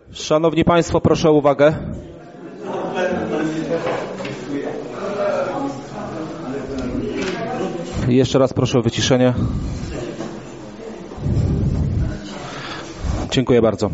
Szanowni Państwo, proszę o uwagę. Jeszcze raz proszę o wyciszenie. Dziękuję bardzo.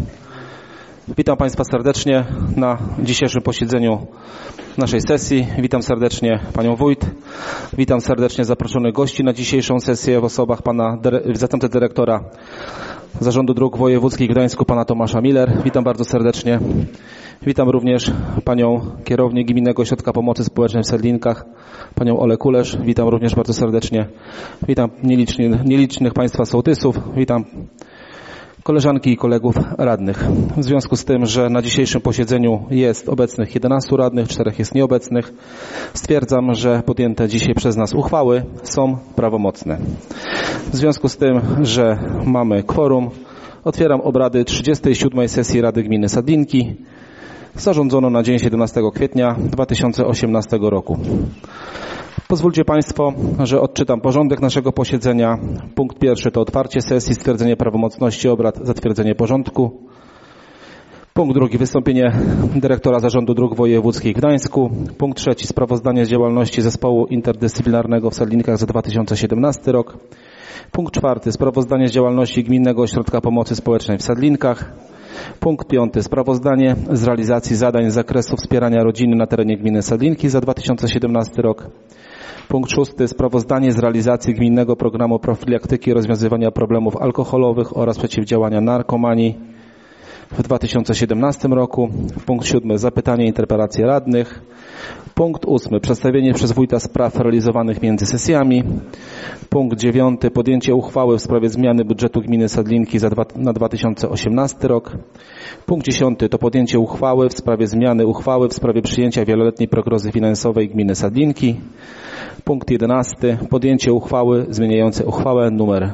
Witam Państwa serdecznie na dzisiejszym posiedzeniu naszej sesji. Witam serdecznie Panią Wójt. Witam serdecznie zaproszonych gości na dzisiejszą sesję w osobach Pana zastępcy dyrektora Zarządu Dróg Wojewódzkich w Gdańsku, Pana Tomasza Miller. Witam bardzo serdecznie. Witam również Panią kierownik Gminnego Ośrodka Pomocy Społecznej w Sedlinkach, Panią Olę Kulesz. Witam również bardzo serdecznie. Witam nielicznych Państwa sołtysów. Witam koleżanki i kolegów radnych. W związku z tym, że na dzisiejszym posiedzeniu jest obecnych 11 radnych, 4 jest nieobecnych, stwierdzam, że podjęte dzisiaj przez nas uchwały są prawomocne. W związku z tym, że mamy kworum, otwieram obrady 37. sesji Rady Gminy Sedlinki, zarządzono na dzień 17 kwietnia 2018 roku. Pozwólcie Państwo, że odczytam porządek naszego posiedzenia. Punkt pierwszy to otwarcie sesji, stwierdzenie prawomocności obrad, zatwierdzenie porządku. Punkt drugi, wystąpienie dyrektora Zarządu Dróg Wojewódzkich w Gdańsku. Punkt trzeci, sprawozdanie z działalności zespołu interdyscyplinarnego w Sedlinkach za 2017 rok. Punkt czwarty, sprawozdanie z działalności Gminnego Ośrodka Pomocy Społecznej w Sedlinkach. Punkt piąty, sprawozdanie z realizacji zadań z zakresu wspierania rodziny na terenie gminy Sedlinki za 2017 rok. Punkt szósty, sprawozdanie z realizacji gminnego programu profilaktyki i rozwiązywania problemów alkoholowych oraz przeciwdziałania narkomanii w 2017 roku. Punkt siódmy, zapytanie i interpelacje radnych. Punkt ósmy, przedstawienie przez wójta spraw realizowanych między sesjami. Punkt dziewiąty, podjęcie uchwały w sprawie zmiany budżetu gminy Sedlinki na 2018 rok. Punkt dziesiąty to podjęcie uchwały w sprawie zmiany uchwały w sprawie przyjęcia wieloletniej prognozy finansowej gminy Sedlinki. Punkt 11. Podjęcie uchwały zmieniającej uchwałę nr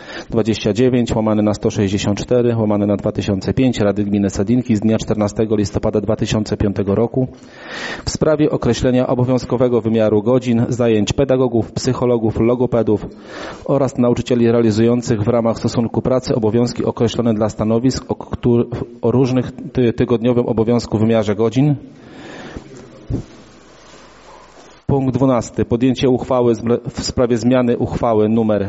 29/164/2005 Rady Gminy Sedlinki z dnia 14 listopada 2005 roku w sprawie określenia obowiązkowego wymiaru godzin zajęć pedagogów, psychologów, logopedów oraz nauczycieli realizujących w ramach stosunku pracy obowiązki określone dla stanowisk o różnych tygodniowym obowiązku wymiarze godzin. Punkt 12. Podjęcie uchwały w sprawie zmiany uchwały nr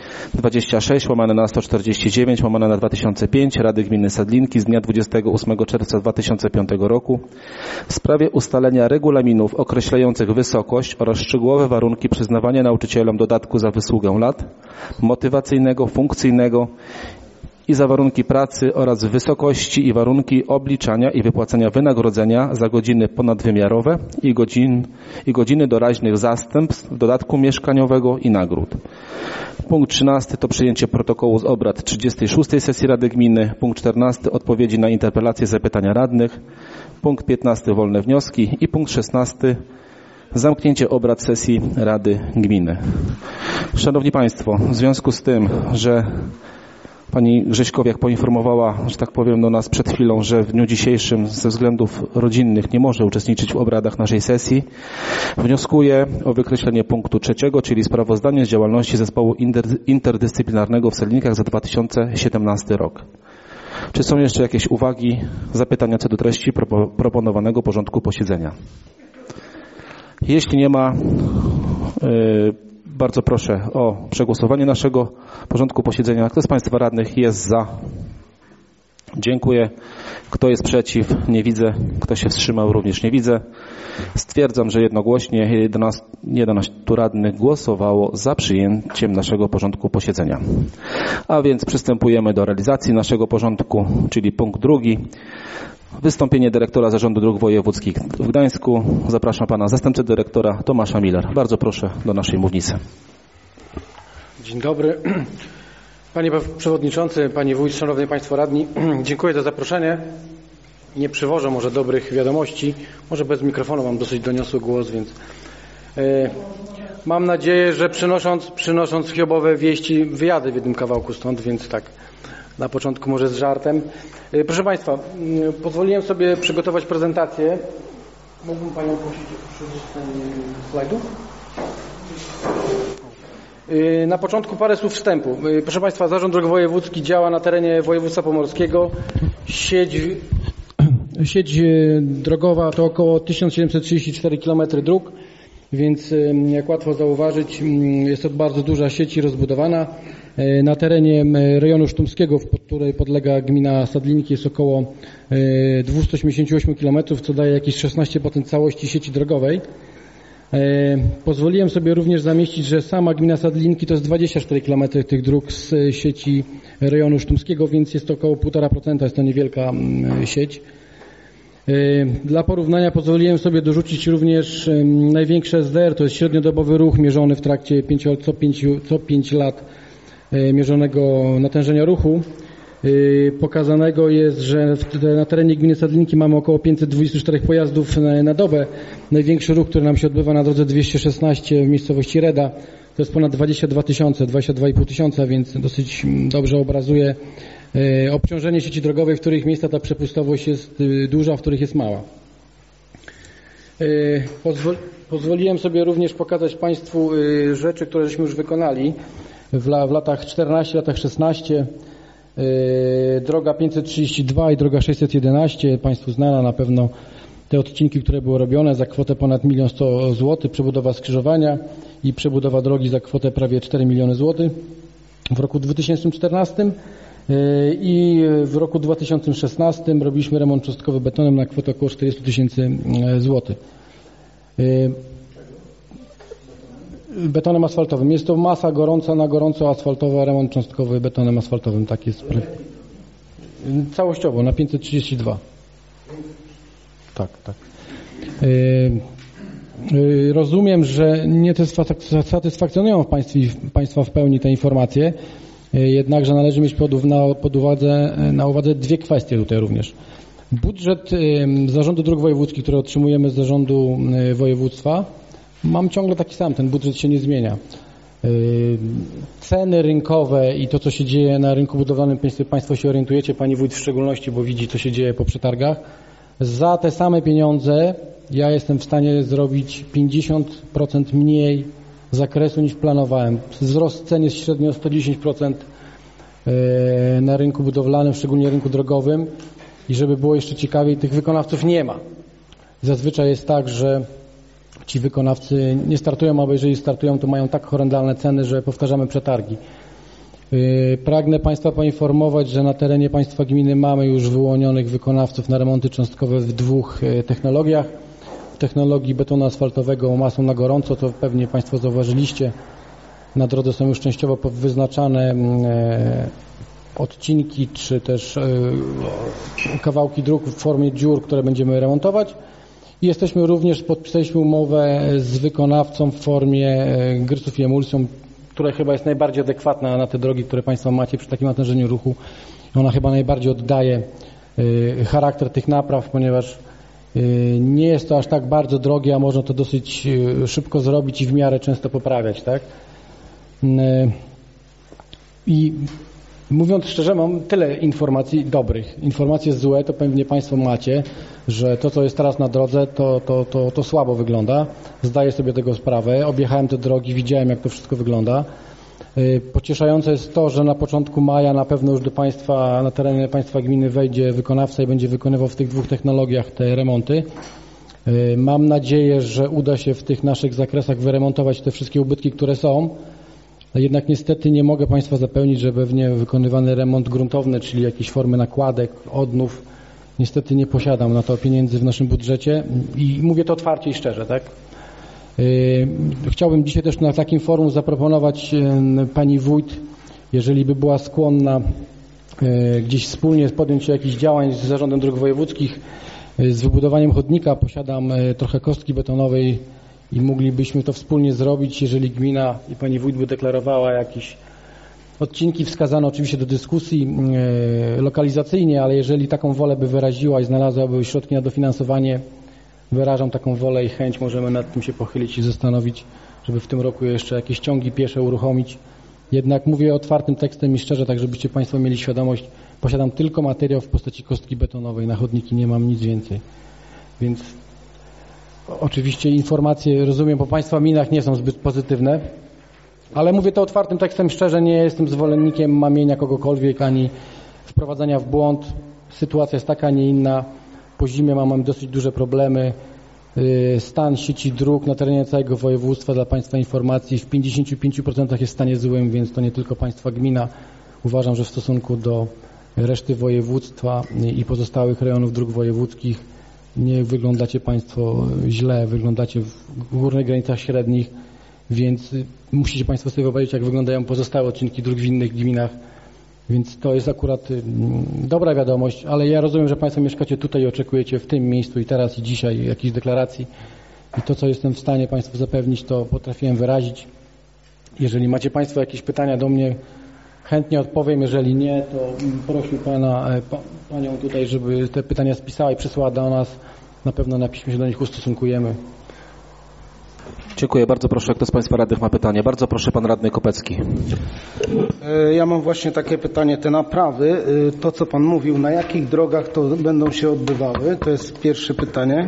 26/149/2005 Rady Gminy Sedlinki z dnia 28 czerwca 2005 roku w sprawie ustalenia regulaminów określających wysokość oraz szczegółowe warunki przyznawania nauczycielom dodatku za wysługę lat, motywacyjnego, funkcyjnego i za warunki pracy oraz wysokości i warunki obliczania i wypłacania wynagrodzenia za godziny ponadwymiarowe i godziny doraźnych zastępstw, dodatku mieszkaniowego i nagród. Punkt 13 to przyjęcie protokołu z obrad 36. sesji Rady Gminy. Punkt 14 odpowiedzi na interpelacje, zapytania radnych. Punkt 15 wolne wnioski i punkt 16 zamknięcie obrad sesji Rady Gminy. Szanowni Państwo, w związku z tym, że Pani Grześkowiak poinformowała, że tak powiem, do nas przed chwilą, że w dniu dzisiejszym ze względów rodzinnych nie może uczestniczyć w obradach naszej sesji. Wnioskuję o wykreślenie punktu 3, czyli sprawozdanie z działalności zespołu interdyscyplinarnego w Sedlinkach za 2017 rok. Czy są jeszcze jakieś uwagi, zapytania co do treści proponowanego porządku posiedzenia? Jeśli nie ma, bardzo proszę o przegłosowanie naszego porządku posiedzenia. Kto z Państwa radnych jest za? Dziękuję. Kto jest przeciw? Nie widzę. Kto się wstrzymał? Również nie widzę. Stwierdzam, że jednogłośnie 11 radnych głosowało za przyjęciem naszego porządku posiedzenia. A więc przystępujemy do realizacji naszego porządku, czyli punkt drugi. Wystąpienie dyrektora Zarządu Dróg Wojewódzkich w Gdańsku. Zapraszam Pana zastępcę dyrektora Tomasza Miller. Bardzo proszę do naszej mównicy. Dzień dobry. Panie Przewodniczący, Panie Wójt, Szanowni Państwo Radni. Dziękuję za zaproszenie. Nie przywożę może dobrych wiadomości. Może bez mikrofonu mam dosyć doniosły głos, więc mam nadzieję, że przynosząc hiobowe wieści wyjadę w jednym kawałku stąd, więc tak na początku może z żartem. Proszę Państwa, pozwoliłem sobie przygotować prezentację. Mógłbym Panią prosić o przeczytanie slajdów? Na początku parę słów wstępu. Proszę Państwa, Zarząd Dróg Wojewódzkich działa na terenie województwa pomorskiego. Sieć drogowa to około 1734 km dróg, więc jak łatwo zauważyć, jest to bardzo duża sieć i rozbudowana. Na terenie rejonu sztumskiego, pod której podlega gmina Sadlinki, jest około 288 km, co daje jakieś 16% całości sieci drogowej. Pozwoliłem sobie również zamieścić, że sama gmina Sadlinki to jest 24 km tych dróg z sieci rejonu sztumskiego, więc jest to około 1,5%, jest to niewielka sieć. Dla porównania pozwoliłem sobie dorzucić również największe SDR, to jest średniodobowy ruch mierzony w trakcie co 5 lat mierzonego natężenia ruchu. Pokazanego jest, że na terenie gminy Sadlinki mamy około 524 pojazdów na dobę. Największy ruch, który nam się odbywa na drodze 216 w miejscowości Reda, to jest ponad 22 tysiące, 22,5 tysiąca, więc dosyć dobrze obrazuje obciążenie sieci drogowej, w których miejsca ta przepustowość jest duża, w których jest mała. Pozwoliłem sobie również pokazać Państwu rzeczy, które żeśmy już wykonali w latach 14, latach 16. Droga 532 i droga 611, Państwu znana na pewno te odcinki, które były robione za kwotę ponad 1 100 zł, przebudowa skrzyżowania i przebudowa drogi za kwotę prawie 4 miliony zł w roku 2014 i w roku 2016 robiliśmy remont cząstkowy betonem na kwotę około 40 tysięcy złotych. Betonem asfaltowym. Jest to masa gorąca na gorąco asfaltowa, remont cząstkowy betonem asfaltowym. Tak jest. Całościowo na 532. Tak. Rozumiem, że nie satysfakcjonują Państwa w pełni te informacje, jednakże należy mieć na uwadze dwie kwestie tutaj również. Budżet Zarządu Dróg Wojewódzkich, który otrzymujemy z Zarządu Województwa, mam ciągle taki sam, ten budżet się nie zmienia. Ceny rynkowe i to, co się dzieje na rynku budowlanym, Państwo się orientujecie, Pani Wójt w szczególności, bo widzi, co się dzieje po przetargach. Za te same pieniądze ja jestem w stanie zrobić 50% mniej zakresu niż planowałem. Wzrost cen jest średnio 110% na rynku budowlanym, szczególnie rynku drogowym. I żeby było jeszcze ciekawiej, tych wykonawców nie ma. Zazwyczaj jest tak, że ci wykonawcy nie startują, albo jeżeli startują, to mają tak horrendalne ceny, że powtarzamy przetargi. Pragnę Państwa poinformować, że na terenie Państwa gminy mamy już wyłonionych wykonawców na remonty cząstkowe w 2 technologiach. W technologii betonu asfaltowego masą na gorąco, to pewnie Państwo zauważyliście. Na drodze są już częściowo wyznaczane odcinki, czy też kawałki dróg w formie dziur, które będziemy remontować. I podpisaliśmy umowę z wykonawcą w formie grysów i emulsją, która chyba jest najbardziej adekwatna na te drogi, które Państwo macie przy takim natężeniu ruchu. Ona chyba najbardziej oddaje charakter tych napraw, ponieważ nie jest to aż tak bardzo drogie, a można to dosyć szybko zrobić i w miarę często poprawiać, tak? I mówiąc szczerze, mam tyle informacji dobrych. Informacje złe to pewnie Państwo macie, że to, co jest teraz na drodze, to słabo wygląda. Zdaję sobie tego sprawę. Objechałem te drogi, widziałem, jak to wszystko wygląda. Pocieszające jest to, że na początku maja na pewno już do Państwa, na terenie Państwa gminy wejdzie wykonawca i będzie wykonywał w tych 2 technologiach te remonty. Mam nadzieję, że uda się w tych naszych zakresach wyremontować te wszystkie ubytki, które są. Jednak niestety nie mogę Państwa zapewnić, że będzie wykonywany remont gruntowny, czyli jakieś formy nakładek, odnów. Niestety nie posiadam na to pieniędzy w naszym budżecie i mówię to otwarcie i szczerze, tak? Chciałbym dzisiaj też na takim forum zaproponować Pani Wójt, jeżeli by była skłonna gdzieś wspólnie podjąć się jakichś działań z Zarządem Dróg Wojewódzkich, z wybudowaniem chodnika. Posiadam trochę kostki betonowej i moglibyśmy to wspólnie zrobić, jeżeli gmina i Pani Wójt by deklarowała jakieś odcinki wskazane oczywiście do dyskusji lokalizacyjnie, ale jeżeli taką wolę by wyraziła i znalazłaby środki na dofinansowanie, wyrażam taką wolę i chęć, możemy nad tym się pochylić i zastanowić, żeby w tym roku jeszcze jakieś ciągi piesze uruchomić. Jednak mówię otwartym tekstem i szczerze, tak żebyście Państwo mieli świadomość, posiadam tylko materiał w postaci kostki betonowej, na chodniki nie mam nic więcej. Więc oczywiście informacje, rozumiem, po Państwa minach nie są zbyt pozytywne. Ale mówię to otwartym tekstem, szczerze, nie jestem zwolennikiem mamienia kogokolwiek, ani wprowadzania w błąd. Sytuacja jest taka, nie inna. Po zimie mamy dosyć duże problemy. Stan sieci dróg na terenie całego województwa, dla Państwa informacji, w 55% jest w stanie złym, więc to nie tylko Państwa gmina. Uważam, że w stosunku do reszty województwa i pozostałych rejonów dróg wojewódzkich nie wyglądacie Państwo źle, wyglądacie w górnych granicach średnich, więc musicie Państwo sobie wyobrazić, jak wyglądają pozostałe odcinki dróg w innych gminach. Więc to jest akurat dobra wiadomość, ale ja rozumiem, że Państwo mieszkacie tutaj i oczekujecie w tym miejscu i teraz i dzisiaj jakichś deklaracji. I to, co jestem w stanie Państwu zapewnić, to potrafiłem wyrazić. Jeżeli macie Państwo jakieś pytania do mnie, chętnie odpowiem. Jeżeli nie, to prosił Panią tutaj, żeby te pytania spisała i przysłała do nas. Na pewno na piśmie się do nich ustosunkujemy. Dziękuję. Bardzo proszę, kto z Państwa radnych ma pytanie. Bardzo proszę, Pan Radny Kopecki. Ja mam właśnie takie pytanie, te naprawy, to co Pan mówił, na jakich drogach to będą się odbywały? To jest pierwsze pytanie.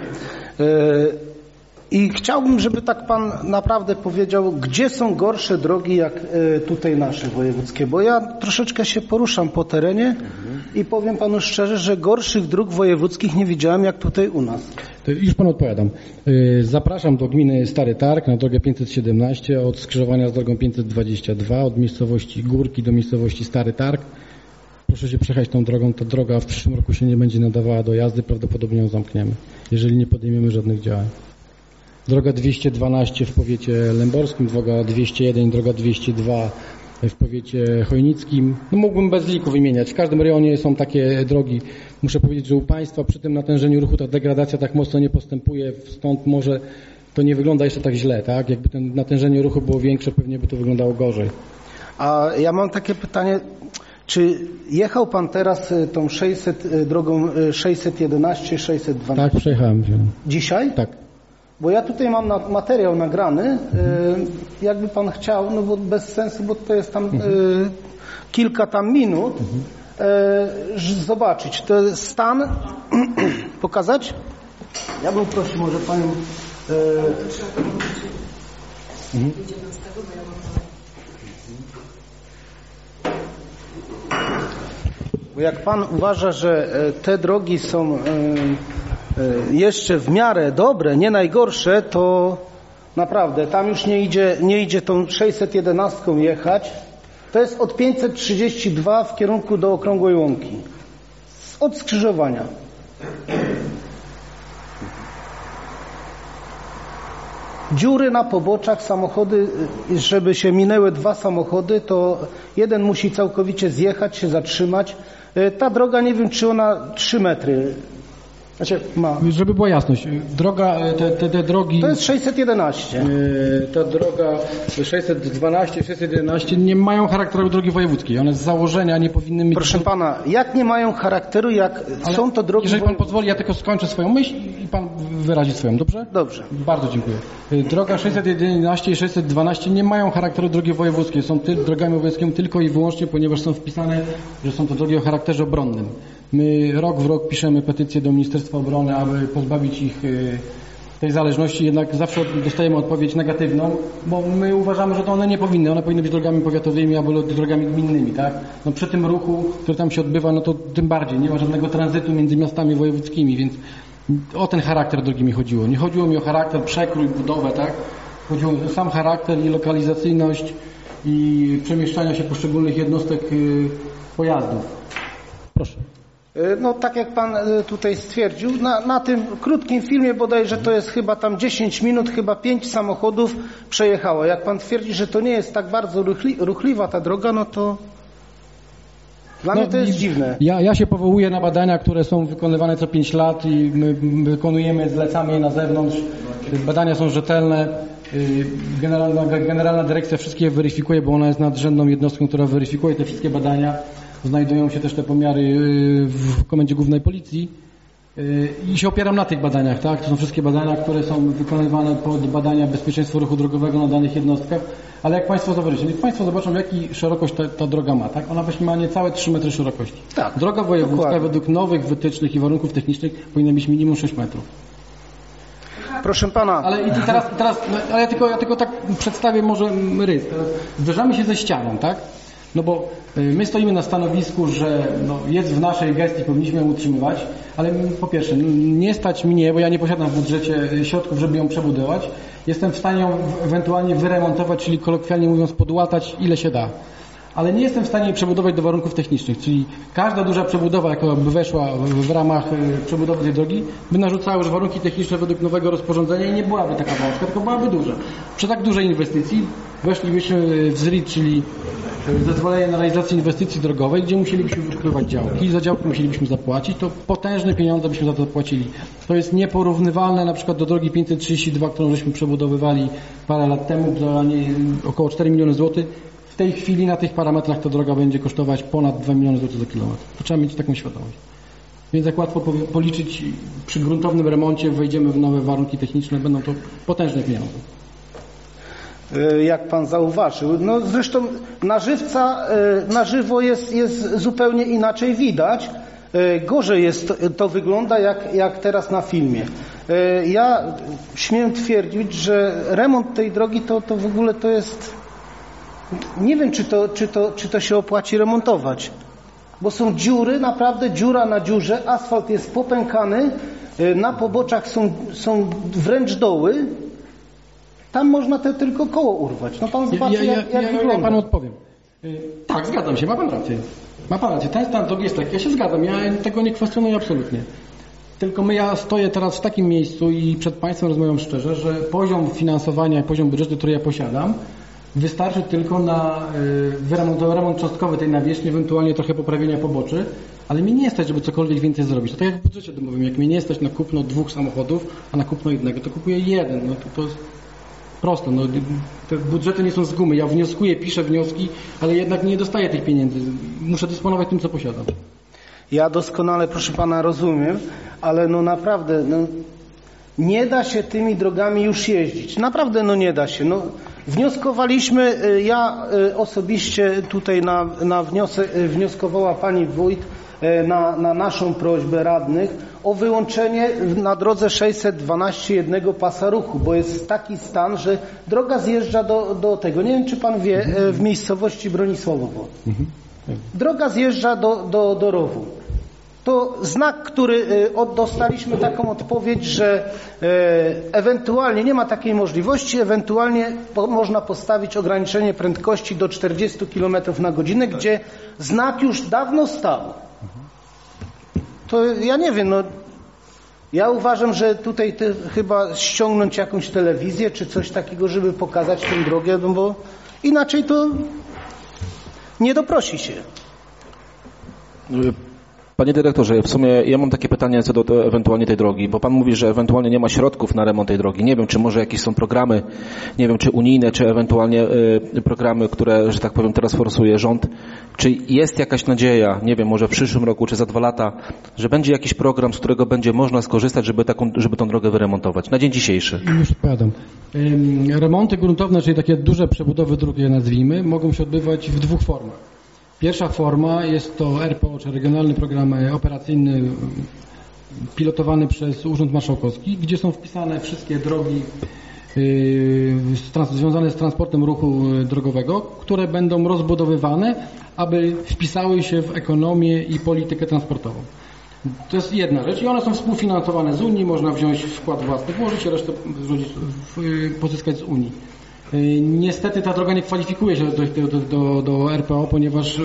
I chciałbym, żeby tak Pan naprawdę powiedział, gdzie są gorsze drogi jak tutaj nasze wojewódzkie, bo ja troszeczkę się poruszam po terenie i powiem Panu szczerze, że gorszych dróg wojewódzkich nie widziałem jak tutaj u nas. To już Panu odpowiadam. Zapraszam do gminy Stary Targ na drogę 517 od skrzyżowania z drogą 522 od miejscowości Górki do miejscowości Stary Targ. Proszę się przejechać tą drogą. Ta droga w przyszłym roku się nie będzie nadawała do jazdy, prawdopodobnie ją zamkniemy, jeżeli nie podejmiemy żadnych działań. Droga 212 w powiecie lęborskim, droga 201, droga 202 w powiecie chojnickim. No mógłbym bez liku wymieniać. W każdym rejonie są takie drogi. Muszę powiedzieć, że u Państwa przy tym natężeniu ruchu ta degradacja tak mocno nie postępuje, stąd może to nie wygląda jeszcze tak źle, tak? Jakby to natężenie ruchu było większe, pewnie by to wyglądało gorzej. A ja mam takie pytanie, czy jechał Pan teraz tą drogą 611, 612? Tak, przejechałem się. Dzisiaj? Tak. Bo ja tutaj mam materiał nagrany, jakby Pan chciał, no bo bez sensu, bo to jest tam kilka tam minut, zobaczyć. To jest stan, pokazać? Ja bym prosił może Panią... Bo jak Pan uważa, że te drogi są jeszcze w miarę dobre, nie najgorsze, to naprawdę tam już nie idzie tą 611 jechać. To jest od 532 w kierunku do Okrągłej Łąki. Od skrzyżowania. Dziury na poboczach, samochody, żeby się minęły dwa samochody, to jeden musi całkowicie zjechać, się zatrzymać. Ta droga, nie wiem, czy ona 3 metry ma. Żeby była jasność, droga, te drogi... To jest 611. Ta droga 612, 611 nie mają charakteru drogi wojewódzkiej. One z założenia nie powinny mieć... Proszę Pana, jak nie mają charakteru, jak ale są to drogi... Jeżeli Pan pozwoli, ja tylko skończę swoją myśl i Pan wyrazi swoją, dobrze? Dobrze. Bardzo dziękuję. Droga 611 i 612 nie mają charakteru drogi wojewódzkiej. Są drogami wojewódzkimi tylko i wyłącznie, ponieważ są wpisane, że są to drogi o charakterze obronnym. My rok w rok piszemy petycje do Ministerstwa Obrony, aby pozbawić ich tej zależności, jednak zawsze dostajemy odpowiedź negatywną, bo my uważamy, że to one nie powinny. One powinny być drogami powiatowymi albo drogami gminnymi, tak? No przy tym ruchu, który tam się odbywa, no to tym bardziej. Nie ma żadnego tranzytu między miastami wojewódzkimi, więc o ten charakter drogi mi chodziło. Nie chodziło mi o charakter, przekrój, budowę, tak? Chodziło o sam charakter i lokalizacyjność i przemieszczania się poszczególnych jednostek pojazdów. Proszę. No tak jak Pan tutaj stwierdził, na tym krótkim filmie bodajże to jest chyba tam 10 minut, chyba 5 samochodów przejechało. Jak Pan twierdzi, że to nie jest tak bardzo ruchliwa ta droga, no to dla mnie to jest dziwne. Ja się powołuję na badania, które są wykonywane co 5 lat i my wykonujemy, zlecamy je na zewnątrz. Badania są rzetelne. Generalna dyrekcja wszystkie weryfikuje, bo ona jest nadrzędną jednostką, która weryfikuje te wszystkie badania. Znajdują się też te pomiary w Komendzie Głównej Policji i się opieram na tych badaniach, tak? To są wszystkie badania, które są wykonywane pod badania bezpieczeństwa ruchu drogowego na danych jednostkach, ale jak Państwo zobaczycie, niech Państwo zobaczą, jaki szerokość ta droga ma, tak? Ona właśnie ma niecałe 3 metry szerokości. Tak, droga wojewódzka dokładnie. według nowych wytycznych i warunków technicznych powinna mieć minimum 6 metrów. Proszę pana. Ale ale ja tylko tak przedstawię może rys. Teraz zderzamy się ze ścianą, tak? No bo my stoimy na stanowisku, że jest w naszej gestii, powinniśmy ją utrzymywać, ale po pierwsze, nie stać mnie, bo ja nie posiadam w budżecie środków, żeby ją przebudować. Jestem w stanie ją ewentualnie wyremontować, czyli kolokwialnie mówiąc podłatać, ile się da. Ale nie jestem w stanie jej przebudować do warunków technicznych, czyli każda duża przebudowa, jaka by weszła w ramach przebudowy tej drogi, by narzucała już warunki techniczne według nowego rozporządzenia i nie byłaby taka wąska, tylko byłaby duża. Przy tak dużej inwestycji weszlibyśmy w ZRID, czyli zezwolenie na realizację inwestycji drogowej, gdzie musielibyśmy wykonywać działki. Za działki musielibyśmy zapłacić, to potężne pieniądze byśmy za to zapłacili. To jest nieporównywalne na przykład do drogi 532, którą żeśmy przebudowywali parę lat temu za około 4 miliony złotych. W tej chwili na tych parametrach ta droga będzie kosztować ponad 2 miliony złotych za kilometr. To trzeba mieć taką świadomość. Więc jak łatwo policzyć, przy gruntownym remoncie wejdziemy w nowe warunki techniczne, będą to potężne pieniądze. Jak pan zauważył. No zresztą na żywo jest zupełnie inaczej widać. Gorzej to wygląda jak teraz na filmie. Ja śmiem twierdzić, że remont tej drogi to w ogóle to jest... Nie wiem, czy to się opłaci remontować. Bo są dziury, naprawdę dziura na dziurze, asfalt jest popękany, na poboczach są wręcz doły. Tam można tylko koło urwać. No pan zobaczy, jak wygląda. Ja panu odpowiem. Tak, zgadzam się, ma pan rację. Ma pan rację, ten stan drogi jest taki, ja się zgadzam, ja tego nie kwestionuję absolutnie. Tylko ja stoję teraz w takim miejscu i przed państwem rozmawiam szczerze, że poziom finansowania i poziom budżetu, który ja posiadam, wystarczy tylko na remont cząstkowy tej nawierzchni, ewentualnie trochę poprawienia poboczy, ale mnie nie stać, żeby cokolwiek więcej zrobić. To tak jak w budżecie domowym, jak mnie nie stać na kupno 2 samochodów, a na kupno jednego, to kupuję jeden. No to jest proste. No, te budżety nie są z gumy. Ja wnioskuję, piszę wnioski, ale jednak nie dostaję tych pieniędzy. Muszę dysponować tym, co posiadam. Ja doskonale, proszę pana, rozumiem, ale no naprawdę, nie da się tymi drogami już jeździć. Naprawdę nie da się. Wnioskowaliśmy, ja osobiście tutaj na wniosek wnioskowała pani wójt na naszą prośbę radnych o wyłączenie na drodze 612 jednego pasa ruchu, bo jest taki stan, że droga zjeżdża do tego. Nie wiem, czy pan wie, w miejscowości Bronisławowo. Droga zjeżdża do rowu. To znak, który dostaliśmy taką odpowiedź, że ewentualnie nie ma takiej możliwości, ewentualnie można postawić ograniczenie prędkości do 40 km na godzinę, gdzie znak już dawno stał. To ja nie wiem, ja uważam, że tutaj chyba ściągnąć jakąś telewizję czy coś takiego, żeby pokazać tę drogę, bo inaczej to nie doprosi się. Panie dyrektorze, w sumie ja mam takie pytanie co do ewentualnie tej drogi, bo pan mówi, że ewentualnie nie ma środków na remont tej drogi. Nie wiem, czy może jakieś są programy, nie wiem, czy unijne, czy ewentualnie programy, które, że tak powiem, teraz forsuje rząd. Czy jest jakaś nadzieja, nie wiem, może w przyszłym roku, czy za 2 lata, że będzie jakiś program, z którego będzie można skorzystać, żeby tą drogę wyremontować na dzień dzisiejszy? Już odpowiadam. Remonty gruntowne, czyli takie duże przebudowy dróg, je nazwijmy, mogą się odbywać w 2 formach. Pierwsza forma jest to RPO, czy Regionalny Program Operacyjny pilotowany przez Urząd Marszałkowski, gdzie są wpisane wszystkie drogi związane z transportem ruchu drogowego, które będą rozbudowywane, aby wpisały się w ekonomię i politykę transportową. To jest jedna rzecz i one są współfinansowane z Unii, można wziąć wkład własny, włożyć, resztę pozyskać z Unii. Niestety ta droga nie kwalifikuje się do RPO, ponieważ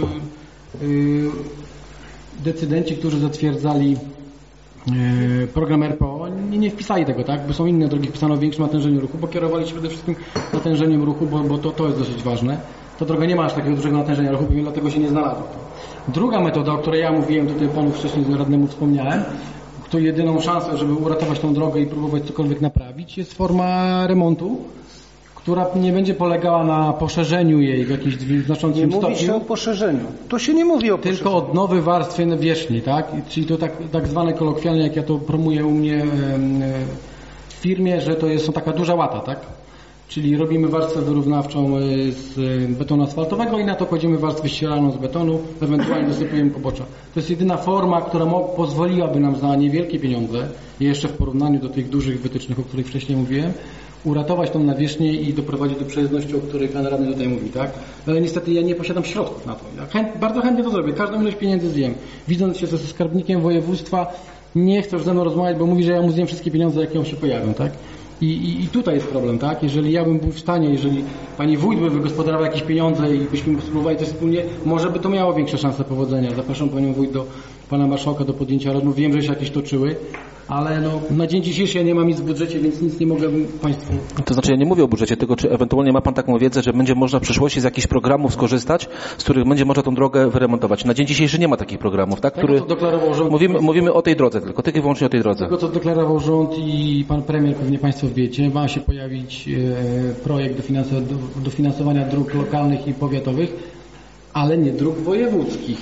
decydenci, którzy zatwierdzali program RPO, nie wpisali tego, tak? Bo są inne drogi wpisane o większym natężeniu ruchu, bo kierowali się przede wszystkim natężeniem ruchu, bo to jest dosyć ważne. Ta droga nie ma aż takiego dużego natężenia ruchu, pewnie dlatego się nie znalazła. Druga metoda, o której ja mówiłem, tutaj panu wcześniej radnemu wspomniałem, to jedyną szansą, żeby uratować tą drogę i próbować cokolwiek naprawić, jest forma remontu, która nie będzie polegała na poszerzeniu jej w jakimś znaczącym stopniu. Nie mówi się o poszerzeniu. To się nie mówi o poszerzeniu. Tylko o nowej warstwie nawierzchni, tak? Czyli to tak zwane kolokwialnie, jak ja to promuję u mnie w firmie, że to jest taka duża łata, tak? czyli robimy warstwę wyrównawczą z betonu asfaltowego i na to kładziemy warstwę ścieraną z betonu, ewentualnie dosypujemy pobocza. To jest jedyna forma, która pozwoliłaby nam za niewielkie pieniądze, jeszcze w porównaniu do tych dużych wytycznych, o których wcześniej mówiłem, uratować tą nawierzchnię i doprowadzić do przejezdności, o której pan radny tutaj mówi, tak? Ale niestety ja nie posiadam środków na to. Ja bardzo chętnie to zrobię, każdą ilość pieniędzy zjem. Widząc się ze skarbnikiem województwa, nie chce już ze mną rozmawiać, bo mówi, że ja mu zjem wszystkie pieniądze, jakie mu się pojawią, tak? I tutaj jest problem, tak? Jeżeli ja bym był w stanie, jeżeli pani wójt by wygospodarował jakieś pieniądze i byśmy spróbowali to wspólnie, może by to miało większe szanse powodzenia. Zapraszam panią wójt do pana marszałka do podjęcia rozmów. Wiem, że się jakieś toczyły, ale na dzień dzisiejszy ja nie mam nic w budżecie, więc nic nie mogę państwu... To znaczy ja nie mówię o budżecie, tylko czy ewentualnie ma pan taką wiedzę, że będzie można w przyszłości z jakichś programów skorzystać, z których będzie można tą drogę wyremontować. Na dzień dzisiejszy nie ma takich programów, tak? Tego, co deklarował rząd... Mówimy o tej drodze tylko i wyłącznie o tej drodze. Tego, co deklarował rząd i pan premier, pewnie państwo wiecie, ma się pojawić projekt dofinansowania dróg lokalnych i powiatowych, ale nie dróg wojewódzkich.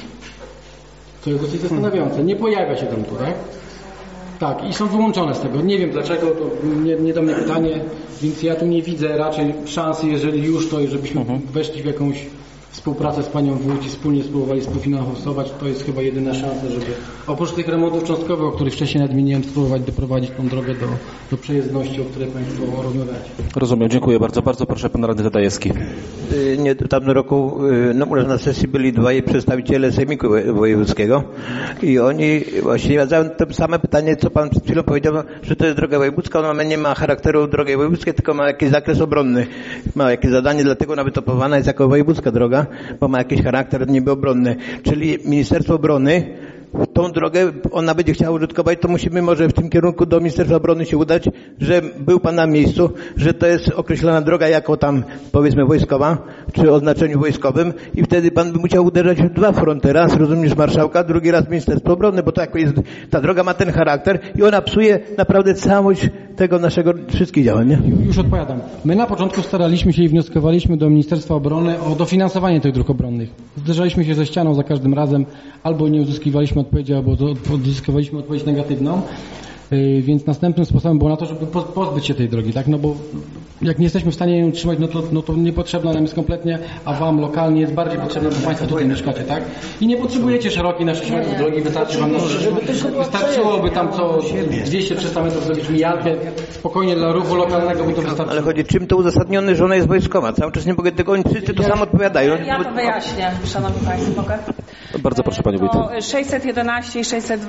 To jest dosyć zastanawiające. Nie pojawia się tam tu, tak? Tak, i są wyłączone z tego. Nie wiem dlaczego, to nie do mnie pytanie, więc ja tu nie widzę raczej szansy, jeżeli już to, żebyśmy weszli w jakąś współpracę z panią wójt i wspólnie spróbowali współfinansować. To jest chyba jedyna szansa, żeby oprócz tych remontów cząstkowych, o których wcześniej nadmieniłem, spróbować doprowadzić tą drogę do przejezdności, o której państwo rozmawiacie. Rozumiem, dziękuję bardzo. Bardzo proszę pan radny Zadajewski. Nie, w tamtym roku na sesji byli dwaj przedstawiciele Sejmiku Wojewódzkiego i oni właśnie zadają to same pytanie, co pan przed chwilą powiedział, że to jest droga wojewódzka, ona nie ma charakteru drogi wojewódzkiej, tylko ma jakiś zakres obronny, ma jakieś zadanie, dlatego nawet topowana jest jako wojewódzka droga, bo ma jakiś charakter niby obronny. Czyli Ministerstwo Obrony tą drogę, ona będzie chciała użytkować, to musimy może w tym kierunku do Ministerstwa Obrony się udać, że był pan na miejscu, że to jest określona droga jako tam, powiedzmy, wojskowa, czy o znaczeniu wojskowym i wtedy pan by musiał uderzać w dwa fronty. Raz, rozumiesz, marszałka, drugi raz Ministerstwo Obrony, bo to jako jest, ta droga ma ten charakter i ona psuje naprawdę całość tego naszego wszystkich działań, nie? Już odpowiadam. My na początku staraliśmy się i wnioskowaliśmy do Ministerstwa Obrony o dofinansowanie tych dróg obronnych. Zderzaliśmy się ze ścianą za każdym razem, albo nie uzyskiwaliśmy odpowiedzi, albo uzyskiwaliśmy odpowiedź negatywną. Więc następnym sposobem było na to, żeby pozbyć się tej drogi, tak? No bo jak nie jesteśmy w stanie jej utrzymać, no to niepotrzebna nam jest kompletnie, a wam lokalnie jest bardziej potrzebna, bo państwo tutaj mieszkacie, tak? I nie potrzebujecie szerokiej na 6 metrów drogi, wystarczy wam, wystarczyłoby tam co 200-300 metrów zrobić mijalkę, spokojnie dla ruchu lokalnego by to wystarczyło. Ale chodzi, czym to uzasadnione, że ona jest wojskowa? Cały czas nie mogę tego, oni wszyscy to samo odpowiadają. Ja to wyjaśnię, szanowni państwo, mogę? Bardzo proszę panią wójt. 611 i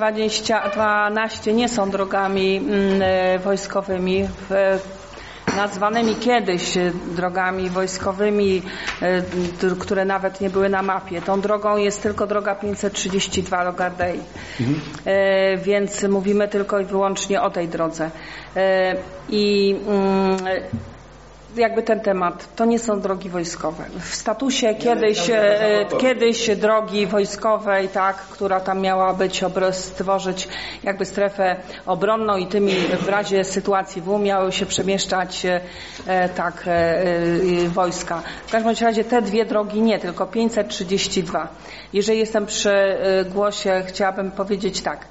612 nie są drogami wojskowymi, nazwanymi kiedyś drogami wojskowymi, które nawet nie były na mapie. Tą drogą jest tylko droga 532 do Gardei. Więc mówimy tylko i wyłącznie o tej drodze. I jakby ten temat, to nie są drogi wojskowe. W statusie kiedyś drogi wojskowej, tak, która tam miała być, stworzyć jakby strefę obronną i tymi w razie sytuacji W miały się przemieszczać wojska. W każdym razie te dwie drogi nie, tylko 532. Jeżeli jestem przy głosie, chciałabym powiedzieć tak.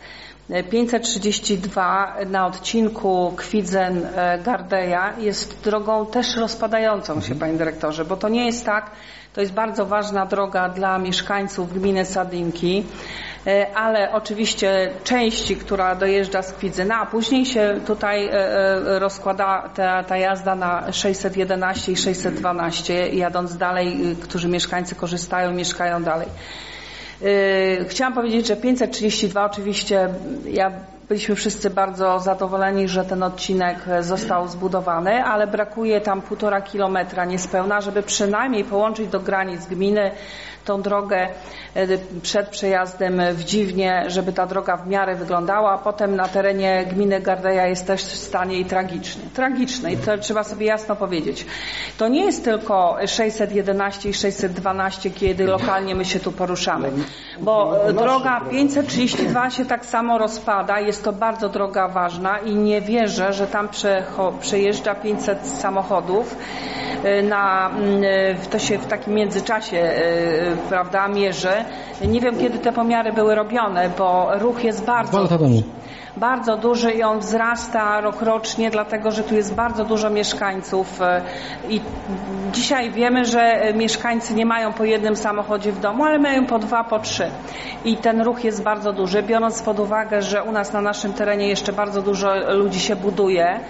532 na odcinku Kwidzen-Gardeja jest drogą też rozpadającą się, panie dyrektorze, bo to nie jest tak, to jest bardzo ważna droga dla mieszkańców gminy Sadynki, ale oczywiście części, która dojeżdża z Kwidzena, a później się tutaj rozkłada ta jazda na 611 i 612, jadąc dalej, którzy mieszkańcy korzystają, mieszkają dalej. Chciałam powiedzieć, że 532 oczywiście, byliśmy wszyscy bardzo zadowoleni, że ten odcinek został zbudowany, ale brakuje tam 1,5 kilometra niespełna, żeby przynajmniej połączyć do granic gminy tą drogę przed przejazdem w Dziwnie, żeby ta droga w miarę wyglądała, a potem na terenie gminy Gardeja jest też w stanie tragiczny i to trzeba sobie jasno powiedzieć. To nie jest tylko 611 i 612, kiedy lokalnie my się tu poruszamy, bo droga 532 się tak samo rozpada, jest to bardzo droga ważna i nie wierzę, że tam przejeżdża 500 samochodów, to się w takim międzyczasie, prawda, mierzy. Nie wiem, kiedy te pomiary były robione, bo ruch jest bardzo duży i on wzrasta rokrocznie, dlatego że tu jest bardzo dużo mieszkańców i dzisiaj wiemy, że mieszkańcy nie mają po jednym samochodzie w domu, ale mają po 2, po 3 i ten ruch jest bardzo duży, biorąc pod uwagę, że u nas na naszym terenie jeszcze bardzo dużo ludzi się buduje,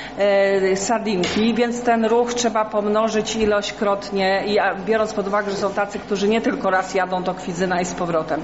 sadinki, więc ten ruch trzeba pomnożyć ilośkrotnie i biorąc pod uwagę, że są tacy, którzy nie tylko raz jadą do Kwidzyna i z powrotem.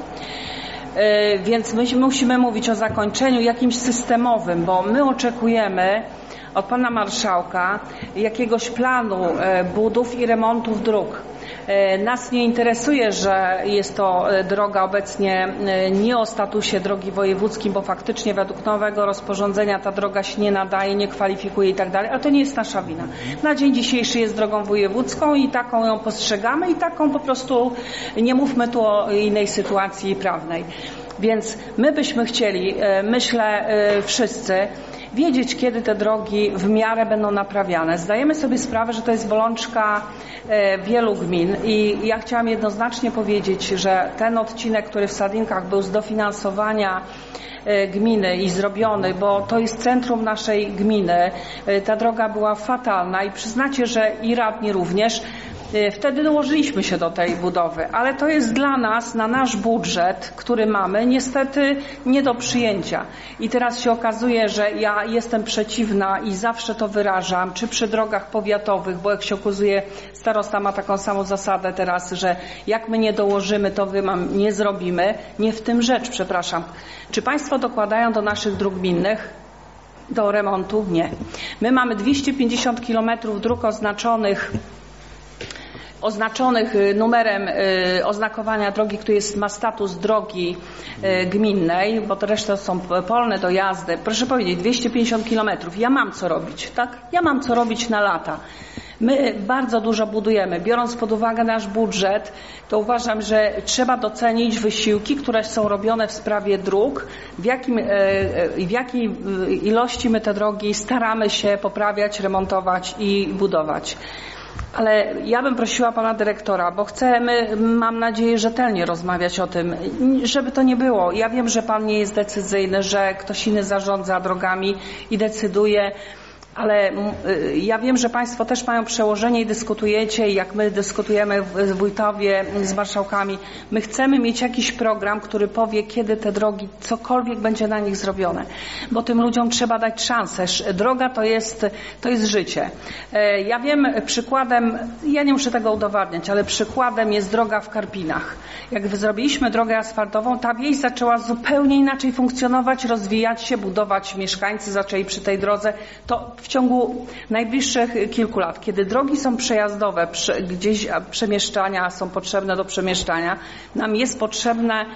Więc my musimy mówić o zakończeniu jakimś systemowym, bo my oczekujemy od pana marszałka jakiegoś planu budów i remontów dróg. Nas nie interesuje, że jest to droga obecnie nie o statusie drogi wojewódzkim, bo faktycznie według nowego rozporządzenia ta droga się nie nadaje, nie kwalifikuje i tak dalej, ale to nie jest nasza wina. Na dzień dzisiejszy jest drogą wojewódzką i taką ją postrzegamy i taką po prostu, nie mówmy tu o innej sytuacji prawnej. Więc my byśmy chcieli, myślę wszyscy, wiedzieć, kiedy te drogi w miarę będą naprawiane. Zdajemy sobie sprawę, że to jest bolączka wielu gmin i ja chciałam jednoznacznie powiedzieć, że ten odcinek, który w Sadinkach był z dofinansowania gminy i zrobiony, bo to jest centrum naszej gminy, ta droga była fatalna i przyznacie, że i radni również. Wtedy dołożyliśmy się do tej budowy, ale to jest dla nas, na nasz budżet, który mamy, niestety nie do przyjęcia. I teraz się okazuje, że ja jestem przeciwna i zawsze to wyrażam, czy przy drogach powiatowych, bo jak się okazuje, starosta ma taką samą zasadę teraz, że jak my nie dołożymy, to wy nie zrobimy. Nie w tym rzecz, przepraszam. Czy państwo dokładają do naszych dróg gminnych? Do remontu? Nie. My mamy 250 kilometrów dróg oznaczonych numerem oznakowania drogi, który ma status drogi gminnej, bo to reszta są polne do jazdy. Proszę powiedzieć, 250 kilometrów. Ja mam co robić, tak? Ja mam co robić na lata. My bardzo dużo budujemy. Biorąc pod uwagę nasz budżet, to uważam, że trzeba docenić wysiłki, które są robione w sprawie dróg, w jakiej ilości my te drogi staramy się poprawiać, remontować i budować. Ale ja bym prosiła pana dyrektora, bo chcemy, mam nadzieję, rzetelnie rozmawiać o tym, żeby to nie było. Ja wiem, że pan nie jest decyzyjny, że ktoś inny zarządza drogami i decyduje, ale ja wiem, że państwo też mają przełożenie i dyskutujecie, i jak my dyskutujemy wójtowie z marszałkami. My chcemy mieć jakiś program, który powie, kiedy te drogi, cokolwiek będzie na nich zrobione. Bo tym ludziom trzeba dać szansę. Droga to jest życie. Ja wiem, przykładem, ja nie muszę tego udowadniać, ale przykładem jest droga w Karpinach. Jak zrobiliśmy drogę asfaltową, ta wieś zaczęła zupełnie inaczej funkcjonować, rozwijać się, budować, mieszkańcy zaczęli przy tej drodze. To w ciągu najbliższych kilku lat, kiedy drogi są przejazdowe, gdzieś przemieszczania są potrzebne do przemieszczania, nam jest potrzebne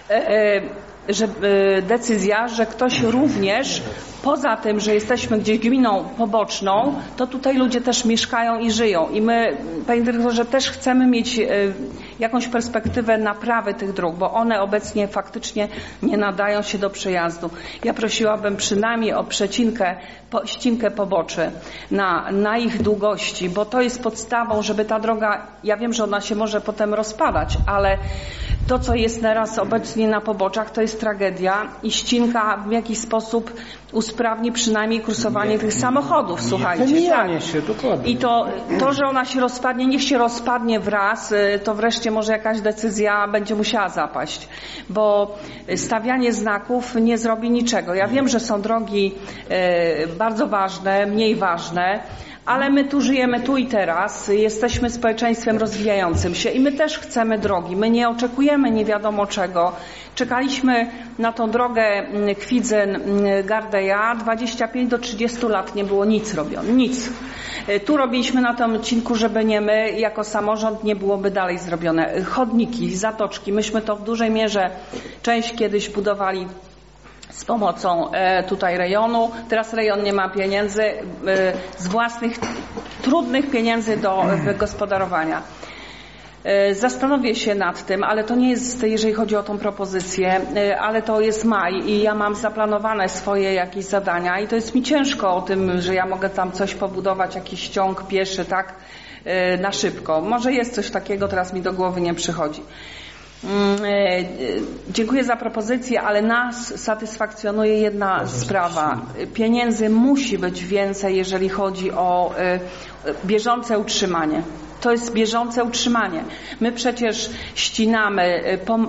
decyzja, że ktoś również, poza tym, że jesteśmy gdzieś gminą poboczną, to tutaj ludzie też mieszkają i żyją. I my, panie dyrektorze, też chcemy mieć jakąś perspektywę naprawy tych dróg, bo one obecnie faktycznie nie nadają się do przejazdu. Ja prosiłabym przynajmniej o ścinkę poboczy na ich długości, bo to jest podstawą, żeby ta droga, ja wiem, że ona się może potem rozpadać, ale to, co jest teraz obecnie na poboczach, to jest tragedia i ścinka w jakiś sposób usprawni przynajmniej kursowanie tych samochodów, słuchajcie. Tak. Się, dokładnie. I to, że ona się rozpadnie, niech się rozpadnie wraz, to wreszcie może jakaś decyzja będzie musiała zapaść, bo stawianie znaków nie zrobi niczego. Ja wiem, że są drogi bardzo ważne, mniej ważne, ale my tu żyjemy tu i teraz, jesteśmy społeczeństwem rozwijającym się i my też chcemy drogi. My nie oczekujemy nie wiadomo czego. Czekaliśmy na tą drogę Kwidzyn-Gardeja 25 do 30 lat nie było nic robione. Nic. Tu robiliśmy na tym odcinku, żeby nie my, jako samorząd, nie byłoby dalej zrobione. Chodniki, zatoczki. Myśmy to w dużej mierze część kiedyś budowali z pomocą tutaj rejonu. Teraz rejon nie ma pieniędzy, z własnych trudnych pieniędzy do wygospodarowania. Zastanowię się nad tym, ale to nie jest, jeżeli chodzi o tą propozycję, ale to jest maj i ja mam zaplanowane swoje jakieś zadania i to jest mi ciężko o tym, że ja mogę tam coś pobudować, jakiś ciąg pieszy, tak, na szybko. Może jest coś takiego, teraz mi do głowy nie przychodzi. Dziękuję za propozycję, ale nas satysfakcjonuje jedna sprawa. Pieniędzy musi być więcej, jeżeli chodzi o bieżące utrzymanie. To jest bieżące utrzymanie. My przecież ścinamy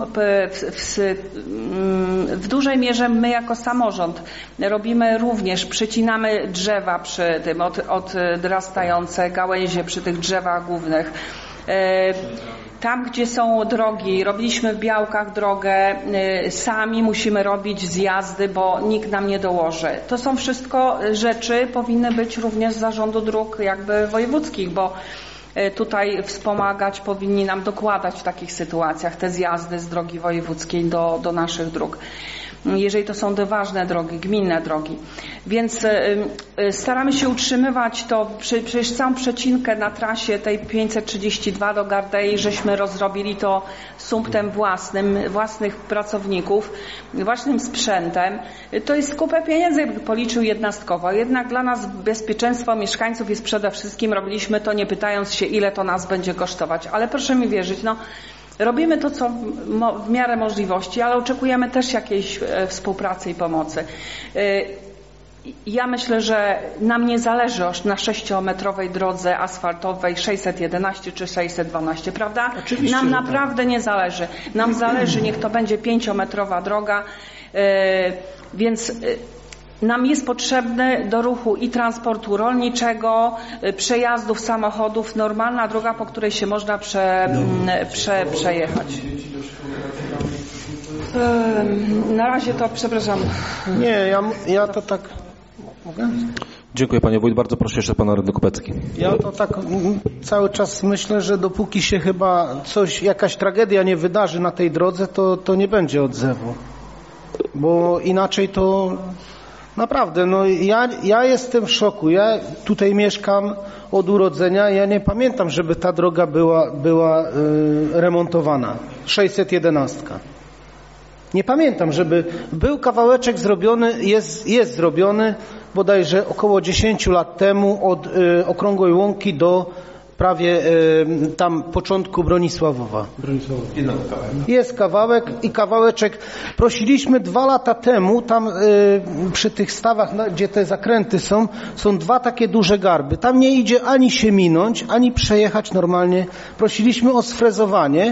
w dużej mierze my jako samorząd robimy również, przycinamy drzewa przy tym, odrastające gałęzie przy tych drzewach głównych. Tam, gdzie są drogi, robiliśmy w Białkach drogę, sami musimy robić zjazdy, bo nikt nam nie dołoży. To są wszystko rzeczy, powinny być również z Zarządu Dróg jakby wojewódzkich, bo tutaj wspomagać, powinni nam dokładać w takich sytuacjach te zjazdy z drogi wojewódzkiej do naszych dróg. Jeżeli to są te ważne drogi, gminne drogi. Więc staramy się utrzymywać to, przecież całą przecinkę na trasie tej 532 do Gardei, żeśmy rozrobili to sumptem własnych pracowników, własnym sprzętem. To jest kupę pieniędzy, jakby policzył jednostkowo. Jednak dla nas bezpieczeństwo mieszkańców jest przede wszystkim, robiliśmy to nie pytając się, ile to nas będzie kosztować. Ale proszę mi wierzyć, robimy to, co w miarę możliwości, ale oczekujemy też jakiejś współpracy i pomocy. Ja myślę, że nam nie zależy na 6-metrowej drodze asfaltowej 611 czy 612, prawda? Oczywiście, nam naprawdę nie zależy. Nam zależy, niech to będzie 5-metrowa droga, więc nam jest potrzebne do ruchu i transportu rolniczego, przejazdów samochodów, normalna droga, po której się można przejechać. Na razie to, przepraszam. Nie, ja to tak... Mogę? Dziękuję panie wójt. Bardzo proszę jeszcze pana radny Kopecki. Ja to tak cały czas myślę, że dopóki się chyba jakaś tragedia nie wydarzy na tej drodze, to nie będzie odzewu. Bo inaczej to... Naprawdę, ja jestem w szoku. Ja tutaj mieszkam od urodzenia. Ja nie pamiętam, żeby ta droga była remontowana. 611. Nie pamiętam, żeby był kawałeczek zrobiony, jest zrobiony bodajże około 10 lat temu od Okrągłej Łąki do prawie tam początku Bronisławowa. Jest kawałek i kawałeczek. Prosiliśmy 2 lata temu, tam przy tych stawach, gdzie te zakręty są 2 takie duże garby. Tam nie idzie ani się minąć, ani przejechać normalnie. Prosiliśmy o sfrezowanie.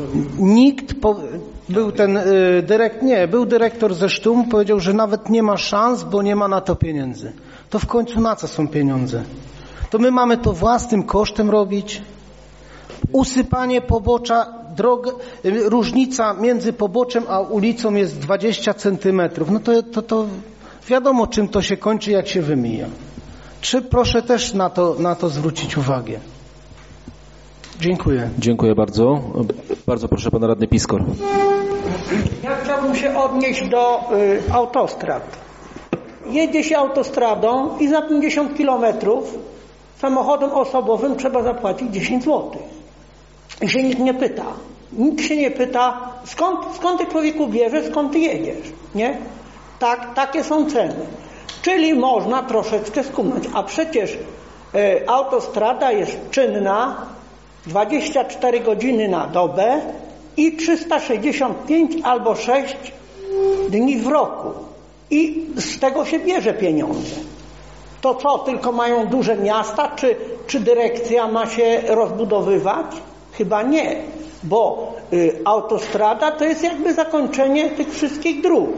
Był dyrektor ze Sztum, powiedział, że nawet nie ma szans, bo nie ma na to pieniędzy. To w końcu na co są pieniądze? To my mamy to własnym kosztem robić. Usypanie pobocza, różnica między poboczem a ulicą jest 20 centymetrów. To wiadomo, czym to się kończy, jak się wymija. Proszę też na to zwrócić uwagę. Dziękuję. Dziękuję bardzo. Bardzo proszę pana radny Piskor. Ja chciałbym się odnieść do autostrad. Jedzie się autostradą i za 50 kilometrów samochodem osobowym trzeba zapłacić 10 zł. I się nikt nie pyta. Nikt się nie pyta, skąd ty człowieku bierzesz, skąd ty jedziesz. Nie? Takie są ceny. Czyli można troszeczkę skumać. A przecież autostrada jest czynna 24 godziny na dobę i 365 albo 6 dni w roku. I z tego się bierze pieniądze. To co, tylko mają duże miasta? Czy dyrekcja ma się rozbudowywać? Chyba nie, bo autostrada to jest jakby zakończenie tych wszystkich dróg.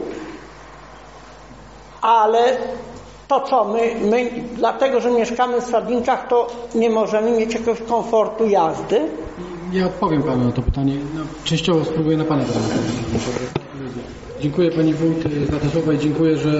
Ale to co, my dlatego, że mieszkamy w Sadinkach, to nie możemy mieć jakiegoś komfortu jazdy? Ja odpowiem panu na to pytanie. Częściowo spróbuję na pana pytanie. Dziękuję pani wójt za te słowa i dziękuję, że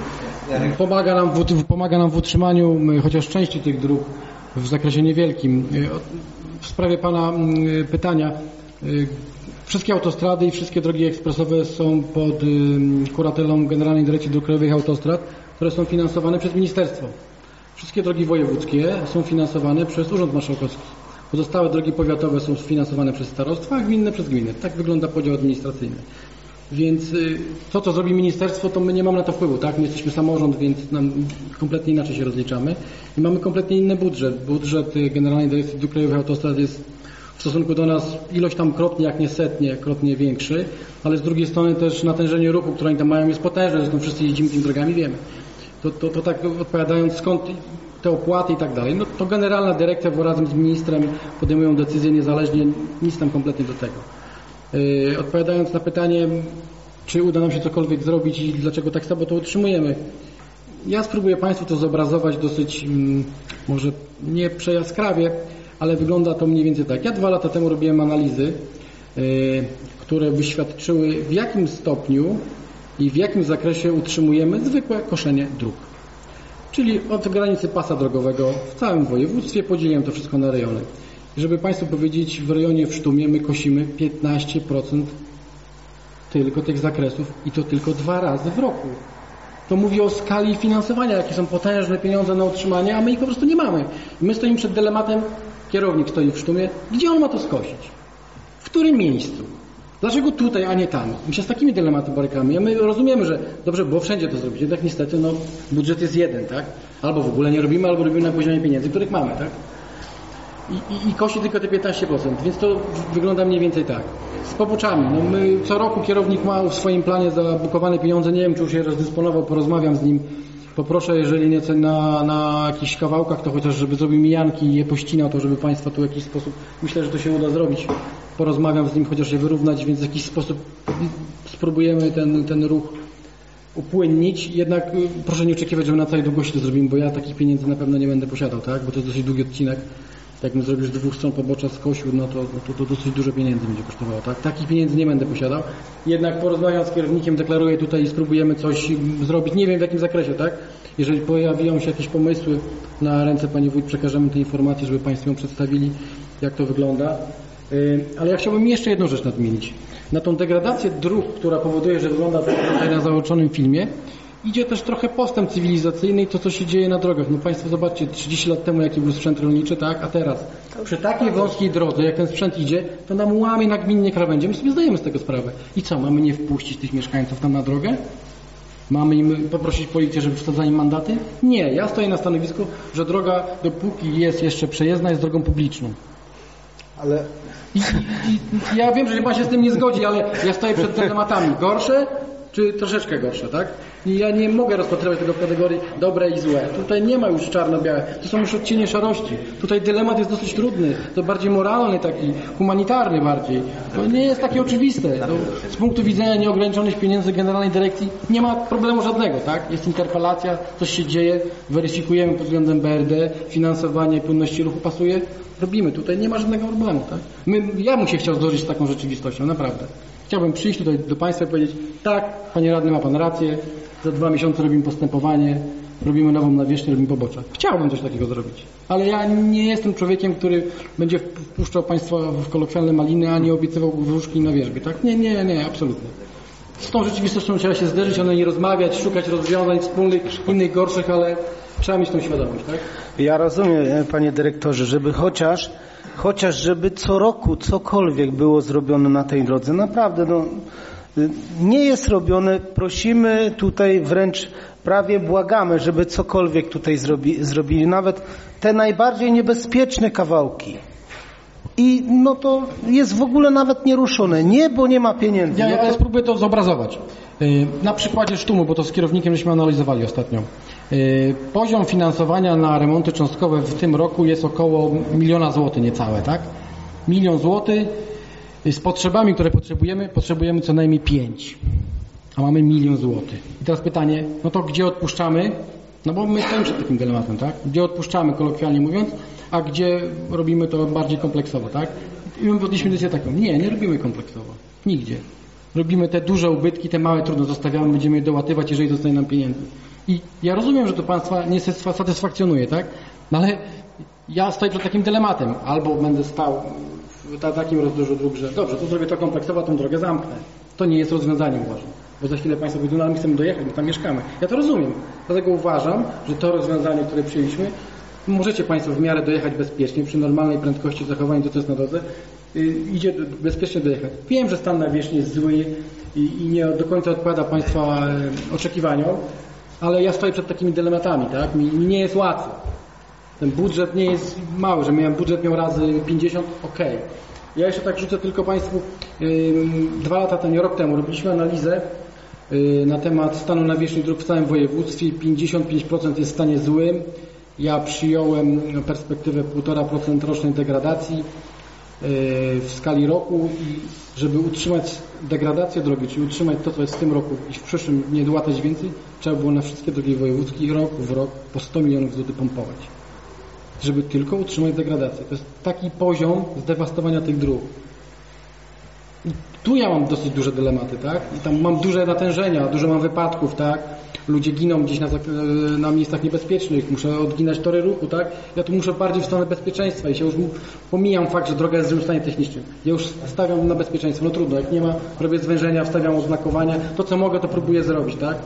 pomaga nam w utrzymaniu chociaż części tych dróg w zakresie niewielkim. W sprawie pana pytania, wszystkie autostrady i wszystkie drogi ekspresowe są pod kuratelą Generalnej Dyrekcji Dróg Krajowych i Autostrad, które są finansowane przez ministerstwo. Wszystkie drogi wojewódzkie są finansowane przez Urząd Marszałkowski. Pozostałe drogi powiatowe są sfinansowane przez starostwa, a gminne przez gminy. Tak wygląda podział administracyjny. Więc to, co zrobi ministerstwo, to my nie mamy na to wpływu, tak? My jesteśmy samorząd, więc nam kompletnie inaczej się rozliczamy i mamy kompletnie inny budżet. Budżet Generalnej Dyrekcji Dróg Krajowych Autostrad jest w stosunku do nas ilość tam krotnie, jak nie setniekrotnie większy, ale z drugiej strony też natężenie ruchu, które oni tam mają, jest potężne, zresztą wszyscy jeździmy tymi drogami, wiemy. To tak odpowiadając, skąd te opłaty i tak dalej, no to Generalna Dyrekcja, bo razem z ministrem podejmują decyzje niezależnie, nic tam kompletnie do tego. Odpowiadając na pytanie, czy uda nam się cokolwiek zrobić i dlaczego tak słabo to utrzymujemy, ja spróbuję Państwu to zobrazować dosyć, może nie przejaskrawie, ale wygląda to mniej więcej tak. Ja 2 lata temu robiłem analizy, które by świadczyły, w jakim stopniu i w jakim zakresie utrzymujemy zwykłe koszenie dróg. Czyli od granicy pasa drogowego w całym województwie podzieliłem to wszystko na rejony. Żeby Państwu powiedzieć, w rejonie w Sztumie my kosimy 15% tylko tych zakresów i to tylko 2 razy w roku. To mówi o skali finansowania, jakie są potężne pieniądze na utrzymanie, a my ich po prostu nie mamy. I my stoimy przed dylematem, kierownik stoi w Sztumie, gdzie on ma to skosić? W którym miejscu? Dlaczego tutaj, a nie tam? My się z takimi dylematami borykamy. My rozumiemy, że dobrze było wszędzie to zrobić, jednak niestety budżet jest jeden, tak? Albo w ogóle nie robimy, albo robimy na poziomie pieniędzy, których mamy, tak? I kości tylko te 15%, więc to wygląda mniej więcej tak. Z poboczami. My co roku kierownik ma w swoim planie zabukowane pieniądze, nie wiem, czy już je rozdysponował, porozmawiam z nim. Poproszę, jeżeli nie na jakichś kawałkach, to chociaż żeby zrobił mijanki i je pościnał, to żeby Państwa tu w jakiś sposób, myślę, że to się uda zrobić. Porozmawiam z nim, chociaż się wyrównać, więc w jakiś sposób spróbujemy ten ruch upłynnić. Jednak proszę nie oczekiwać, że my na całej długości to zrobimy, bo ja takich pieniędzy na pewno nie będę posiadał, tak? Bo to jest dosyć długi odcinek. Jak my zrobisz z 2 stron pobocza z Kosiu, no to dosyć dużo pieniędzy będzie kosztowało, tak? Takich pieniędzy nie będę posiadał. Jednak porozmawiam z kierownikiem, deklaruję tutaj i spróbujemy coś zrobić. Nie wiem w jakim zakresie, tak? Jeżeli pojawią się jakieś pomysły, na ręce Pani Wójt przekażemy te informacje, żeby Państwo ją przedstawili, jak to wygląda. Ale ja chciałbym jeszcze jedną rzecz nadmienić. Na tą degradację dróg, która powoduje, że wygląda to tutaj na załączonym filmie, idzie też trochę postęp cywilizacyjny i to, co się dzieje na drogach. No Państwo zobaczcie, 30 lat temu jaki był sprzęt rolniczy, tak? A teraz przy takiej wąskiej drodze, jak ten sprzęt idzie, to nam łamie na gminnie krawędzie. My sobie zdajemy z tego sprawę. I co, mamy nie wpuścić tych mieszkańców tam na drogę? Mamy im poprosić policję, żeby wsadzali im mandaty? Nie, ja stoję na stanowisku, że droga, dopóki jest jeszcze przejezdna, jest drogą publiczną. Ale ja wiem, że Pan się z tym nie zgodzi, ale ja stoję przed dylematami. Gorsze czy troszeczkę gorsze, tak? I ja nie mogę rozpatrywać tego w kategorii dobre i złe. Tutaj nie ma już czarno-białe. To są już odcienie szarości. Tutaj dylemat jest dosyć trudny. To bardziej moralny, taki humanitarny bardziej. To nie jest takie oczywiste. To z punktu widzenia nieograniczonych pieniędzy Generalnej Dyrekcji nie ma problemu żadnego, tak? Jest interpelacja, coś się dzieje, weryfikujemy pod względem BRD, finansowanie płynności ruchu pasuje. Robimy. Tutaj nie ma żadnego problemu, tak? Ja bym się chciał zderzyć z taką rzeczywistością, naprawdę. Chciałbym przyjść tutaj do Państwa i powiedzieć, tak, Panie Radny, ma Pan rację, za 2 miesiące robimy postępowanie, robimy nową nawierzchnię, robimy pobocze. Chciałbym coś takiego zrobić, ale ja nie jestem człowiekiem, który będzie wpuszczał Państwa w kolokwialne maliny, a nie obiecywał wróżki na wierzbie, tak? Nie, absolutnie. Z tą rzeczywistością trzeba się zderzyć, o niej rozmawiać, szukać rozwiązań wspólnych, innych gorszych, ale trzeba mieć tą świadomość, tak? Ja rozumiem, Panie Dyrektorze, żeby chociaż żeby co roku cokolwiek było zrobione na tej drodze. Naprawdę, nie jest robione. Prosimy tutaj, wręcz prawie błagamy, żeby cokolwiek tutaj zrobili. Nawet te najbardziej niebezpieczne kawałki. I to jest w ogóle nawet nieruszone. Nie, bo nie ma pieniędzy. Ja spróbuję to zobrazować. Na przykładzie Sztumu, bo to z kierownikiem żeśmy analizowali ostatnio. Poziom finansowania na remonty cząstkowe w tym roku jest około 1 000 000 złotych niecałe, tak? 1 000 000 złotych z potrzebami, które potrzebujemy co najmniej 5, a mamy 1 000 000 złotych. I teraz pytanie, to gdzie odpuszczamy? No bo my stoimy przed takim dylematem, tak? Gdzie odpuszczamy, kolokwialnie mówiąc, a gdzie robimy to bardziej kompleksowo, tak? I my podjęliśmy decyzję taką, nie robimy kompleksowo, nigdzie. Robimy te duże ubytki, te małe trudno zostawiamy, będziemy je dołatywać, jeżeli zostanie nam pieniędzy. I ja rozumiem, że to Państwa nie satysfakcjonuje, tak? No ale ja stoję przed takim dylematem. Albo będę stał w takim rozdrożu dróg, że dobrze, to zrobię to kompleksowo, tą drogę zamknę. To nie jest rozwiązaniem, uważam. Bo za chwilę Państwo powiedzą, ale my chcemy dojechać, my tam mieszkamy. Ja to rozumiem. Dlatego uważam, że to rozwiązanie, które przyjęliśmy, możecie Państwo w miarę dojechać bezpiecznie, przy normalnej prędkości zachowania to, co jest na drodze, idzie bezpiecznie dojechać. Wiem, że stan nawierzchni jest zły i nie do końca odpowiada Państwa oczekiwaniom, ale ja stoję przed takimi dylematami, tak? Mi nie jest łatwo. Ten budżet nie jest mały, że miałem budżet miał razy 50, okej. Ja jeszcze tak rzucę tylko Państwu, 2 lata temu, rok temu robiliśmy analizę na temat stanu nawierzchni dróg w całym województwie. 55% jest w stanie złym. Ja przyjąłem perspektywę 1,5% rocznej degradacji w skali roku i żeby utrzymać degradację drogi, czyli utrzymać to, co jest w tym roku i w przyszłym nie dołatać więcej, trzeba było na wszystkie drogi wojewódzkie rok w rok po 100 milionów złotych pompować. Żeby tylko utrzymać degradację. To jest taki poziom zdewastowania tych dróg. I tu ja mam dosyć duże dylematy, tak? I tam mam duże natężenia, dużo mam wypadków, tak? Ludzie giną gdzieś na miejscach niebezpiecznych, muszę odginać tory ruchu, tak? Ja tu muszę bardziej w stronę bezpieczeństwa i się już pomijam fakt, że droga jest w złym stanie technicznym. Ja już stawiam na bezpieczeństwo, no trudno, jak nie ma, robię zwężenia, wstawiam oznakowania, to co mogę, to próbuję zrobić, tak?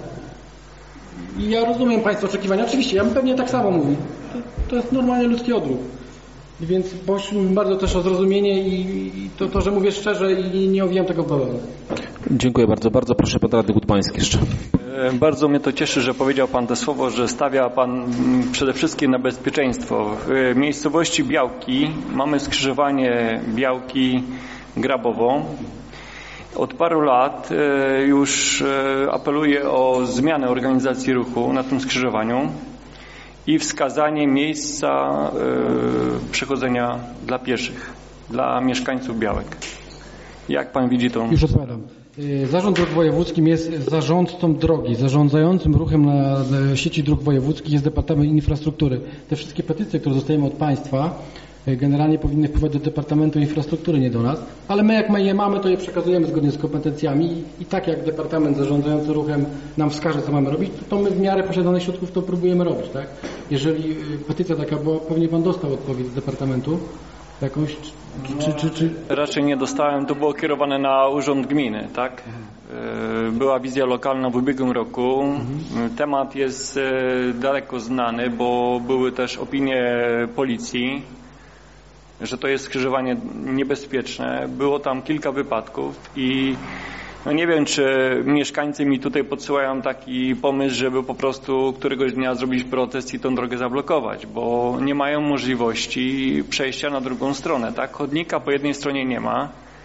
I ja rozumiem Państwa oczekiwania, oczywiście, ja bym pewnie tak samo mówił. To jest normalnie ludzki odruch. Więc prosiłbym bardzo też o zrozumienie i to, że mówię szczerze i nie owijam tego w balonu. Dziękuję bardzo. Bardzo proszę pan radny Gutmański jeszcze. Bardzo mnie to cieszy, że powiedział Pan te słowo, że stawia Pan przede wszystkim na bezpieczeństwo. W miejscowości Białki mamy skrzyżowanie Białki-Grabowo. Od paru lat już apeluję o zmianę organizacji ruchu na tym skrzyżowaniu i wskazanie miejsca przechodzenia dla pieszych, dla mieszkańców Białek. Jak Pan widzi tą... Już odpowiadam. Zarząd Dróg Wojewódzkich jest zarządcą drogi, zarządzającym ruchem na sieci dróg wojewódzkich jest Departament Infrastruktury. Te wszystkie petycje, które dostajemy od Państwa, generalnie powinny wpływać do Departamentu Infrastruktury, nie do nas, ale my jak je mamy, to je przekazujemy zgodnie z kompetencjami i tak jak Departament zarządzający ruchem nam wskaże, co mamy robić, to my w miarę posiadanych środków to próbujemy robić, tak? Jeżeli petycja taka, bo pewnie Pan dostał odpowiedź z Departamentu jakąś, czy... Raczej nie dostałem, to było kierowane na Urząd Gminy, tak? Była wizja lokalna w ubiegłym roku. Temat jest daleko znany, bo były też opinie policji, że to jest skrzyżowanie niebezpieczne. Było tam kilka wypadków i no nie wiem, czy mieszkańcy mi tutaj podsyłają taki pomysł, żeby po prostu któregoś dnia zrobić protest i tą drogę zablokować, bo nie mają możliwości przejścia na drugą stronę, tak? Chodnika po jednej stronie nie ma.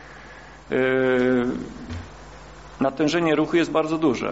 Natężenie ruchu jest bardzo duże.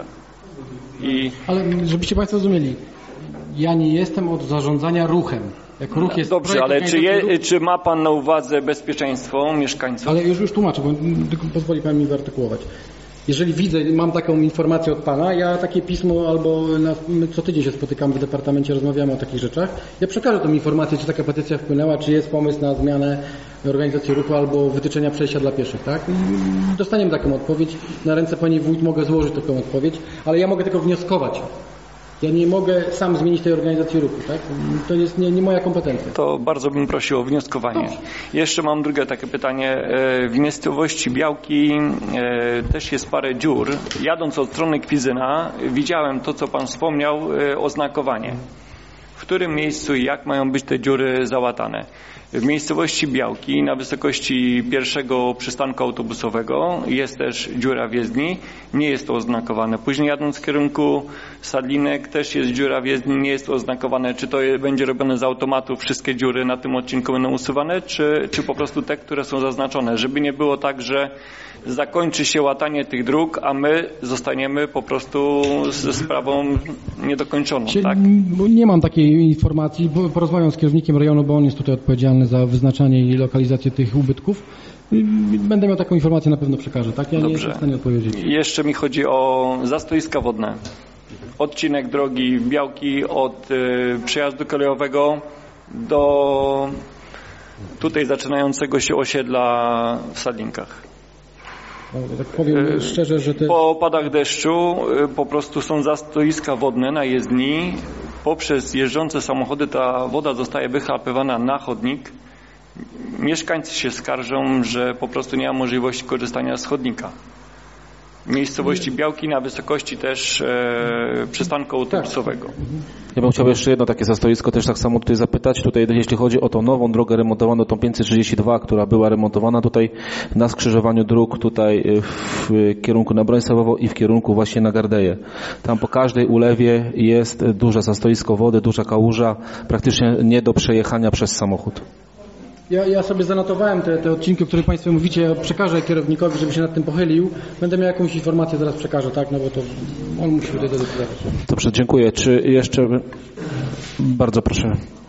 Ale żebyście Państwo rozumieli, ja nie jestem od zarządzania ruchem. Jak ruch jest dobrze, ale czy ma Pan na uwadze bezpieczeństwo mieszkańców? Ale już tłumaczę, bo tylko pozwoli Pan mi wyartykułować. Jeżeli widzę, mam taką informację od Pana, ja takie pismo albo my co tydzień się spotykamy w departamencie, rozmawiamy o takich rzeczach, ja przekażę tą informację, czy taka petycja wpłynęła, czy jest pomysł na zmianę organizacji ruchu albo wytyczenia przejścia dla pieszych, tak? I dostaniemy taką odpowiedź. Na ręce Pani Wójt mogę złożyć taką odpowiedź, ale ja mogę tylko wnioskować. Ja nie mogę sam zmienić tej organizacji ruchu, tak? To jest nie moja kompetencja. To bardzo bym prosił o wnioskowanie. Dobrze. Jeszcze mam drugie takie pytanie. W miejscowości Białki też jest parę dziur. Jadąc od strony Kwidzyna widziałem to, co Pan wspomniał, oznakowanie. W którym miejscu i jak mają być te dziury załatane? W miejscowości Białki na wysokości pierwszego przystanku autobusowego jest też dziura w jezdni, nie jest to oznakowane. Później jadąc w kierunku Sadlinek też jest dziura w jezdni, nie jest to oznakowane. Czy to będzie robione z automatu, wszystkie dziury na tym odcinku będą usuwane, czy po prostu te, które są zaznaczone, żeby nie było tak, że zakończy się łatanie tych dróg, a my zostaniemy po prostu ze sprawą niedokończoną. Tak? Nie mam takiej informacji, porozmawiam z kierownikiem rejonu, bo on jest tutaj odpowiedzialny za wyznaczanie i lokalizację tych ubytków. Będę miał taką informację, na pewno przekażę. Tak? Ja nie jestem w stanie odpowiedzieć. Jeszcze mi chodzi o zastoiska wodne. Odcinek drogi Białki od przejazdu kolejowego do tutaj zaczynającego się osiedla w Sadlinkach. Tak powiem szczerze, że po opadach deszczu po prostu są zastoiska wodne na jezdni. Poprzez jeżdżące samochody ta woda zostaje wychlapywana na chodnik. Mieszkańcy się skarżą, że po prostu nie ma możliwości korzystania z chodnika. miejscowości Białki na wysokości też przystanku autobusowego. Ja bym chciał jeszcze jedno takie stoisko też tak samo tutaj zapytać. Tutaj jeśli chodzi o tą nową drogę remontowaną, tą 532, która była remontowana tutaj na skrzyżowaniu dróg tutaj w kierunku na Broń Sawową i w kierunku właśnie na Gardeję. Tam po każdej ulewie jest duże zastoisko wody, duża kałuża, praktycznie nie do przejechania przez samochód. Ja sobie zanotowałem te odcinki, o których Państwo mówicie, ja przekażę kierownikowi, żeby się nad tym pochylił. Będę miał jakąś informację, zaraz przekażę, tak? No bo to on musi tutaj decydować. Dobrze, dziękuję. Czy jeszcze... Bardzo proszę.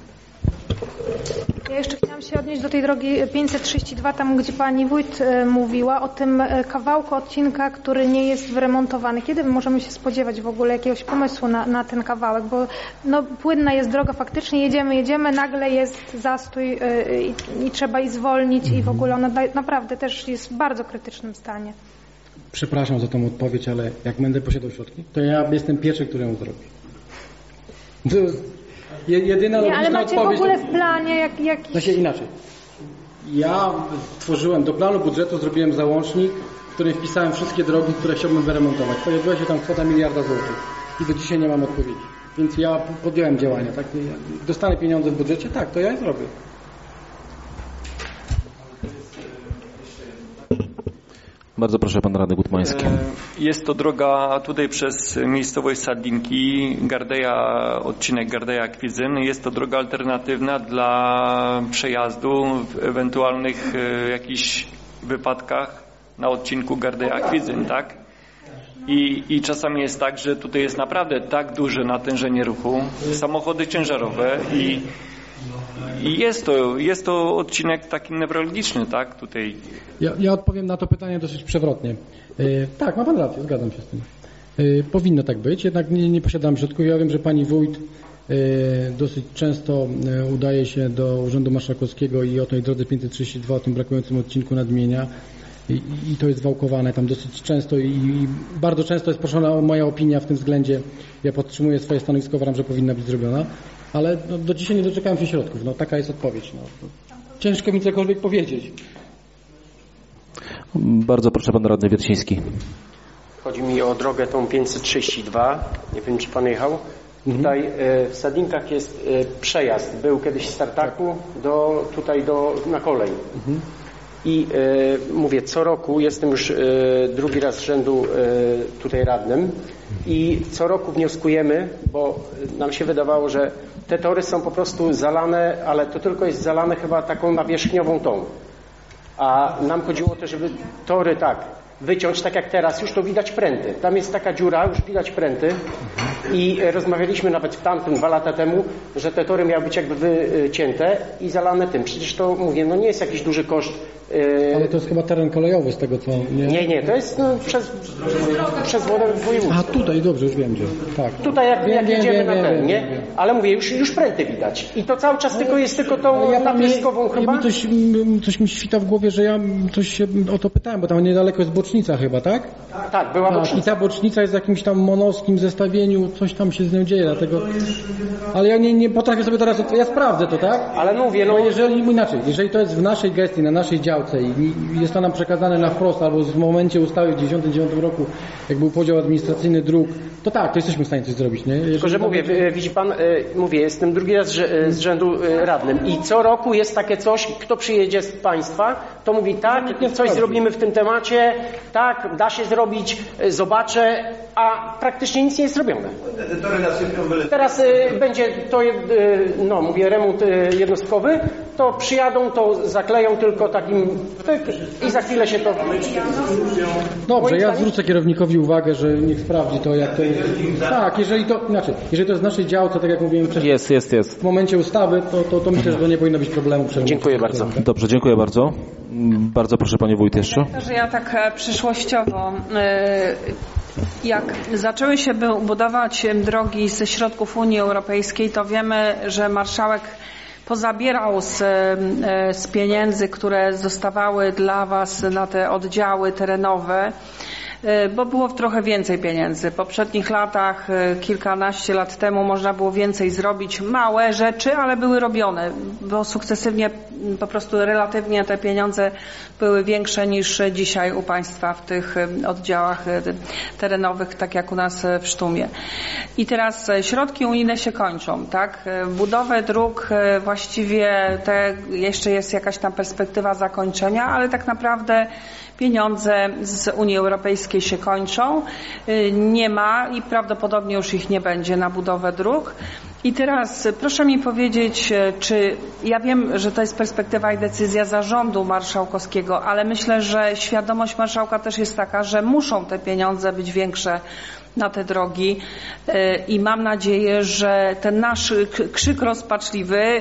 Ja jeszcze chciałam się odnieść do tej drogi 532, tam gdzie Pani Wójt mówiła o tym kawałku odcinka, który nie jest wyremontowany. Kiedy możemy się spodziewać w ogóle jakiegoś pomysłu na ten kawałek? Bo no, płynna jest droga, faktycznie jedziemy, nagle jest zastój i trzeba jej zwolnić i w ogóle ona naprawdę też jest w bardzo krytycznym stanie. Przepraszam za tą odpowiedź, ale jak będę posiadał środki, to ja jestem pierwszy, który ją zrobi. To jest jedyna logiczna ale macie odpowiedź. w ogóle w planie jakiś... Znaczy inaczej. Ja tworzyłem do planu budżetu, zrobiłem załącznik, w którym wpisałem wszystkie drogi, które chciałbym wyremontować. Pojawiła się tam kwota 1 miliarda złotych i do dzisiaj nie mam odpowiedzi. Więc ja podjąłem działania. Tak? Dostanę pieniądze w budżecie? Tak, to ja je zrobię. Bardzo proszę, pan radny Gutmański. Jest to droga tutaj przez miejscowość Sadlinki, Gardeja, odcinek Gardeja-Kwidzyn. Jest to droga alternatywna dla przejazdu w ewentualnych jakichś wypadkach na odcinku Gardeja-Kwidzyn, tak? I czasami jest tak, że tutaj jest naprawdę tak duże natężenie ruchu, samochody ciężarowe i jest to odcinek taki newralgiczny, tak? Tutaj. Ja odpowiem na to pytanie dosyć przewrotnie. Tak, ma pan rację, zgadzam się z tym. Powinno tak być, jednak nie posiadam środków. Ja wiem, że pani wójt dosyć często udaje się do Urzędu Marszałkowskiego i o tej drodze 532, o tym brakującym odcinku nadmienia i to jest wałkowane tam dosyć często i bardzo często jest proszona o moja opinia w tym względzie. Ja podtrzymuję swoje stanowisko, uważam, że powinna być zrobiona, ale no, do dzisiaj nie doczekałem się środków. No, taka jest odpowiedź. No. Ciężko mi cokolwiek powiedzieć. Bardzo proszę, pan radny Wierciński. Chodzi mi o drogę tą 532. Nie wiem, czy pan jechał. Tutaj w Sadlinkach jest przejazd. Był kiedyś z Tartaku na kolej. I mówię, co roku jestem już drugi raz z rzędu tutaj radnym i co roku wnioskujemy, bo nam się wydawało, że te tory są po prostu zalane, ale to tylko jest zalane chyba taką nawierzchniową tą. A nam chodziło o to, żeby tory wyciąć, tak jak teraz, już to widać pręty. Tam jest taka dziura, już widać pręty i rozmawialiśmy nawet w tamtym 2 lata temu, że te tory miały być jakby wycięte i zalane tym. Przecież to, mówię, no nie jest jakiś duży koszt. Ale to jest chyba teren kolejowy z tego co... Nie, to jest przez wodę wojewódzką. A tutaj, dobrze, już wiem gdzie. Tak. Tutaj jak jedziemy na ten, nie? Ale mówię, już pręty widać. I to cały czas jest tylko tą napieskową chyba. Coś mi świta w głowie, że ja coś się o to pytałem, bo tam niedaleko jest bocznica chyba, tak? Tak, była bocznica. I ta bocznica jest w jakimś tam monowskim zestawieniu, coś tam się z nią dzieje, dlatego... Ale ja nie potrafię sobie teraz... Ja sprawdzę to, tak? Ale mówię, no... Jeżeli to jest w naszej gestii, na naszej działce i jest to nam przekazane na wprost, albo w momencie ustawy w 1999 roku, jak był podział administracyjny dróg, to tak, to jesteśmy w stanie coś zrobić, nie? Tylko, że mówię, widzi pan, jestem drugi raz z rzędu radnym i co roku jest takie coś, kto przyjedzie z państwa, to mówi tak, coś zrobimy w tym temacie, tak, da się zrobić, zobaczę, a praktycznie nic nie jest zrobione. Teraz będzie to, remont jednostkowy, to przyjadą, to zakleją tylko takim i za chwilę się to... Dobrze, ja zwrócę kierownikowi uwagę, że niech sprawdzi to, jak to jest. Tak, jeżeli to jest w naszej działce, tak jak mówiłem wcześniej, jest. W momencie ustawy, to myślę, że to nie powinno być problemu. Dziękuję bardzo. Dobrze, dziękuję bardzo. Bardzo proszę, panie wójt jeszcze. Że ja tak przyszłościowo, jak zaczęły się budować drogi ze środków Unii Europejskiej, to wiemy, że marszałek pozabierał z pieniędzy, które zostawały dla was na te oddziały terenowe, bo było trochę więcej pieniędzy. W poprzednich latach, kilkanaście lat temu można było więcej zrobić, małe rzeczy, ale były robione, bo sukcesywnie po prostu relatywnie te pieniądze były większe niż dzisiaj u Państwa w tych oddziałach terenowych, tak jak u nas w Sztumie. I teraz środki unijne się kończą, tak? Budowę dróg właściwie jeszcze jest jakaś tam perspektywa zakończenia, ale tak naprawdę pieniądze z Unii Europejskiej się kończą, nie ma i prawdopodobnie już ich nie będzie na budowę dróg. I teraz proszę mi powiedzieć, czy ja wiem, że to jest perspektywa i decyzja zarządu marszałkowskiego, ale myślę, że świadomość marszałka też jest taka, że muszą te pieniądze być większe na te drogi i mam nadzieję, że ten nasz krzyk rozpaczliwy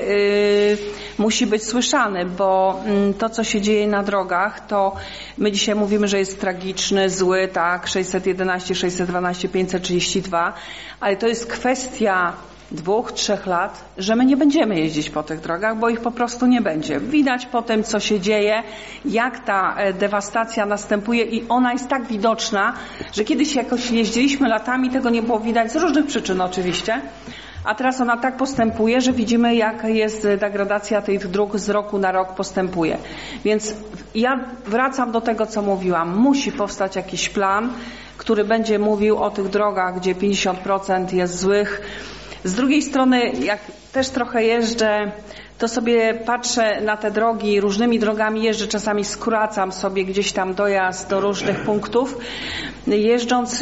musi być słyszany, bo to, co się dzieje na drogach, to my dzisiaj mówimy, że jest tragiczny, zły, tak, 611, 612, 532, ale to jest kwestia 2-3 lat, że my nie będziemy jeździć po tych drogach, bo ich po prostu nie będzie. Widać po tym, co się dzieje, jak ta dewastacja następuje i ona jest tak widoczna, że kiedyś jakoś jeździliśmy latami, tego nie było widać z różnych przyczyn oczywiście, a teraz ona tak postępuje, że widzimy, jak jest degradacja tych dróg z roku na rok postępuje. Więc ja wracam do tego, co mówiłam. Musi powstać jakiś plan, który będzie mówił o tych drogach, gdzie 50% jest złych. Z drugiej strony, jak też trochę jeżdżę, to sobie patrzę na te drogi, różnymi drogami jeżdżę, czasami skracam sobie gdzieś tam dojazd do różnych punktów, jeżdżąc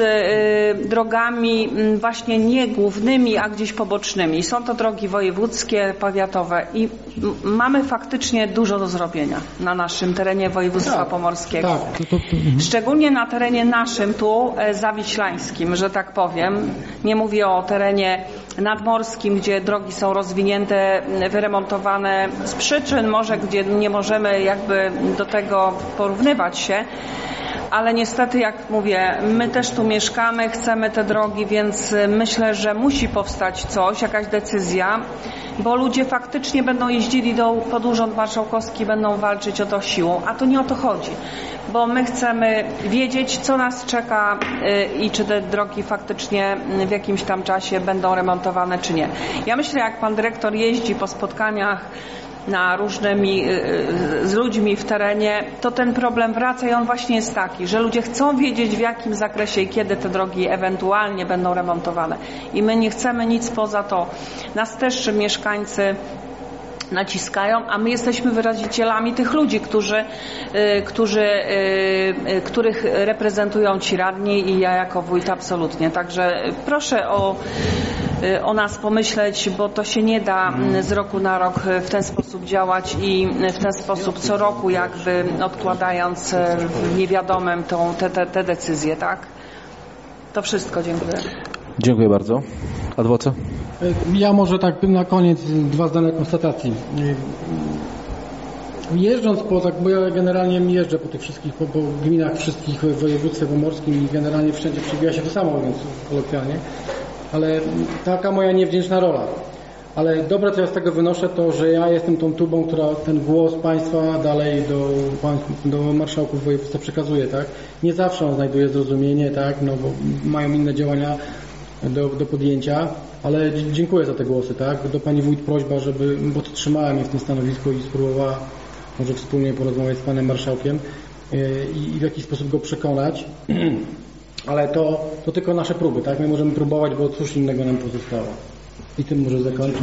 drogami właśnie nie głównymi, a gdzieś pobocznymi. Są to drogi wojewódzkie, powiatowe i mamy faktycznie dużo do zrobienia na naszym terenie województwa pomorskiego. Szczególnie na terenie naszym tu, zawiślańskim, że tak powiem. Nie mówię o terenie nadmorskim, gdzie drogi są rozwinięte, wyremontowane z przyczyn może, gdzie nie możemy jakby do tego porównywać się, ale niestety, jak mówię, my też tu mieszkamy, chcemy te drogi, więc myślę, że musi powstać coś, jakaś decyzja, bo ludzie faktycznie będą jeździli pod Urząd Marszałkowski, będą walczyć o to siłą, a to nie o to chodzi, bo my chcemy wiedzieć, co nas czeka i czy te drogi faktycznie w jakimś tam czasie będą remontowane, czy nie. Ja myślę, jak pan dyrektor jeździ po spotkaniach z ludźmi w terenie, to ten problem wraca i on właśnie jest taki, że ludzie chcą wiedzieć, w jakim zakresie i kiedy te drogi ewentualnie będą remontowane. I my nie chcemy nic poza to. Nas też mieszkańcy naciskają, a my jesteśmy wyrazicielami tych ludzi, których reprezentują ci radni i ja jako wójt absolutnie. Także proszę o nas pomyśleć, bo to się nie da z roku na rok w ten sposób działać i w ten sposób co roku jakby odkładając w niewiadomym te decyzje, tak? To wszystko, dziękuję. Dziękuję bardzo. Adwoce? Ja może tak na koniec 2 zdania konstatacji. Jeżdżąc bo ja generalnie jeżdżę po tych wszystkich, po gminach wszystkich w województwie pomorskim i generalnie wszędzie przebija się to samo, więc kolokwialnie, ale taka moja niewdzięczna rola. Ale dobre, co ja z tego wynoszę, to, że ja jestem tą tubą, która ten głos państwa dalej do marszałków województwa przekazuje, tak? Nie zawsze on znajduje zrozumienie, tak? No bo mają inne działania do podjęcia, ale dziękuję za te głosy, tak? Do pani wójt prośba, żeby podtrzymała mnie w tym stanowisku i spróbowała może wspólnie porozmawiać z panem marszałkiem i w jakiś sposób go przekonać. Ale to tylko nasze próby, tak? My możemy próbować, bo cóż innego nam pozostało. I tym może zakończę.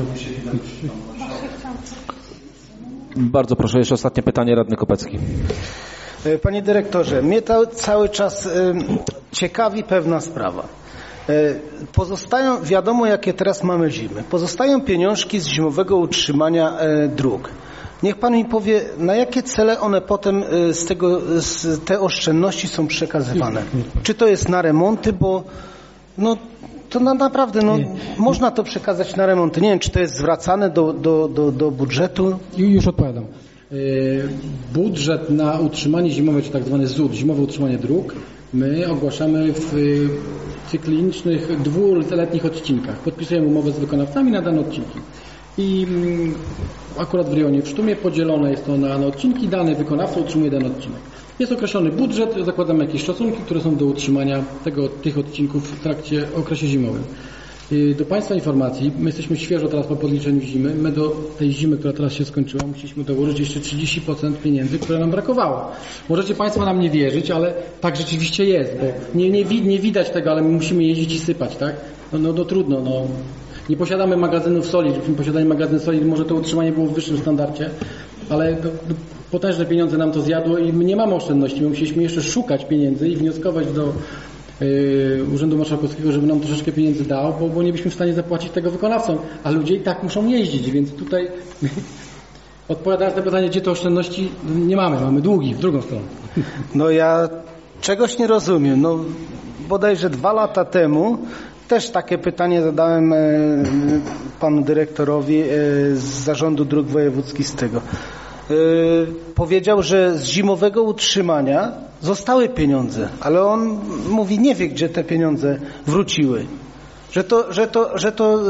Bardzo proszę, jeszcze ostatnie pytanie, radny Kopecki. Panie dyrektorze, mnie to cały czas ciekawi pewna sprawa. Pozostają, wiadomo jakie teraz mamy zimy, pozostają pieniążki z zimowego utrzymania dróg. Niech pan mi powie, na jakie cele one potem te oszczędności są przekazywane. Czy to jest na remonty, bo to naprawdę można to przekazać na remonty. Nie wiem, czy to jest zwracane do budżetu. Już odpowiadam. Budżet na utrzymanie zimowe, czy tak zwany ZUD, zimowe utrzymanie dróg, my ogłaszamy w cyklicznych 2-letnich odcinkach. Podpisujemy umowę z wykonawcami na dane odcinki. I akurat w rejonie w Sztumie podzielone jest to na odcinki, dany wykonawca utrzymuje dany odcinek. Jest określony budżet, zakładamy jakieś szacunki, które są do utrzymania tych odcinków w okresie zimowym. Do Państwa informacji, my jesteśmy świeżo teraz po podliczeniu zimy, my do tej zimy, która teraz się skończyła, musieliśmy dołożyć jeszcze 30% pieniędzy, które nam brakowało. Możecie Państwo nam nie wierzyć, ale tak rzeczywiście jest, bo nie widać tego, ale my musimy jeździć i sypać, tak? No trudno, no. Nie posiadamy magazynów soli, gdybyśmy posiadali magazyn soli, może to utrzymanie było w wyższym standardzie, ale potężne pieniądze nam to zjadło i my nie mamy oszczędności. My musieliśmy jeszcze szukać pieniędzy i wnioskować do Urzędu Marszałkowskiego, żeby nam troszeczkę pieniędzy dał, bo nie byliśmy w stanie zapłacić tego wykonawcom, a ludzie i tak muszą jeździć, więc tutaj odpowiadając na pytanie, gdzie te oszczędności, nie mamy długi, w drugą stronę. No ja czegoś nie rozumiem. No bodajże 2 lata temu też takie pytanie zadałem panu dyrektorowi z Zarządu Dróg Wojewódzkich z tego. Powiedział, że z zimowego utrzymania zostały pieniądze, ale on mówi, nie wie, gdzie te pieniądze wróciły. Że to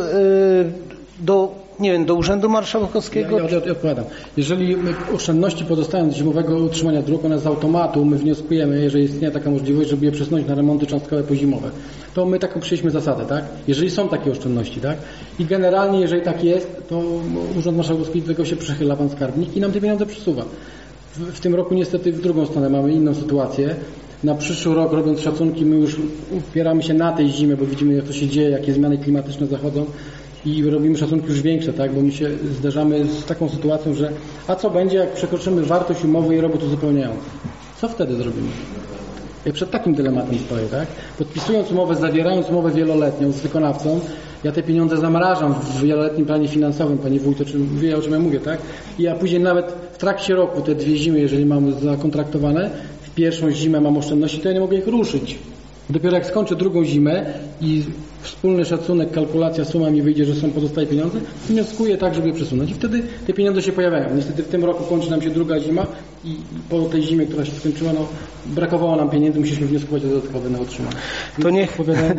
do Urzędu Marszałkowskiego? Ja odpowiadam. Jeżeli oszczędności pozostają z zimowego utrzymania dróg, one z automatu, my wnioskujemy, jeżeli istnieje taka możliwość, żeby je przesunąć na remonty cząstkowe pozimowe. To my taką przyjęliśmy zasadę, tak? Jeżeli są takie oszczędności, tak? I generalnie, jeżeli tak jest, to Urząd Marszałkowski do tego się przychyla, pan skarbnik i nam te pieniądze przesuwa. W tym roku niestety w drugą stronę mamy inną sytuację. Na przyszły rok, robiąc szacunki, my już upieramy się na tej zimie, bo widzimy, jak to się dzieje, jakie zmiany klimatyczne zachodzą i robimy szacunki już większe, tak? Bo my się zderzamy z taką sytuacją, że a co będzie, jak przekroczymy wartość umowę i robót uzupełniający? Co wtedy zrobimy? Ja przed takim dylematem stoję, tak? Podpisując umowę, zawierając umowę wieloletnią z wykonawcą, ja te pieniądze zamrażam w wieloletnim planie finansowym, panie wójt, wie o czym ja mówię, tak? I ja później nawet w trakcie roku te 2 zimy, jeżeli mam zakontraktowane, w pierwszą zimę mam oszczędności, to ja nie mogę ich ruszyć. Dopiero jak skończę drugą zimę i wspólny szacunek, kalkulacja, suma mi wyjdzie, że są pozostałe pieniądze, wnioskuję tak, żeby je przesunąć i wtedy te pieniądze się pojawiają. Niestety w tym roku kończy nam się druga zima i po tej zimie, która się skończyła, brakowało nam pieniędzy, musieliśmy wnioskować o dodatkowe na utrzymanie. To niech...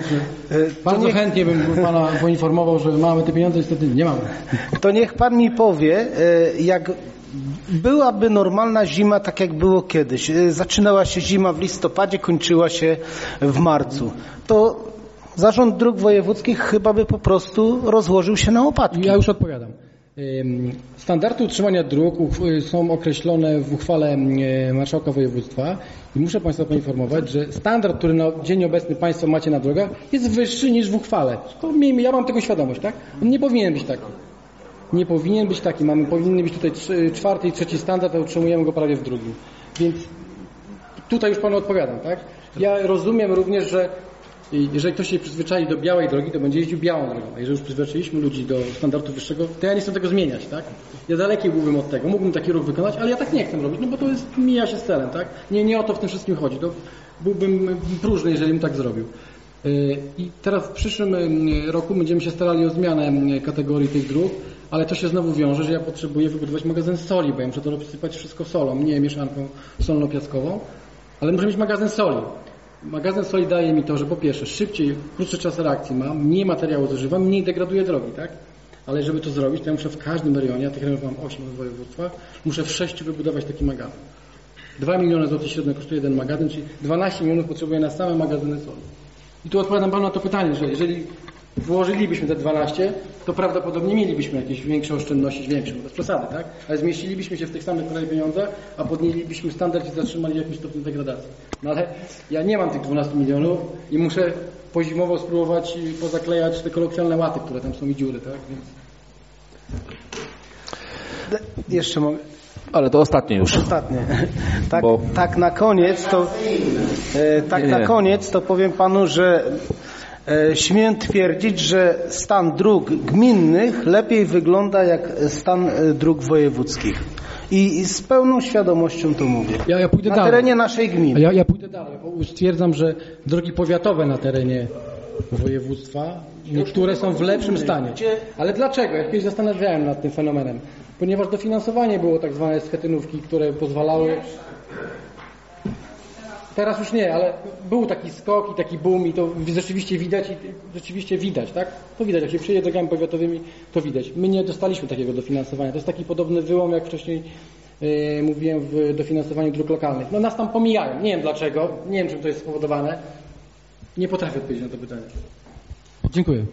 Bardzo chętnie bym Pana poinformował, że mamy te pieniądze, niestety nie mamy. To niech Pan mi powie, jak byłaby normalna zima, tak jak było kiedyś. Zaczynała się zima w listopadzie, kończyła się w marcu. To Zarząd Dróg Wojewódzkich chyba by po prostu rozłożył się na łopatki. Ja już odpowiadam. Standardy utrzymania dróg są określone w uchwale Marszałka Województwa i muszę Państwa poinformować, że standard, który na dzień obecny Państwo macie na drogach, jest wyższy niż w uchwale. Ja mam tego świadomość, tak? On nie powinien być taki. Nie powinien być taki. Powinny być tutaj 4. i 3. standard, a utrzymujemy go prawie w 2. Więc tutaj już Panu odpowiadam, tak? Ja rozumiem również, że jeżeli ktoś się przyzwyczai do białej drogi, to będzie jeździł białą drogą. A jeżeli już przyzwyczailiśmy ludzi do standardu wyższego, to ja nie chcę tego zmieniać, tak? Ja daleki byłbym od tego. Mógłbym taki ruch wykonać, ale ja tak nie chcę robić, no bo to mija się z celem, tak? Nie o to w tym wszystkim chodzi. To byłbym próżny, jeżeli bym tak zrobił. I teraz w przyszłym roku będziemy się starali o zmianę kategorii tych dróg, ale to się znowu wiąże, że ja potrzebuję wybudować magazyn soli, bo ja muszę to rozsypać wszystko solą, nie mieszanką solno-piaskową, ale muszę mieć magazyn soli. Magazyn soli daje mi to, że po pierwsze szybciej, krótszy czas reakcji mam, mniej materiału zużywam, mniej degraduję drogi, tak? Ale żeby to zrobić, to ja muszę w każdym rejonie, a tych rejonów mam 8 w województwach, muszę w 6 wybudować taki magazyn. 2 miliony złotych średnio kosztuje jeden magazyn, czyli 12 milionów potrzebuję na same magazyny soli. I tu odpowiadam Panu na to pytanie, że jeżeli włożylibyśmy te 12, to prawdopodobnie mielibyśmy jakieś większe oszczędności, bez przesady, tak? Ale zmieścilibyśmy się w tych samych pieniądzach, a podnieślibyśmy standard i zatrzymali jakimś stopniu degradacji. No ale ja nie mam tych 12 milionów i muszę pozimowo spróbować pozaklejać te kolokwialne łaty, które tam są i dziury, tak? Więc... Jeszcze mogę... Ale to ostatnie już. Ostatnie. Tak na koniec to powiem Panu, że śmiem twierdzić, że stan dróg gminnych lepiej wygląda jak stan dróg wojewódzkich. I z pełną świadomością to mówię. Ja pójdę na dalej. terenie naszej gminy. Ja pójdę dalej, bo stwierdzam, że drogi powiatowe na terenie województwa, niektóre są w lepszym stanie. Ale dlaczego? Ja kiedyś zastanawiałem nad tym fenomenem. Ponieważ dofinansowanie było tak zwane schetynówki, które pozwalały... Teraz już nie, ale był taki skok i taki boom i to rzeczywiście widać, tak? To widać, jak się przyjedzie drogami powiatowymi, to widać. My nie dostaliśmy takiego dofinansowania. To jest taki podobny wyłom, jak wcześniej mówiłem w dofinansowaniu dróg lokalnych. No nas tam pomijają, nie wiem dlaczego, nie wiem czym to jest spowodowane. Nie potrafię odpowiedzieć na to pytanie. Dziękuję.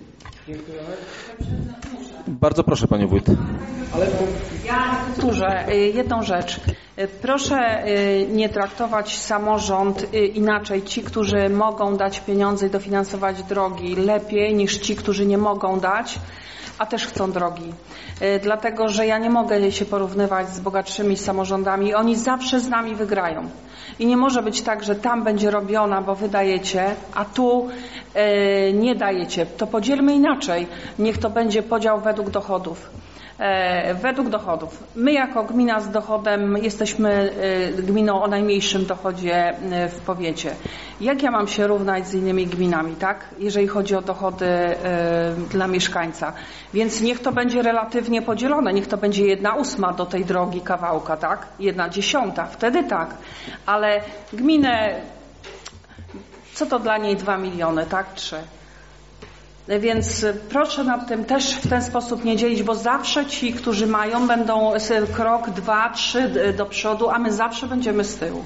Bardzo proszę, panie wójt. Ja powtórzę jedną rzecz. Proszę nie traktować samorząd inaczej. Ci, którzy mogą dać pieniądze i dofinansować drogi, lepiej niż ci, którzy nie mogą dać, a też chcą drogi. Dlatego, że ja nie mogę się porównywać z bogatszymi samorządami. Oni zawsze z nami wygrają. I nie może być tak, że tam będzie robiona, bo wy dajecie, a tu nie dajecie. To podzielmy inaczej. Niech to będzie podział według dochodów. Według dochodów. My jako gmina z dochodem jesteśmy gminą o najmniejszym dochodzie w powiecie. Jak ja mam się równać z innymi gminami, tak? Jeżeli chodzi o dochody dla mieszkańca. Więc niech to będzie relatywnie podzielone. Niech to będzie 1/8 do tej drogi kawałka, tak? 1/10. Wtedy tak. Ale gminę, co to dla niej 2 miliony, tak? 3. Więc proszę nad tym też w ten sposób nie dzielić, bo zawsze ci, którzy mają, będą krok, 2, 3 do przodu, a my zawsze będziemy z tyłu.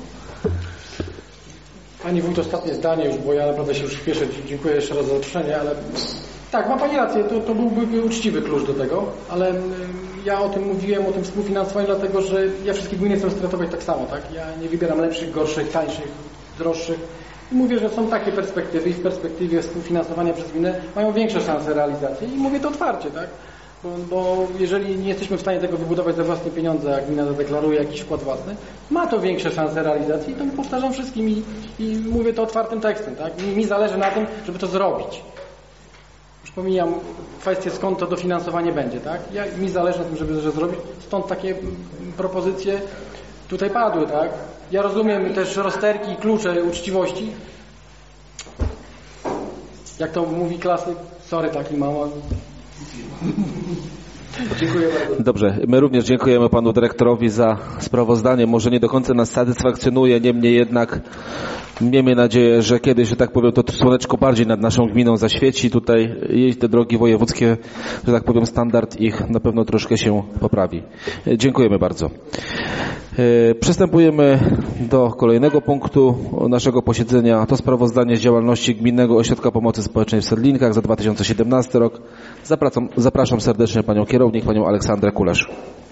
Pani wójt, ostatnie zdanie już, bo ja naprawdę się już śpieszę. Dziękuję jeszcze raz za zaproszenie, ale tak, ma pani rację, to byłby uczciwy klucz do tego, ale ja o tym mówiłem, o tym współfinansowaniu, dlatego że ja wszystkich gmin chcę traktować tak samo, tak? Ja nie wybieram lepszych, gorszych, tańszych, droższych. Mówię, że są takie perspektywy i w perspektywie współfinansowania przez gminę mają większe szanse realizacji i mówię to otwarcie, tak? Bo jeżeli nie jesteśmy w stanie tego wybudować za własne pieniądze, a gmina zadeklaruje jakiś wkład własny, ma to większe szanse realizacji i to powtarzam wszystkim i mówię to otwartym tekstem, tak? Mi zależy na tym, żeby to zrobić. Już pomijam kwestię, skąd to dofinansowanie będzie, tak? Mi zależy na tym, żeby zrobić, stąd takie propozycje tutaj padły, tak? Ja rozumiem też rozterki i klucze uczciwości. Jak to mówi klasyk, sorry, taki mała. Dziękuję bardzo. Dobrze, my również dziękujemy panu dyrektorowi za sprawozdanie. Może nie do końca nas satysfakcjonuje, niemniej jednak miejmy nadzieję, że kiedyś, że tak powiem, to słoneczko bardziej nad naszą gminą zaświeci. Tutaj te drogi wojewódzkie, że tak powiem, standard ich na pewno troszkę się poprawi. Dziękujemy bardzo. Przystępujemy do kolejnego punktu naszego posiedzenia. To sprawozdanie z działalności Gminnego Ośrodka Pomocy Społecznej w Sedlinkach za 2017 rok. Zapraszam serdecznie panią kierownik, panią Aleksandrę Kulesz.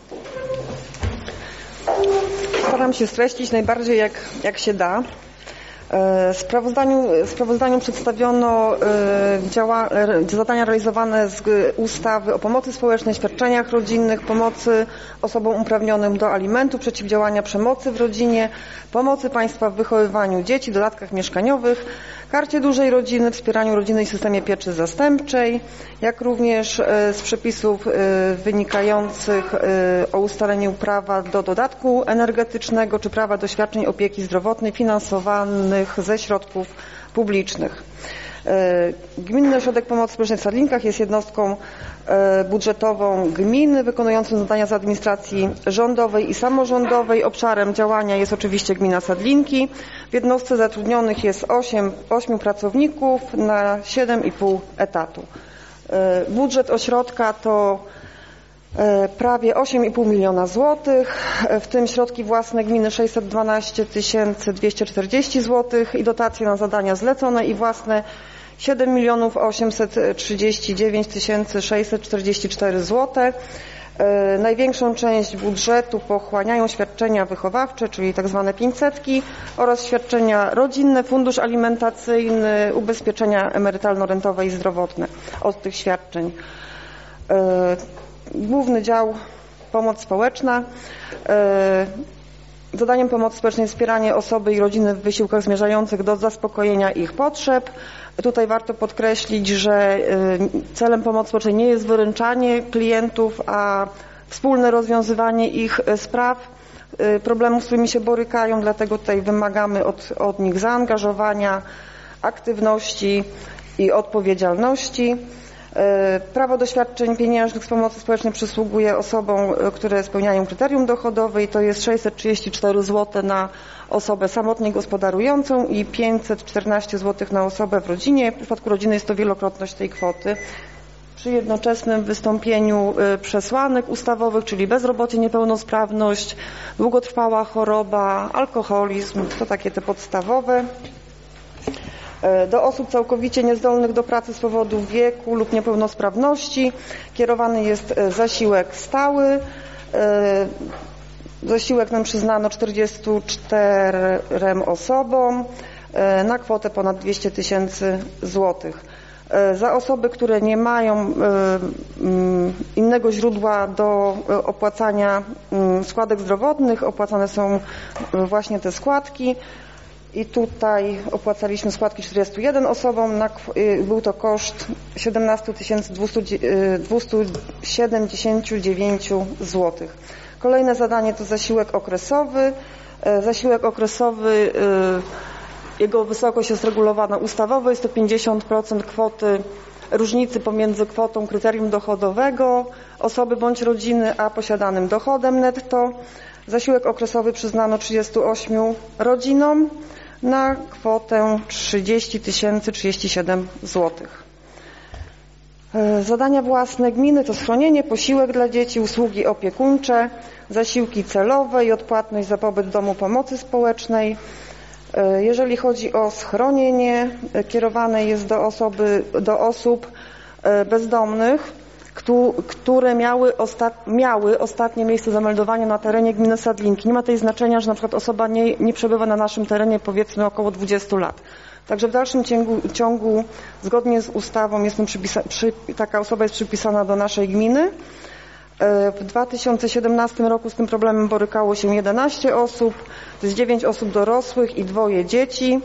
Staram się streścić najbardziej jak się da. W sprawozdaniu przedstawiono zadania realizowane z ustawy o pomocy społecznej, świadczeniach rodzinnych, pomocy osobom uprawnionym do alimentu, przeciwdziałania przemocy w rodzinie, pomocy państwa w wychowywaniu dzieci, dodatkach mieszkaniowych, Karcie Dużej Rodziny, wspieraniu rodziny i systemie pieczy zastępczej, jak również z przepisów wynikających o ustaleniu prawa do dodatku energetycznego czy prawa do świadczeń opieki zdrowotnej finansowanych ze środków publicznych. Gminny Ośrodek Pomocy Społecznej w Sedlinkach jest jednostką budżetową gminy wykonującą zadania z administracji rządowej i samorządowej. Obszarem działania jest oczywiście gmina Sedlinki. W jednostce zatrudnionych jest 8 pracowników na 7,5 etatu. Budżet ośrodka to prawie 8,5 miliona złotych, w tym środki własne gminy 612 240 złotych i dotacje na zadania zlecone i własne 7 839 644 zł. Największą część budżetu pochłaniają świadczenia wychowawcze, czyli tak zwane 500-ki oraz świadczenia rodzinne, fundusz alimentacyjny, ubezpieczenia emerytalno-rentowe i zdrowotne od tych świadczeń. Główny dział pomoc społeczna. Zadaniem pomocy społecznej jest wspieranie osoby i rodziny w wysiłkach zmierzających do zaspokojenia ich potrzeb. Tutaj warto podkreślić, że celem pomocy społecznej nie jest wyręczanie klientów, a wspólne rozwiązywanie ich spraw, problemów, z którymi się borykają, dlatego tutaj wymagamy od nich zaangażowania, aktywności i odpowiedzialności. Prawo do świadczeń pieniężnych z pomocy społecznej przysługuje osobom, które spełniają kryterium dochodowe i to jest 634 zł na osobę samotnie gospodarującą i 514 zł na osobę w rodzinie. W przypadku rodziny jest to wielokrotność tej kwoty. przy jednoczesnym wystąpieniu przesłanek ustawowych, czyli bezrobocie, niepełnosprawność, długotrwała choroba, alkoholizm, to takie te podstawowe. Do osób całkowicie niezdolnych do pracy z powodu wieku lub niepełnosprawności kierowany jest zasiłek stały. Zasiłek nam przyznano 44 osobom na kwotę ponad 200 000 złotych. Za osoby, które nie mają innego źródła do opłacania składek zdrowotnych, opłacane są właśnie te składki. I tutaj opłacaliśmy składki 41 osobom, był to koszt 17 279 zł. Kolejne zadanie to zasiłek okresowy. Zasiłek okresowy, jego wysokość jest regulowana ustawowo, jest to 50% kwoty różnicy pomiędzy kwotą kryterium dochodowego osoby bądź rodziny a posiadanym dochodem netto. Zasiłek okresowy przyznano 38 rodzinom na kwotę 30 037 zł. Zadania własne gminy to schronienie, posiłek dla dzieci, usługi opiekuńcze, zasiłki celowe i odpłatność za pobyt w domu pomocy społecznej. Jeżeli chodzi o schronienie, kierowane jest do osób bezdomnych, które miały ostatnie miejsce zameldowania na terenie gminy Sadlinki. Nie ma tej znaczenia, że na przykład osoba nie przebywa na naszym terenie powiedzmy około 20 lat. Także w dalszym ciągu zgodnie z ustawą taka osoba jest przypisana do naszej gminy. W 2017 roku z tym problemem borykało się 11 osób, to jest 9 osób dorosłych i 2 dzieci.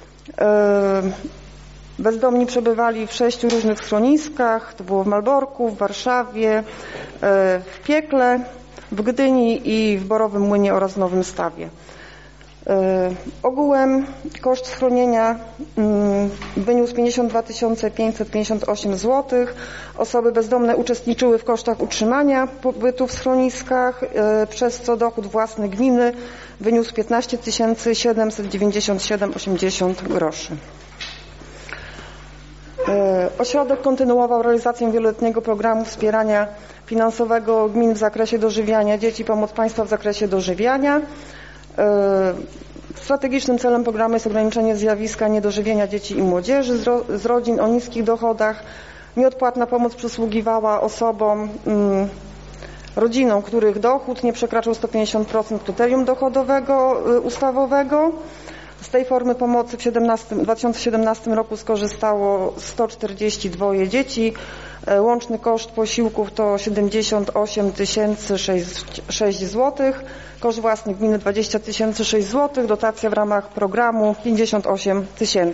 Bezdomni przebywali w 6 różnych schroniskach, to było w Malborku, w Warszawie, w Piekle, w Gdyni i w Borowym Młynie oraz Nowym Stawie. Ogółem koszt schronienia wyniósł 52 558 zł. Osoby bezdomne uczestniczyły w kosztach utrzymania pobytu w schroniskach, przez co dochód własny gminy wyniósł 15 797,80 groszy. Ośrodek kontynuował realizację wieloletniego programu wspierania finansowego gmin w zakresie dożywiania dzieci, pomoc państwa w zakresie dożywiania. Strategicznym celem programu jest ograniczenie zjawiska niedożywienia dzieci i młodzieży z rodzin o niskich dochodach. Nieodpłatna pomoc przysługiwała rodzinom, których dochód nie przekraczał 150% kryterium dochodowego ustawowego. Z tej formy pomocy w 2017 roku skorzystało 142 dzieci. Łączny koszt posiłków to 78 006 zł. Koszt własny gminy 20 006 zł. Dotacja w ramach programu 58 000.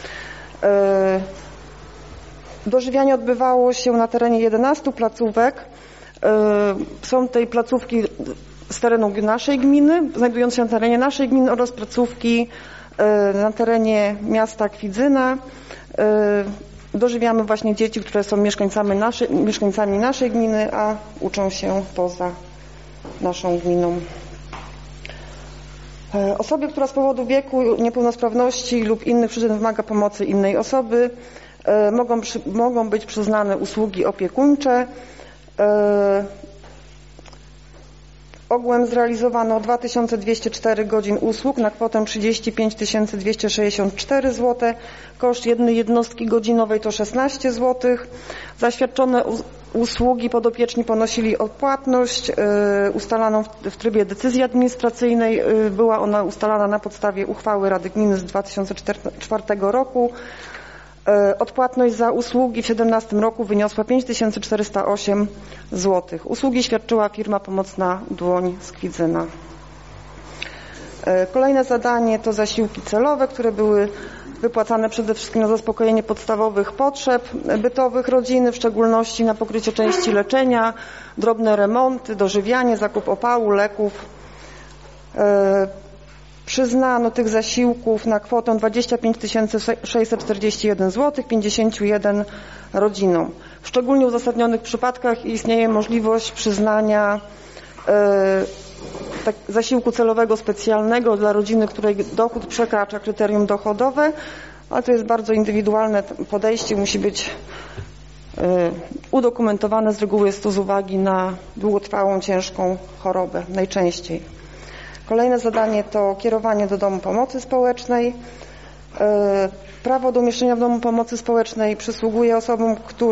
Dożywianie odbywało się na terenie 11 placówek. Są tej placówki z terenu naszej gminy, znajdujące się na terenie naszej gminy oraz placówki na terenie miasta Kwidzyna. Dożywiamy właśnie dzieci, które są mieszkańcami naszej gminy, a uczą się poza naszą gminą. Osobie, która z powodu wieku, niepełnosprawności lub innych przyczyn wymaga pomocy innej osoby, mogą być przyznane usługi opiekuńcze. Ogółem zrealizowano 2204 godzin usług na kwotę 35 264 zł. Koszt jednej jednostki godzinowej to 16 zł. Za świadczone usługi podopieczni ponosili odpłatność ustalaną w trybie decyzji administracyjnej. Była ona ustalana na podstawie uchwały Rady Gminy z 2004 roku. Odpłatność za usługi w 2017 roku wyniosła 5408 zł. Usługi świadczyła firma Pomocna Dłoń z Kwidzyna. Kolejne zadanie to zasiłki celowe, które były wypłacane przede wszystkim na zaspokojenie podstawowych potrzeb bytowych rodziny, w szczególności na pokrycie części leczenia, drobne remonty, dożywianie, zakup opału, leków. Przyznano tych zasiłków na kwotę 25 641 zł 51 rodzinom. W szczególnie uzasadnionych przypadkach istnieje możliwość przyznania zasiłku celowego specjalnego dla rodziny, której dochód przekracza kryterium dochodowe, ale to jest bardzo indywidualne podejście, musi być Udokumentowane z reguły jest to z uwagi na długotrwałą, ciężką chorobę najczęściej. Kolejne zadanie to kierowanie do domu pomocy społecznej. Prawo do umieszczenia w domu pomocy społecznej przysługuje osobom,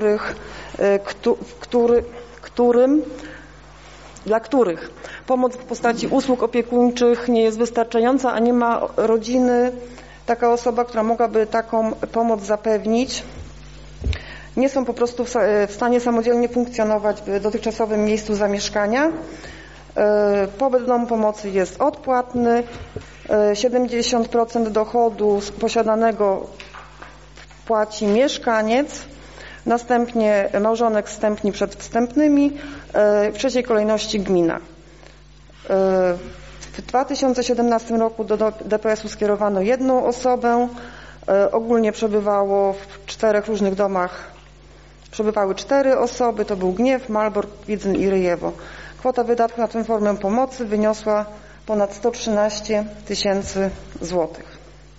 dla których pomoc w postaci usług opiekuńczych nie jest wystarczająca, a nie ma rodziny, taka osoba, która mogłaby taką pomoc zapewnić, nie są po prostu w stanie samodzielnie funkcjonować w dotychczasowym miejscu zamieszkania. Pobyt w domu pomocy jest odpłatny. 70% dochodu posiadanego płaci mieszkaniec, następnie małżonek wstępni przed wstępnymi, w trzeciej kolejności gmina. W 2017 roku do DPS-u skierowano 1 osobę. Ogólnie przebywało w 4 różnych domach. Przebywały 4 osoby, to był Gniew, Malbork, Kwidzyn i Ryjewo. Kwota wydatków na tę formę pomocy wyniosła ponad 113 000 złotych.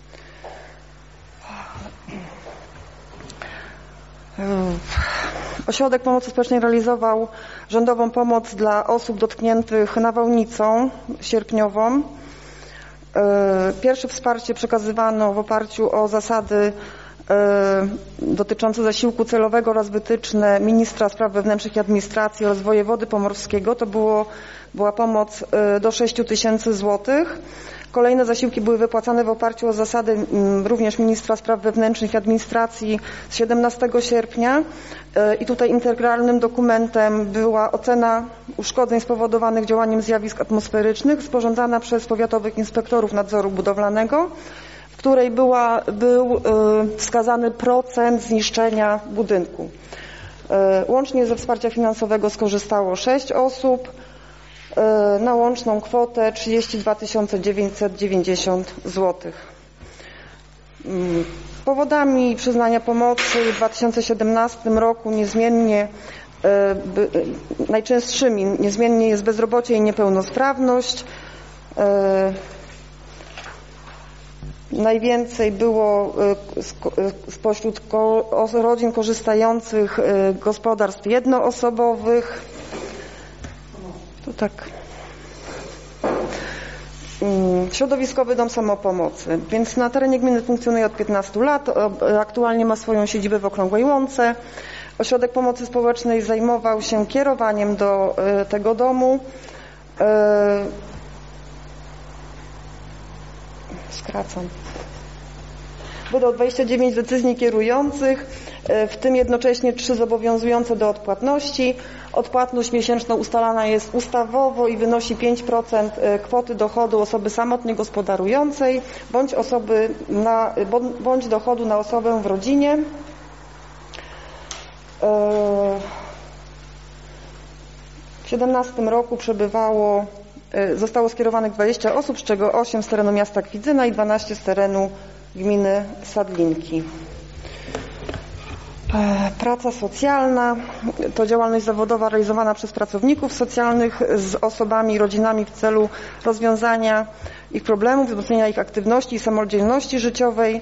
Ośrodek Pomocy Społecznej realizował rządową pomoc dla osób dotkniętych nawałnicą sierpniową. Pierwsze wsparcie przekazywano w oparciu o zasady dotyczące zasiłku celowego oraz wytyczne ministra spraw wewnętrznych i administracji oraz wojewody pomorskiego. To była pomoc do 6 000 złotych. Kolejne zasiłki były wypłacane w oparciu o zasady również ministra spraw wewnętrznych i administracji z 17 sierpnia i tutaj integralnym dokumentem była ocena uszkodzeń spowodowanych działaniem zjawisk atmosferycznych sporządzana przez powiatowych inspektorów nadzoru budowlanego, w której był wskazany procent zniszczenia budynku. Łącznie ze wsparcia finansowego skorzystało 6 osób na łączną kwotę 32 990 zł. Powodami przyznania pomocy w 2017 roku najczęstszymi niezmiennie jest bezrobocie i niepełnosprawność. Najwięcej było spośród rodzin korzystających gospodarstw jednoosobowych. To tak. Środowiskowy dom samopomocy. Więc na terenie gminy funkcjonuje od 15 lat. Aktualnie ma swoją siedzibę w Okrągłej Łące. Ośrodek Pomocy Społecznej zajmował się kierowaniem do tego domu. Skracam. Wydał 29 decyzji kierujących, w tym jednocześnie 3 zobowiązujące do odpłatności. Odpłatność miesięczna ustalana jest ustawowo i wynosi 5% kwoty dochodu osoby samotnie gospodarującej bądź dochodu na osobę w rodzinie. W 2017 roku zostało skierowanych 20 osób, z czego 8 z terenu miasta Kwidzyna i 12 z terenu gminy Sadlinki. Praca socjalna to działalność zawodowa realizowana przez pracowników socjalnych z osobami i rodzinami w celu rozwiązania ich problemów, wzmocnienia ich aktywności i samodzielności życiowej.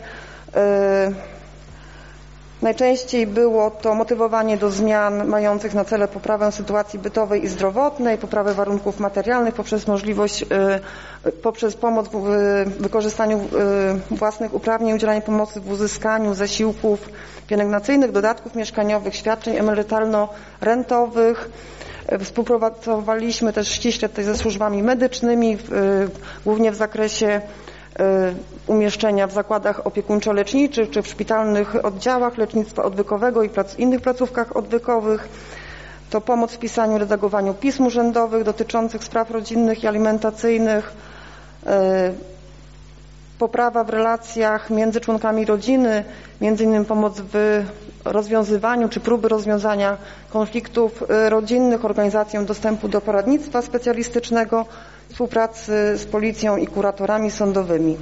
Najczęściej było to motywowanie do zmian mających na celu poprawę sytuacji bytowej i zdrowotnej, poprawę warunków materialnych poprzez pomoc w wykorzystaniu własnych uprawnień, udzielanie pomocy w uzyskaniu zasiłków pielęgnacyjnych, dodatków mieszkaniowych, świadczeń emerytalno-rentowych. Współpracowaliśmy też ściśle tutaj ze służbami medycznymi, głównie w zakresie umieszczenia w zakładach opiekuńczo-leczniczych czy w szpitalnych oddziałach lecznictwa odwykowego i innych placówkach odwykowych. To pomoc w pisaniu, redagowaniu pism urzędowych dotyczących spraw rodzinnych i alimentacyjnych, poprawa w relacjach między członkami rodziny, między innymi pomoc w rozwiązywaniu czy próby rozwiązania konfliktów rodzinnych, organizacją dostępu do poradnictwa specjalistycznego, współpracy z policją i kuratorami sądowymi.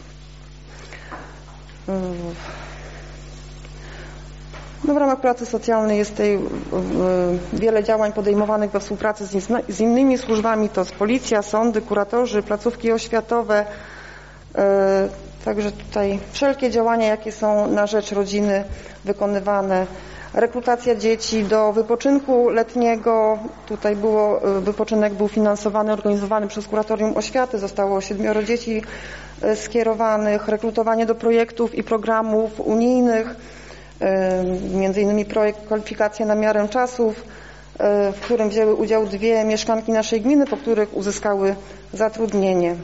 W ramach pracy socjalnej jest tutaj wiele działań podejmowanych we współpracy z innymi służbami, to jest policja, sądy, kuratorzy, placówki oświatowe. Także tutaj wszelkie działania, jakie są na rzecz rodziny wykonywane. rekrutacja dzieci do wypoczynku letniego. Tutaj wypoczynek był finansowany, organizowany przez Kuratorium Oświaty. Zostało 7 dzieci skierowanych. Rekrutowanie do projektów i programów unijnych, między innymi projekt Kwalifikacja na miarę czasów, w którym wzięły udział 2 mieszkanki naszej gminy, po których uzyskały zatrudnienie.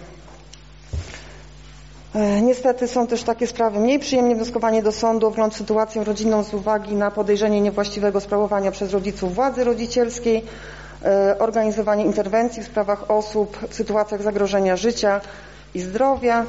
Niestety są też takie sprawy mniej przyjemne. Wnioskowanie do sądu o wgląd w sytuację rodzinną z uwagi na podejrzenie niewłaściwego sprawowania przez rodziców władzy rodzicielskiej, organizowanie interwencji w sprawach osób w sytuacjach zagrożenia życia i zdrowia.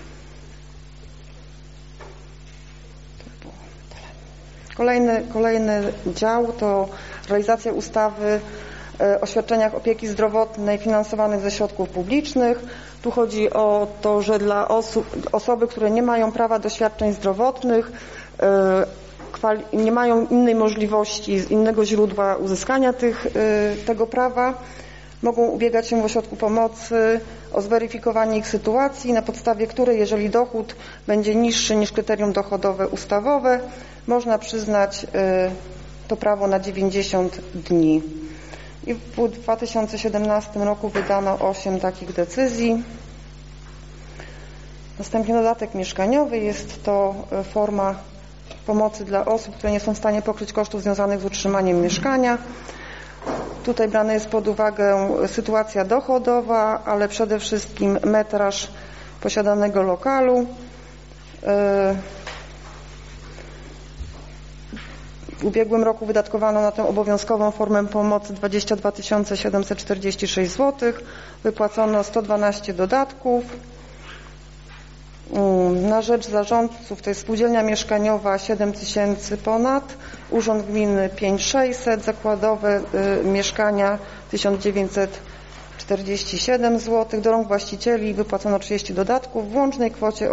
Kolejny dział to realizacja ustawy o świadczeniach opieki zdrowotnej finansowanych ze środków publicznych. Tu chodzi o to, że dla osoby, które nie mają prawa do świadczeń zdrowotnych, nie mają innej możliwości, z innego źródła uzyskania tego prawa, mogą ubiegać się w ośrodku pomocy o zweryfikowanie ich sytuacji, na podstawie której, jeżeli dochód będzie niższy niż kryterium dochodowe ustawowe, można przyznać to prawo na 90 dni. I w 2017 roku wydano 8 takich decyzji. Następnie dodatek mieszkaniowy. Jest to forma pomocy dla osób, które nie są w stanie pokryć kosztów związanych z utrzymaniem mieszkania. Tutaj brana jest pod uwagę sytuacja dochodowa, ale przede wszystkim metraż posiadanego lokalu. W ubiegłym roku wydatkowano na tę obowiązkową formę pomocy 22 746 zł. Wypłacono 112 dodatków. Na rzecz zarządców to jest spółdzielnia mieszkaniowa 7 000 ponad, urząd gminy 5600, zakładowe mieszkania 1947 zł. Do rąk właścicieli wypłacono 30 dodatków w łącznej kwocie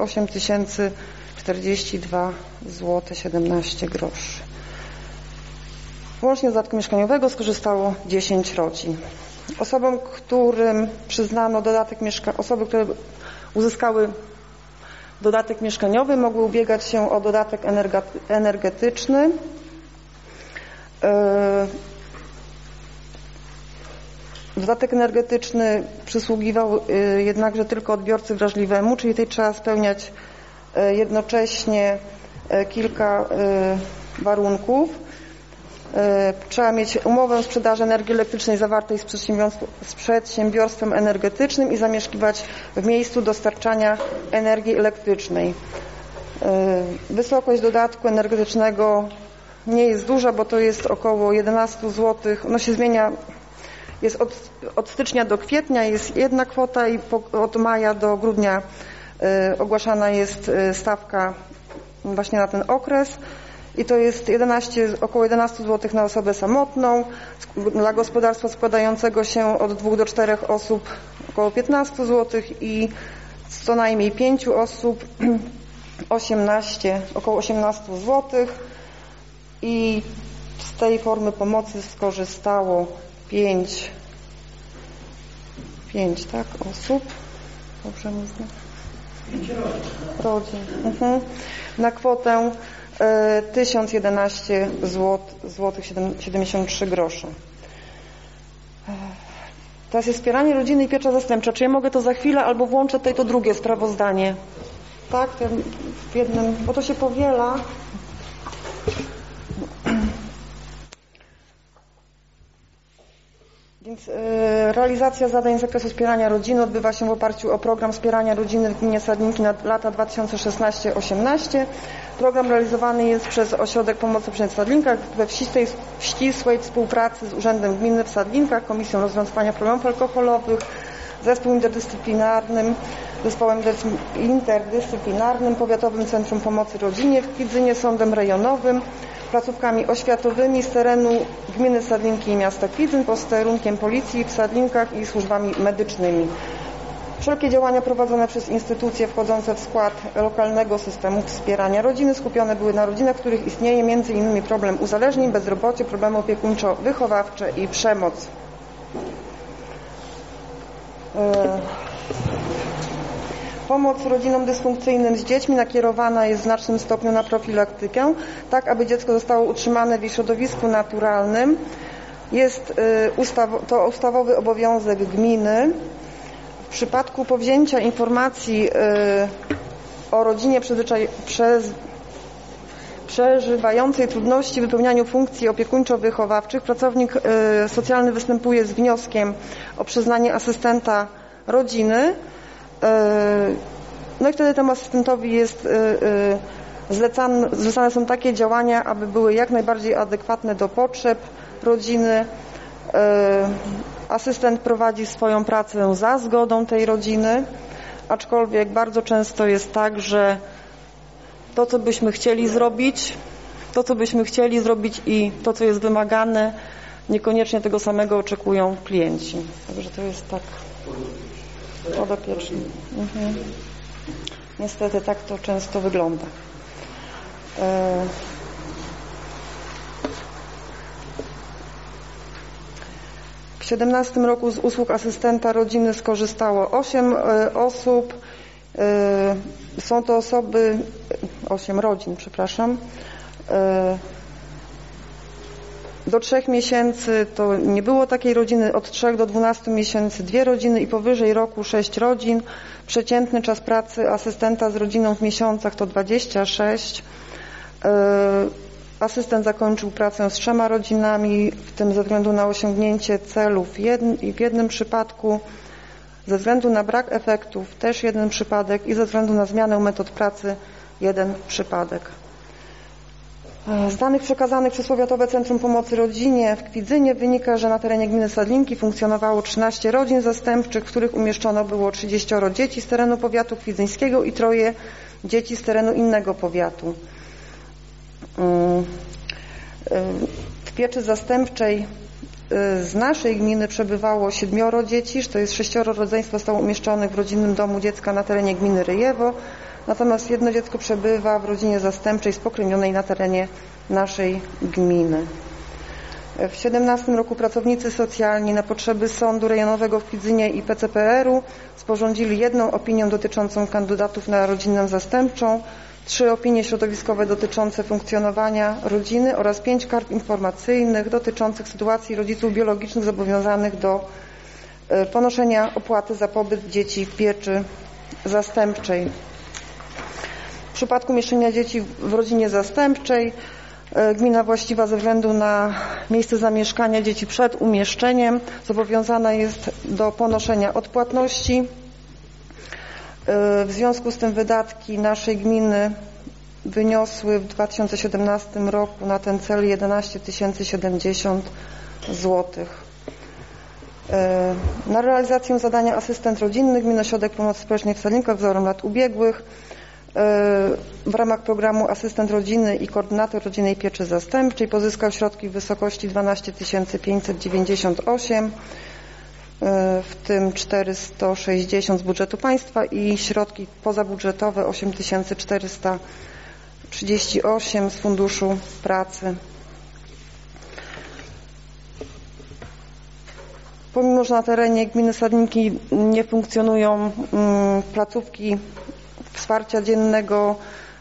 8042 zł 17 groszy. Łącznie z dodatku mieszkaniowego skorzystało 10 rodzin. Osobom, którym przyznano osoby, które uzyskały dodatek mieszkaniowy, mogły ubiegać się o dodatek energetyczny. Dodatek energetyczny przysługiwał jednakże tylko odbiorcy wrażliwemu, czyli tutaj trzeba spełniać jednocześnie kilka warunków. Trzeba mieć umowę sprzedaży energii elektrycznej zawartej z przedsiębiorstwem energetycznym i zamieszkiwać w miejscu dostarczania energii elektrycznej. Wysokość dodatku energetycznego nie jest duża, bo to jest około 11 zł. Ono się zmienia, jest od stycznia do kwietnia jest jedna kwota i od maja do grudnia ogłaszana jest stawka właśnie na ten okres. I to jest około 11 zł na osobę samotną, dla gospodarstwa składającego się od 2 do 4 osób około 15 zł i co najmniej 5 osób około 18 zł. I z tej formy pomocy skorzystało 5 osób. Dobrze mówię? 5 rodzin. Na kwotę 1011 zł 73 grosze. Teraz jest wspieranie rodziny i piecza zastępcza. Czy ja mogę to za chwilę albo włączę tutaj to drugie sprawozdanie? Tak, w jednym, bo to się powiela. Więc realizacja zadań z zakresu wspierania rodziny odbywa się w oparciu o program wspierania rodziny w gminie Sadlinki na lata 2016-18. Program realizowany jest przez Ośrodek Pomocy przy Sadlinkach we ścisłej współpracy z Urzędem Gminy w Sadlinkach, Komisją Rozwiązywania Problemów Alkoholowych, Zespołem Interdyscyplinarnym, Powiatowym Centrum Pomocy Rodzinie w Kwidzynie, Sądem Rejonowym, placówkami oświatowymi z terenu gminy Sadlinki i miasta Kwidzyn, posterunkiem policji w Sadlinkach i służbami medycznymi. Wszelkie działania prowadzone przez instytucje wchodzące w skład lokalnego systemu wspierania rodziny skupione były na rodzinach, w których istnieje m.in. problem uzależnień, bezrobocie, problemy opiekuńczo-wychowawcze i przemoc. Pomoc rodzinom dysfunkcyjnym z dziećmi nakierowana jest w znacznym stopniu na profilaktykę, tak aby dziecko zostało utrzymane w środowisku naturalnym. Jest to ustawowy obowiązek gminy. W przypadku powzięcia informacji o rodzinie przeżywającej trudności w wypełnianiu funkcji opiekuńczo-wychowawczych pracownik socjalny występuje z wnioskiem o przyznanie asystenta rodziny. No i wtedy temu asystentowi jest zlecane są takie działania, aby były jak najbardziej adekwatne do potrzeb rodziny. Asystent prowadzi swoją pracę za zgodą tej rodziny, aczkolwiek bardzo często jest tak, że to, co byśmy chcieli zrobić i to, co jest wymagane, niekoniecznie tego samego oczekują klienci. Także to jest tak podopieczny. Niestety tak to często wygląda. W 2017 roku z usług asystenta rodziny skorzystało 8 osób. Są to 8 rodzin, przepraszam. Do 3 miesięcy to nie było takiej rodziny, od 3 do 12 miesięcy 2 rodziny i powyżej roku 6 rodzin. Przeciętny czas pracy asystenta z rodziną w miesiącach to 26. Asystent zakończył pracę z 3 rodzinami, w tym ze względu na osiągnięcie celów w jednym przypadku, ze względu na brak efektów też 1 przypadek i ze względu na zmianę metod pracy 1 przypadek. Z danych przekazanych przez Powiatowe Centrum Pomocy Rodzinie w Kwidzynie wynika, że na terenie gminy Sadlinki funkcjonowało 13 rodzin zastępczych, w których umieszczono było 30 dzieci z terenu powiatu kwidzyńskiego i 3 dzieci z terenu innego powiatu. W pieczy zastępczej z naszej gminy przebywało 7 dzieci, to jest 6 rodzeństw zostało umieszczonych w rodzinnym domu dziecka na terenie gminy Ryjewo, natomiast 1 dziecko przebywa w rodzinie zastępczej spokrewnionej na terenie naszej gminy. W 2017 roku pracownicy socjalni na potrzeby Sądu Rejonowego w Kwidzynie i PCPR-u sporządzili 1 opinię dotyczącą kandydatów na rodzinę zastępczą, 3 opinie środowiskowe dotyczące funkcjonowania rodziny oraz 5 kart informacyjnych dotyczących sytuacji rodziców biologicznych zobowiązanych do ponoszenia opłaty za pobyt dzieci w pieczy zastępczej. W przypadku umieszczenia dzieci w rodzinie zastępczej gmina właściwa ze względu na miejsce zamieszkania dzieci przed umieszczeniem zobowiązana jest do ponoszenia odpłatności. W związku z tym wydatki naszej gminy wyniosły w 2017 roku na ten cel 11 070 zł. Na realizację zadania asystent rodzinny Gminny Ośrodek Pomocy Społecznej w Sadlinkach wzorem lat ubiegłych w ramach programu Asystent Rodziny i Koordynator Rodzinnej Pieczy Zastępczej pozyskał środki w wysokości 12 598, w tym 460 z budżetu państwa i środki pozabudżetowe 8438 z Funduszu Pracy. Pomimo że na terenie gminy Sadlinki nie funkcjonują placówki wsparcia dziennego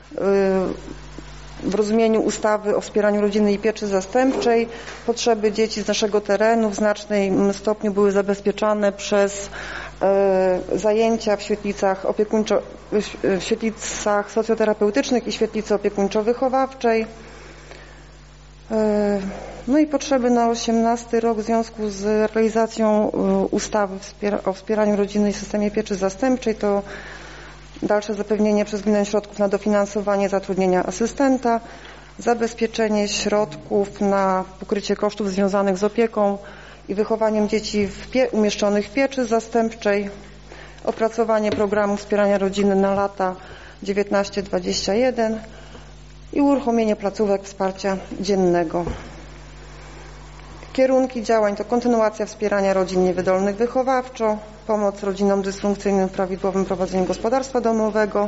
w rozumieniu ustawy o wspieraniu rodziny i pieczy zastępczej, potrzeby dzieci z naszego terenu w znacznym stopniu były zabezpieczane przez zajęcia w świetlicach w świetlicach socjoterapeutycznych i świetlicy opiekuńczo-wychowawczej. No i potrzeby na 2018 rok w związku z realizacją ustawy o wspieraniu rodziny i systemie pieczy zastępczej to dalsze zapewnienie przez gminę środków na dofinansowanie zatrudnienia asystenta, zabezpieczenie środków na pokrycie kosztów związanych z opieką i wychowaniem dzieci umieszczonych w pieczy zastępczej, opracowanie programu wspierania rodziny na lata 19-21 i uruchomienie placówek wsparcia dziennego. Kierunki działań to kontynuacja wspierania rodzin niewydolnych wychowawczo, pomoc rodzinom dysfunkcyjnym w prawidłowym prowadzeniu gospodarstwa domowego,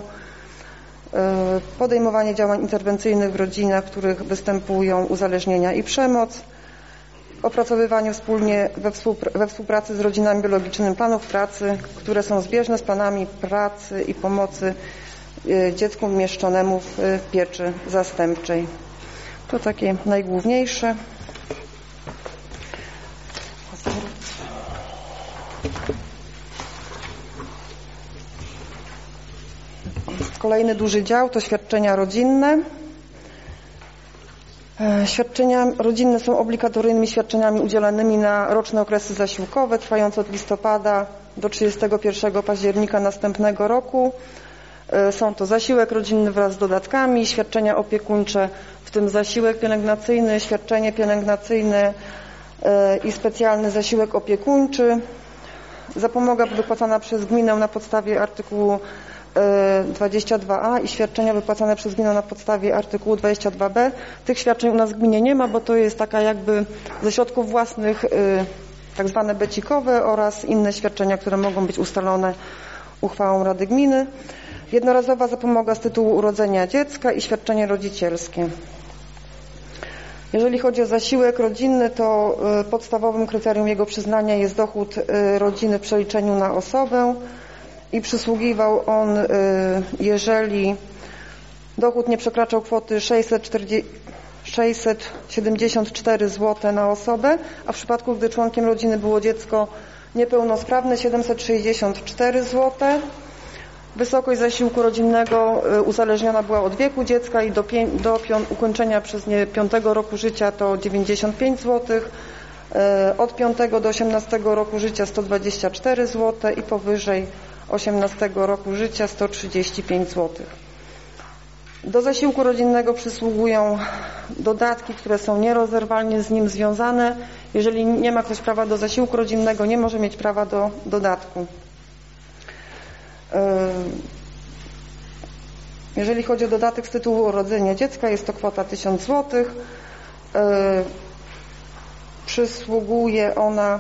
podejmowanie działań interwencyjnych w rodzinach, w których występują uzależnienia i przemoc, opracowywaniu wspólnie we współpracy z rodzinami biologicznymi planów pracy, które są zbieżne z planami pracy i pomocy dziecku umieszczonemu w pieczy zastępczej. To takie najgłówniejsze. Kolejny duży dział to świadczenia rodzinne. Świadczenia rodzinne są obligatoryjnymi świadczeniami udzielanymi na roczne okresy zasiłkowe trwające od listopada do 31 października następnego roku. Są to zasiłek rodzinny wraz z dodatkami, świadczenia opiekuńcze, w tym zasiłek pielęgnacyjny, świadczenie pielęgnacyjne i specjalny zasiłek opiekuńczy. Zapomoga wypłacana przez gminę na podstawie artykułu 22a i świadczenia wypłacane przez gminę na podstawie artykułu 22b. Tych świadczeń u nas w gminie nie ma, bo to jest taka jakby ze środków własnych tak zwane becikowe oraz inne świadczenia, które mogą być ustalone uchwałą Rady Gminy. Jednorazowa zapomoga z tytułu urodzenia dziecka i świadczenie rodzicielskie. Jeżeli chodzi o zasiłek rodzinny, to podstawowym kryterium jego przyznania jest dochód rodziny w przeliczeniu na osobę i przysługiwał on, jeżeli dochód nie przekraczał kwoty 674 zł na osobę, a w przypadku, gdy członkiem rodziny było dziecko niepełnosprawne, 764 zł. Wysokość zasiłku rodzinnego uzależniona była od wieku dziecka i do ukończenia przez nie 5 roku życia to 95 zł, od 5 do 18 roku życia 124 zł i powyżej 18 roku życia 135 zł. Do zasiłku rodzinnego przysługują dodatki, które są nierozerwalnie z nim związane. Jeżeli nie ma ktoś prawa do zasiłku rodzinnego, nie może mieć prawa do dodatku. Jeżeli chodzi o dodatek z tytułu urodzenia dziecka, jest to kwota 1000 zł. Przysługuje ona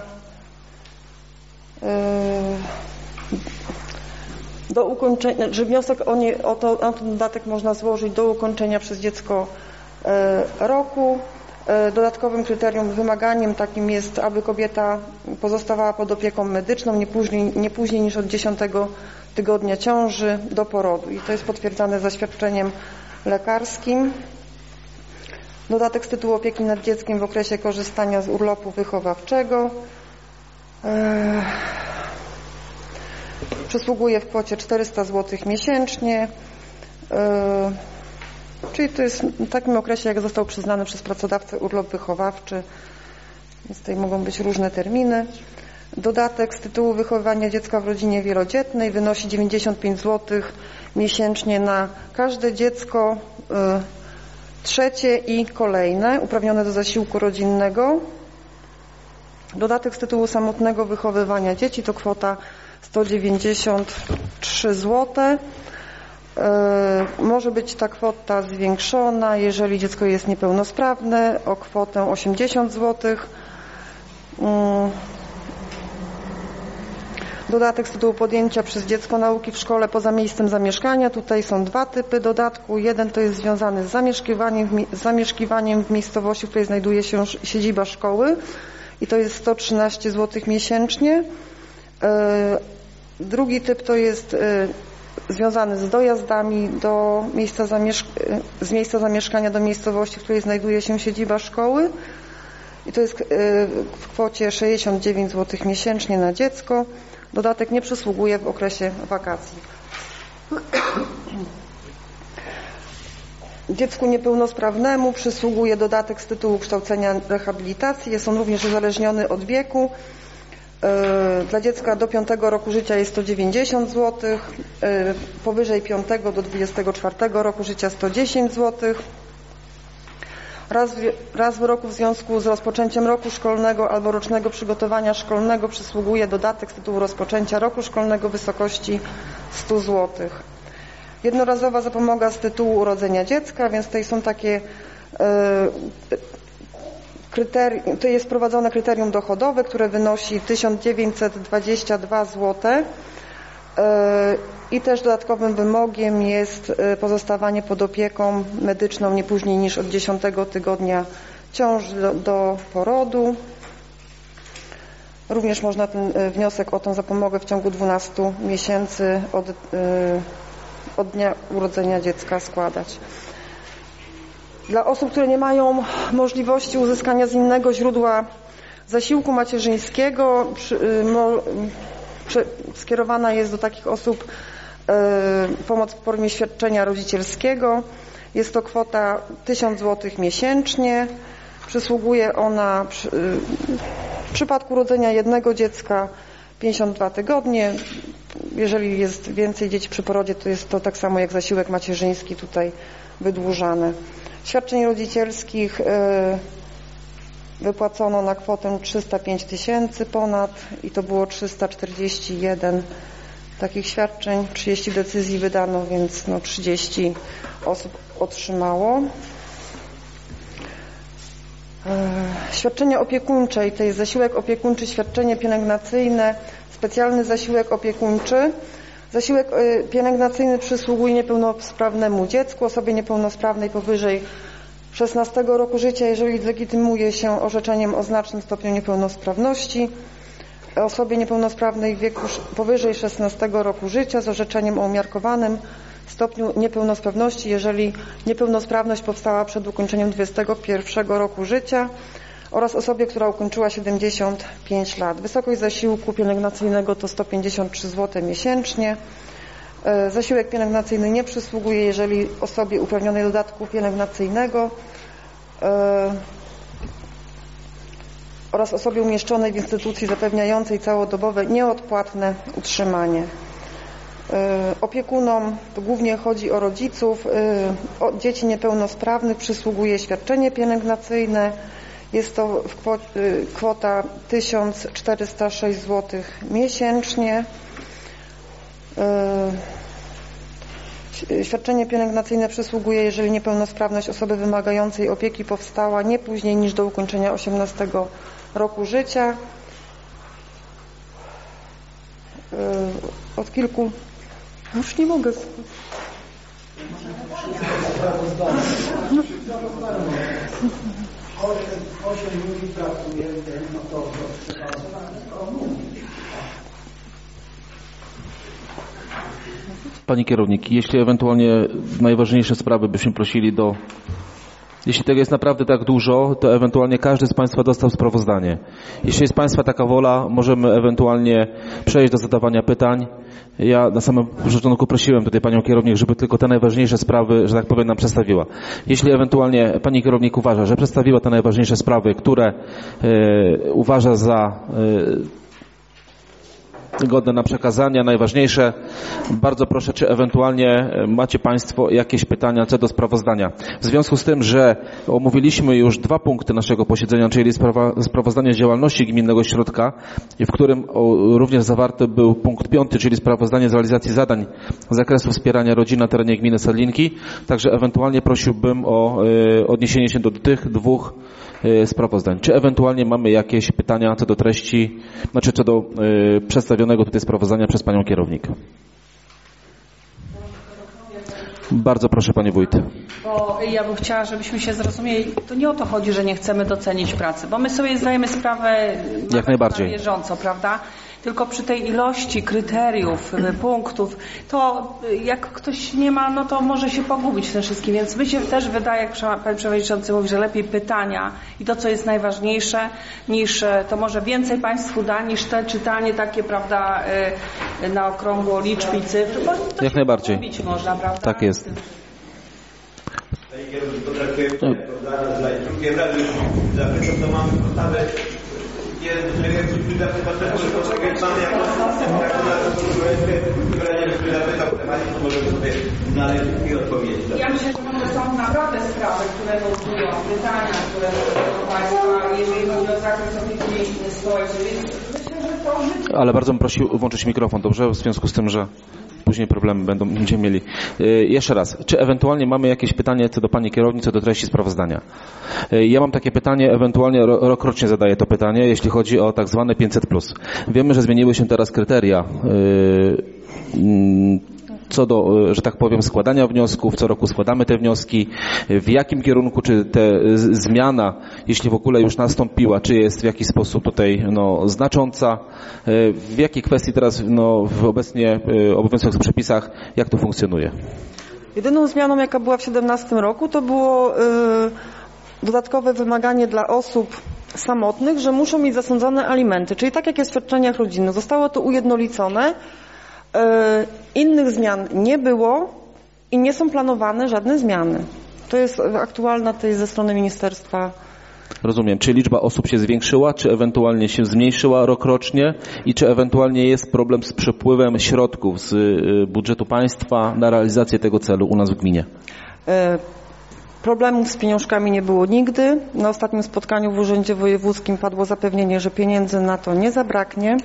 do ukończenia, że wniosek o ten dodatek można złożyć do ukończenia przez dziecko roku. Dodatkowym kryterium, wymaganiem takim jest, aby kobieta pozostawała pod opieką medyczną nie później niż od 10 tygodnia ciąży do porodu i to jest potwierdzane zaświadczeniem lekarskim. Dodatek z tytułu opieki nad dzieckiem w okresie korzystania z urlopu wychowawczego przysługuje w kwocie 400 zł miesięcznie, czyli to jest w takim okresie, jak został przyznany przez pracodawcę urlop wychowawczy, więc tutaj mogą być różne terminy. Dodatek z tytułu wychowywania dziecka w rodzinie wielodzietnej wynosi 95 zł miesięcznie na każde dziecko trzecie i kolejne uprawnione do zasiłku rodzinnego. Dodatek z tytułu samotnego wychowywania dzieci to kwota 193 zł. Może być ta kwota zwiększona, jeżeli dziecko jest niepełnosprawne, o kwotę 80 zł. Dodatek z tytułu podjęcia przez dziecko nauki w szkole poza miejscem zamieszkania. Tutaj są dwa typy dodatku. Jeden to jest związany z zamieszkiwaniem w miejscowości, w której znajduje się siedziba szkoły i to jest 113 zł miesięcznie. Drugi typ to jest związany z dojazdami z miejsca zamieszkania do miejscowości, w której znajduje się siedziba szkoły i to jest w kwocie 69 zł miesięcznie na dziecko. Dodatek nie przysługuje w okresie wakacji. Dziecku niepełnosprawnemu przysługuje dodatek z tytułu kształcenia rehabilitacji. Jest on również uzależniony od wieku. Dla dziecka do 5 roku życia jest to 90 zł, powyżej 5 do 24 roku życia 110 zł. Raz w roku w związku z rozpoczęciem roku szkolnego albo rocznego przygotowania szkolnego przysługuje dodatek z tytułu rozpoczęcia roku szkolnego w wysokości 100 zł. Jednorazowa zapomoga z tytułu urodzenia dziecka, więc tutaj są takie to jest wprowadzone kryterium dochodowe, które wynosi 1922 zł i też dodatkowym wymogiem jest pozostawanie pod opieką medyczną nie później niż od 10 tygodnia ciąży do porodu. Również można ten wniosek o tą zapomogę w ciągu 12 miesięcy od dnia urodzenia dziecka składać. Dla osób, które nie mają możliwości uzyskania z innego źródła zasiłku macierzyńskiego, skierowana jest do takich osób pomoc w formie świadczenia rodzicielskiego. Jest to kwota 1000 zł miesięcznie. Przysługuje ona w przypadku urodzenia jednego dziecka 52 tygodnie. Jeżeli jest więcej dzieci przy porodzie, to jest to tak samo jak zasiłek macierzyński tutaj wydłużane. Świadczeń rodzicielskich wypłacono na kwotę 305 000 ponad i to było 341 takich świadczeń. 30 decyzji wydano, więc 30 osób otrzymało. Świadczenie opiekuńcze, i to jest zasiłek opiekuńczy, świadczenie pielęgnacyjne, specjalny zasiłek opiekuńczy. Zasiłek pielęgnacyjny przysługuje niepełnosprawnemu dziecku, osobie niepełnosprawnej powyżej 16 roku życia, jeżeli legitymuje się orzeczeniem o znacznym stopniu niepełnosprawności, osobie niepełnosprawnej w wieku powyżej 16 roku życia z orzeczeniem o umiarkowanym stopniu niepełnosprawności, jeżeli niepełnosprawność powstała przed ukończeniem 21 roku życia, oraz osobie, która ukończyła 75 lat. Wysokość zasiłku pielęgnacyjnego to 153 zł miesięcznie. Zasiłek pielęgnacyjny nie przysługuje, jeżeli osobie uprawnionej dodatku pielęgnacyjnego oraz osobie umieszczonej w instytucji zapewniającej całodobowe nieodpłatne utrzymanie. Opiekunom, to głównie chodzi o rodziców, dzieci niepełnosprawnych, przysługuje świadczenie pielęgnacyjne. Jest to kwota 1406 zł miesięcznie. Świadczenie pielęgnacyjne przysługuje, jeżeli niepełnosprawność osoby wymagającej opieki powstała nie później niż do ukończenia 18 roku życia. Od kilku... Już nie mogę... Pani kierownik, jeśli ewentualnie najważniejsze sprawy byśmy prosili jeśli tego jest naprawdę tak dużo, to ewentualnie każdy z Państwa dostał sprawozdanie. Jeśli jest Państwa taka wola, możemy ewentualnie przejść do zadawania pytań. Ja na samym początku prosiłem tutaj Panią kierownik, żeby tylko te najważniejsze sprawy, że tak powiem, nam przedstawiła. Jeśli ewentualnie Pani kierownik uważa, że przedstawiła te najważniejsze sprawy, które uważa za godne na przekazania, najważniejsze. Bardzo proszę, czy ewentualnie macie Państwo jakieś pytania co do sprawozdania. W związku z tym, że omówiliśmy już 2 punkty naszego posiedzenia, czyli sprawozdanie z działalności Gminnego Ośrodka, w którym również zawarty był punkt 5, czyli sprawozdanie z realizacji zadań z zakresu wspierania rodzin na terenie gminy Sadlinki. Także ewentualnie prosiłbym o odniesienie się do tych 2 sprawozdań. Czy ewentualnie mamy jakieś pytania co do treści, co do przedstawionego tutaj sprawozdania przez Panią kierownik? Bardzo proszę, Pani Wójt. Bo ja bym chciała, żebyśmy się zrozumieli. To nie o to chodzi, że nie chcemy docenić pracy, bo my sobie zdajemy sprawę jak najbardziej na bieżąco, prawda? Tylko przy tej ilości kryteriów, punktów, to jak ktoś nie ma, no to może się pogubić w tym wszystkim. Więc mi się też wydaje, jak Pan Przewodniczący mówi, że lepiej pytania i to, co jest najważniejsze, niż to może więcej Państwu da, niż te czytanie takie, prawda, na okrągło liczb i cyfr. Bo to jak najbardziej. Pogubić można, prawda? Tak jest. Ja myślę, że może są naprawdę sprawy, które nurtują, pytania, które nurtują Państwa, jeżeli chodzi o zakres opieki społecznej, więc myślę, że to... Ale bardzo bym prosił włączyć mikrofon, dobrze? W związku z tym, że później problemy będziemy mieli. Jeszcze raz, czy ewentualnie mamy jakieś pytanie co do Pani kierownicy, co do treści sprawozdania? Ja mam takie pytanie, ewentualnie rokrocznie zadaję to pytanie, jeśli chodzi o tak zwane 500+. Wiemy, że zmieniły się teraz kryteria co do, że tak powiem, składania wniosków. Co roku składamy te wnioski. W jakim kierunku, czy ta zmiana, jeśli w ogóle już nastąpiła, czy jest w jakiś sposób tutaj znacząca? W jakiej kwestii teraz w obecnie obowiązujących przepisach, jak to funkcjonuje? Jedyną zmianą, jaka była w 2017 roku, to było dodatkowe wymaganie dla osób samotnych, że muszą mieć zasądzone alimenty, czyli tak jak jest w świadczeniach rodzinnych. Zostało to ujednolicone. Innych zmian nie było i nie są planowane żadne zmiany. To jest aktualna ze strony ministerstwa. Rozumiem. Czy liczba osób się zwiększyła, czy ewentualnie się zmniejszyła rokrocznie i czy ewentualnie jest problem z przepływem środków z budżetu państwa na realizację tego celu u nas w gminie? Problemów z pieniążkami nie było nigdy. Na ostatnim spotkaniu w Urzędzie Wojewódzkim padło zapewnienie, że pieniędzy na to nie zabraknie.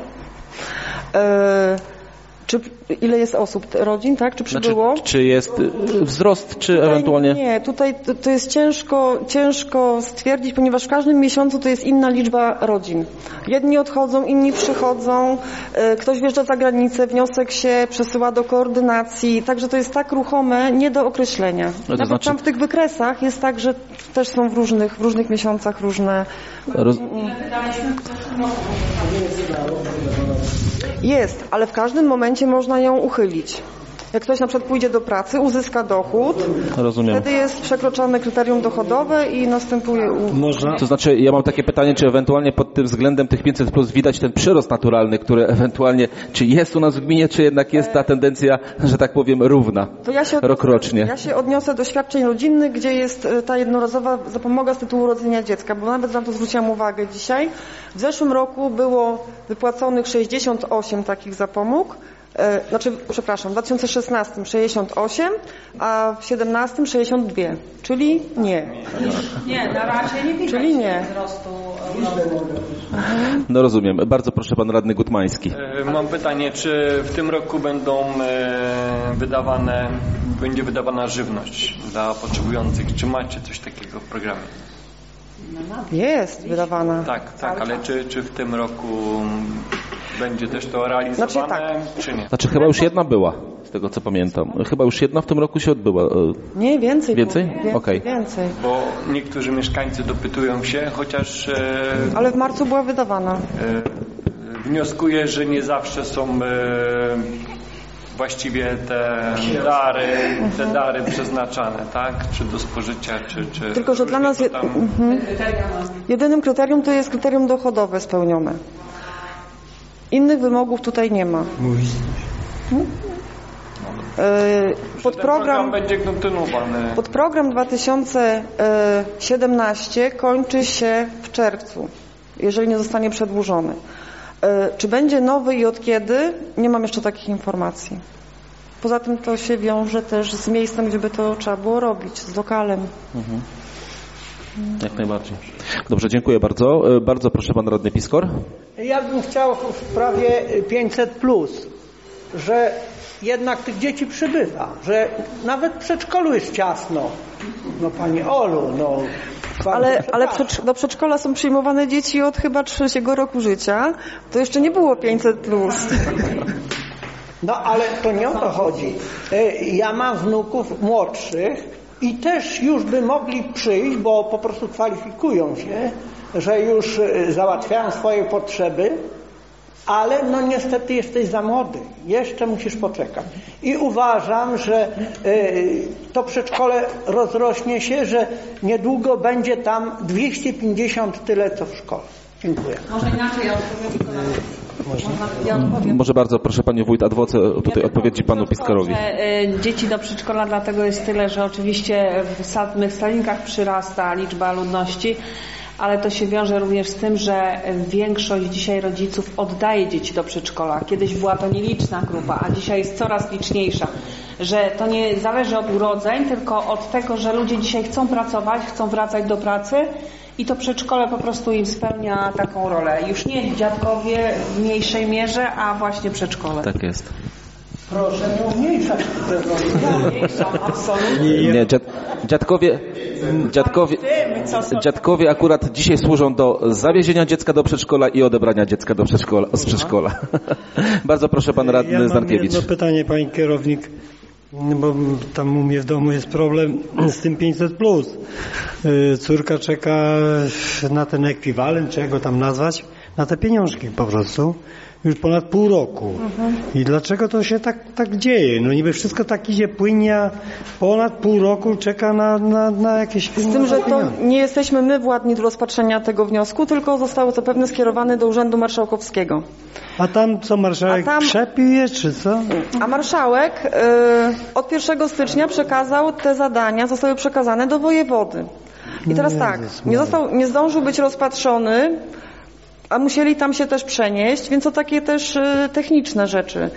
Ile jest osób, rodzin, tak? Czy przybyło? Czy jest wzrost, czy tutaj ewentualnie? Nie, tutaj to jest ciężko stwierdzić, ponieważ w każdym miesiącu to jest inna liczba rodzin. Jedni odchodzą, inni przychodzą, ktoś wjeżdża za granicę, wniosek się przesyła do koordynacji, także to jest tak ruchome, nie do określenia. Nawet tam w tych wykresach jest tak, że też są w różnych miesiącach różne... Jest, ale w każdym momencie można ją uchylić. Jak ktoś na przykład pójdzie do pracy, uzyska dochód, rozumiem. Wtedy jest przekroczone kryterium dochodowe i następuje... To znaczy, ja mam takie pytanie, czy ewentualnie pod tym względem tych 500 plus widać ten przyrost naturalny, który ewentualnie, czy jest u nas w gminie, czy jednak jest ta tendencja, że tak powiem, równa rokrocznie? Ja się odniosę do świadczeń rodzinnych, gdzie jest ta jednorazowa zapomoga z tytułu urodzenia dziecka, bo nawet na to zwróciłam uwagę dzisiaj. W zeszłym roku było wypłaconych 68 takich zapomóg. W 2016 68, a w 2017 62, czyli nie. Nie, na razie nie widać czyli nie. wzrostu. No rozumiem. Bardzo proszę, pan radny Gutmański. Mam pytanie, czy w tym roku będzie wydawana żywność dla potrzebujących? Czy macie coś takiego w programie? Jest wydawana. Tak, ale czy w tym roku będzie też to realizowane, czy nie? Znaczy chyba już jedna była, z tego co pamiętam. Chyba już jedna w tym roku się odbyła. Nie, więcej. Więcej? Okej. Więcej. Bo niektórzy mieszkańcy dopytują się, chociaż... Ale w marcu była wydawana. Wnioskuję, że nie zawsze są... właściwie te dary przeznaczane, tak? Czy do spożycia, czy... Tylko, że dla nas jedynym kryterium to jest kryterium dochodowe spełnione. Innych wymogów tutaj nie ma. Program będzie kontynuowany. Podprogram 2017 kończy się w czerwcu, jeżeli nie zostanie przedłużony. Czy będzie nowy i od kiedy? Nie mam jeszcze takich informacji. Poza tym to się wiąże też z miejscem, gdzie by to trzeba było robić, z lokalem. Jak najbardziej. Dobrze, dziękuję bardzo. Bardzo proszę, pan radny Piskor. Ja bym chciał w sprawie 500+, że jednak tych dzieci przybywa, że nawet w przedszkolu jest ciasno. No pani Olu, Ale do przedszkola są przyjmowane dzieci od chyba 3 roku życia. To jeszcze nie było 500+. No ale to nie o to chodzi. Ja mam wnuków młodszych i też już by mogli przyjść, bo po prostu kwalifikują się, że już załatwiają swoje potrzeby, ale no niestety jesteś za młody. Jeszcze musisz poczekać. I uważam, że to przedszkole rozrośnie się, że niedługo będzie tam 250 tyle co w szkole. Dziękuję. Może inaczej ja odpowiem. Może bardzo proszę panią wójt adwoce tutaj odpowiedzi panu Piskorowi. Dzieci do przedszkola dlatego jest tyle, że oczywiście w samych Stalinkach przyrasta liczba ludności, ale to się wiąże również z tym, że większość dzisiaj rodziców oddaje dzieci do przedszkola. Kiedyś była to nieliczna grupa, a dzisiaj jest coraz liczniejsza. Że to nie zależy od urodzeń, tylko od tego, że ludzie dzisiaj chcą pracować, chcą wracać do pracy i to przedszkole po prostu im spełnia taką rolę. Już nie dziadkowie w mniejszej mierze, a właśnie przedszkole. Tak jest. Proszę nie umniejszać te roli. Nie, dziadkowie akurat dzisiaj służą do zawiezienia dziecka do przedszkola i odebrania dziecka z przedszkola. Bardzo proszę pan radny Znarkiewicz. Ja mam jedno pytanie, pani kierownik. Bo tam u mnie w domu jest problem z tym 500+. Córka czeka na ten ekwiwalent, czy jak go tam nazwać, na te pieniążki po prostu. Już ponad pół roku. I dlaczego to się tak dzieje? No niby wszystko tak idzie płynnie, a ponad pół roku czeka na jakieś pieniądze. Z tym, że to nie jesteśmy my władni do rozpatrzenia tego wniosku, tylko zostało zapewne skierowane do Urzędu Marszałkowskiego. A tam co, marszałek przepił je, czy co? A marszałek od 1 stycznia przekazał te zadania, zostały przekazane do wojewody. I teraz tak, nie zdążył być rozpatrzony, a musieli tam się też przenieść, więc to takie też techniczne rzeczy.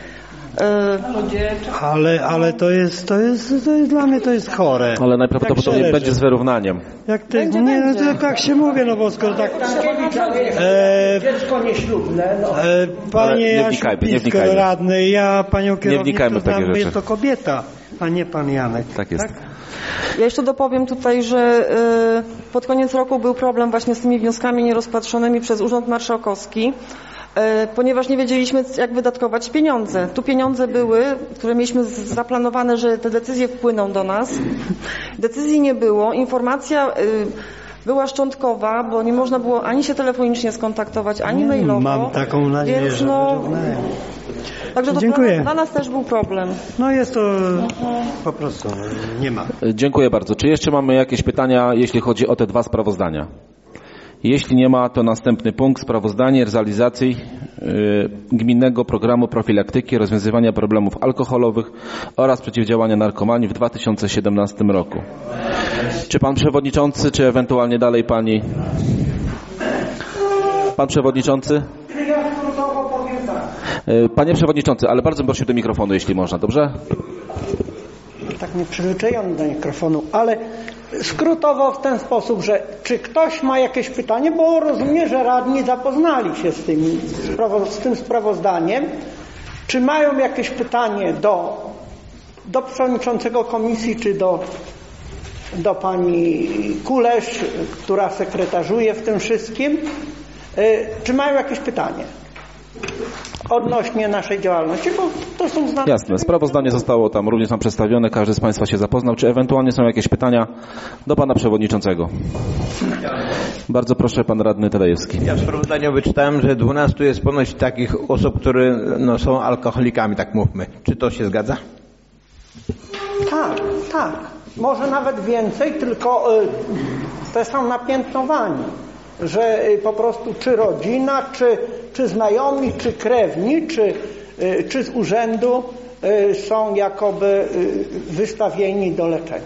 Ale to jest dla mnie to jest chore. Ale najprawdopodobniej będzie z wyrównaniem. Jak się mówię, no bo skoro tak... Dziecko nieślubne. Panie Jasiu Pisko, radny, ja panią kierownicę znam, bo jest to kobieta, a nie pan Janek. Tak jest. Tak? Ja jeszcze dopowiem tutaj, że pod koniec roku był problem właśnie z tymi wnioskami nierozpatrzonymi przez Urząd Marszałkowski, ponieważ nie wiedzieliśmy, jak wydatkować pieniądze. Tu pieniądze były, które mieliśmy zaplanowane, że te decyzje wpłyną do nas. Decyzji nie było. Informacja była szczątkowa, bo nie można było ani się telefonicznie skontaktować, ani mailowo. Mam taką nadzieję, więc że Także to dla nas też był problem. No jest to po prostu nie ma. Dziękuję bardzo. Czy jeszcze mamy jakieś pytania, jeśli chodzi o te dwa sprawozdania? Jeśli nie ma, to następny punkt. Sprawozdanie z realizacji Gminnego Programu Profilaktyki, Rozwiązywania Problemów Alkoholowych oraz Przeciwdziałania Narkomanii w 2017 roku. Czy pan przewodniczący, czy ewentualnie dalej pani? Pan przewodniczący? Panie przewodniczący, ale bardzo bym prosił do mikrofonu, jeśli można, dobrze? Tak nie przyzwyczajony do mikrofonu, ale skrótowo w ten sposób, że czy ktoś ma jakieś pytanie, bo rozumiem, że radni zapoznali się z tym sprawozdaniem. Czy mają jakieś pytanie do przewodniczącego komisji, czy do pani Kulesz, która sekretarzuje w tym wszystkim? Czy mają jakieś pytanie odnośnie naszej działalności, bo to są znane... Jasne, sprawozdanie zostało tam również przedstawione, każdy z państwa się zapoznał. Czy ewentualnie są jakieś pytania do pana przewodniczącego? Bardzo proszę, pan radny Tadajewski. Ja w sprawozdaniu wyczytałem, że 12 jest ponoć takich osób, które są alkoholikami, tak mówmy. Czy to się zgadza? Tak. Może nawet więcej, tylko te są napiętnowani, że po prostu czy rodzina, czy znajomi, czy krewni, czy z urzędu są jakoby wystawieni do leczenia.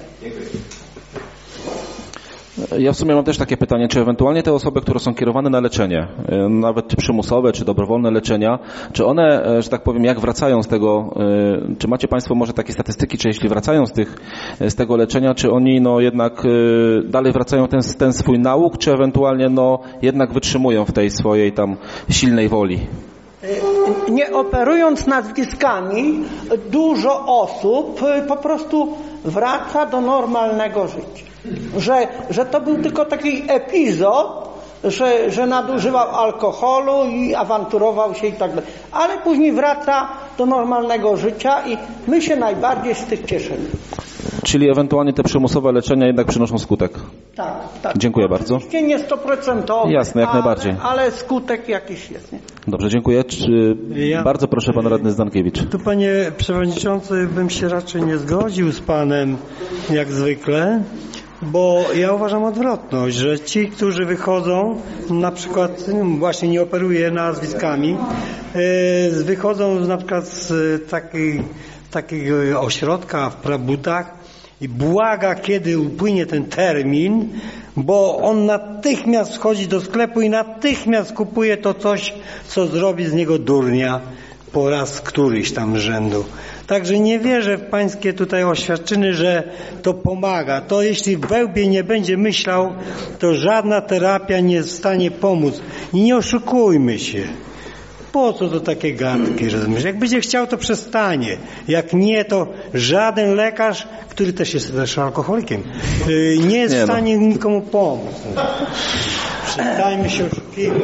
Ja w sumie mam też takie pytanie, czy ewentualnie te osoby, które są kierowane na leczenie, nawet czy przymusowe, czy dobrowolne leczenia, czy one, że tak powiem, jak wracają z tego, czy macie państwo może takie statystyki, czy jeśli wracają z tego leczenia, czy oni jednak dalej wracają ten swój nauk, czy ewentualnie jednak wytrzymują w tej swojej tam silnej woli? Nie operując nazwiskami, dużo osób po prostu wraca do normalnego życia. Że to był tylko taki epizod, że nadużywał alkoholu i awanturował się i tak dalej. Ale później wraca do normalnego życia i my się najbardziej z tych cieszymy. Czyli ewentualnie te przymusowe leczenia jednak przynoszą skutek. Tak. Dziękuję bardzo. Oczywiście nie 100%. Jasne, jak najbardziej. Ale skutek jakiś jest. Nie? Dobrze, dziękuję. Bardzo proszę, pan radny Zdankiewicz. Tu, panie przewodniczący, bym się raczej nie zgodził z panem jak zwykle, bo ja uważam odwrotność, że ci, którzy wychodzą, na przykład właśnie nie operuję nazwiskami, wychodzą na przykład z takiego ośrodka w Prabutach i błaga, kiedy upłynie ten termin, bo on natychmiast wchodzi do sklepu i natychmiast kupuje to coś, co zrobi z niego durnia po raz któryś tam z rzędu. Także nie wierzę w pańskie tutaj oświadczyny, że to pomaga. To jeśli wełbie nie będzie myślał, to żadna terapia nie jest w stanie pomóc. I nie oszukujmy się. Po co to takie gadki, rozumiesz? Jak będzie chciał, to przestanie. Jak nie, to żaden lekarz, który też jest alkoholikiem, nie jest w stanie nikomu pomóc. Przestańmy się oszukiwać.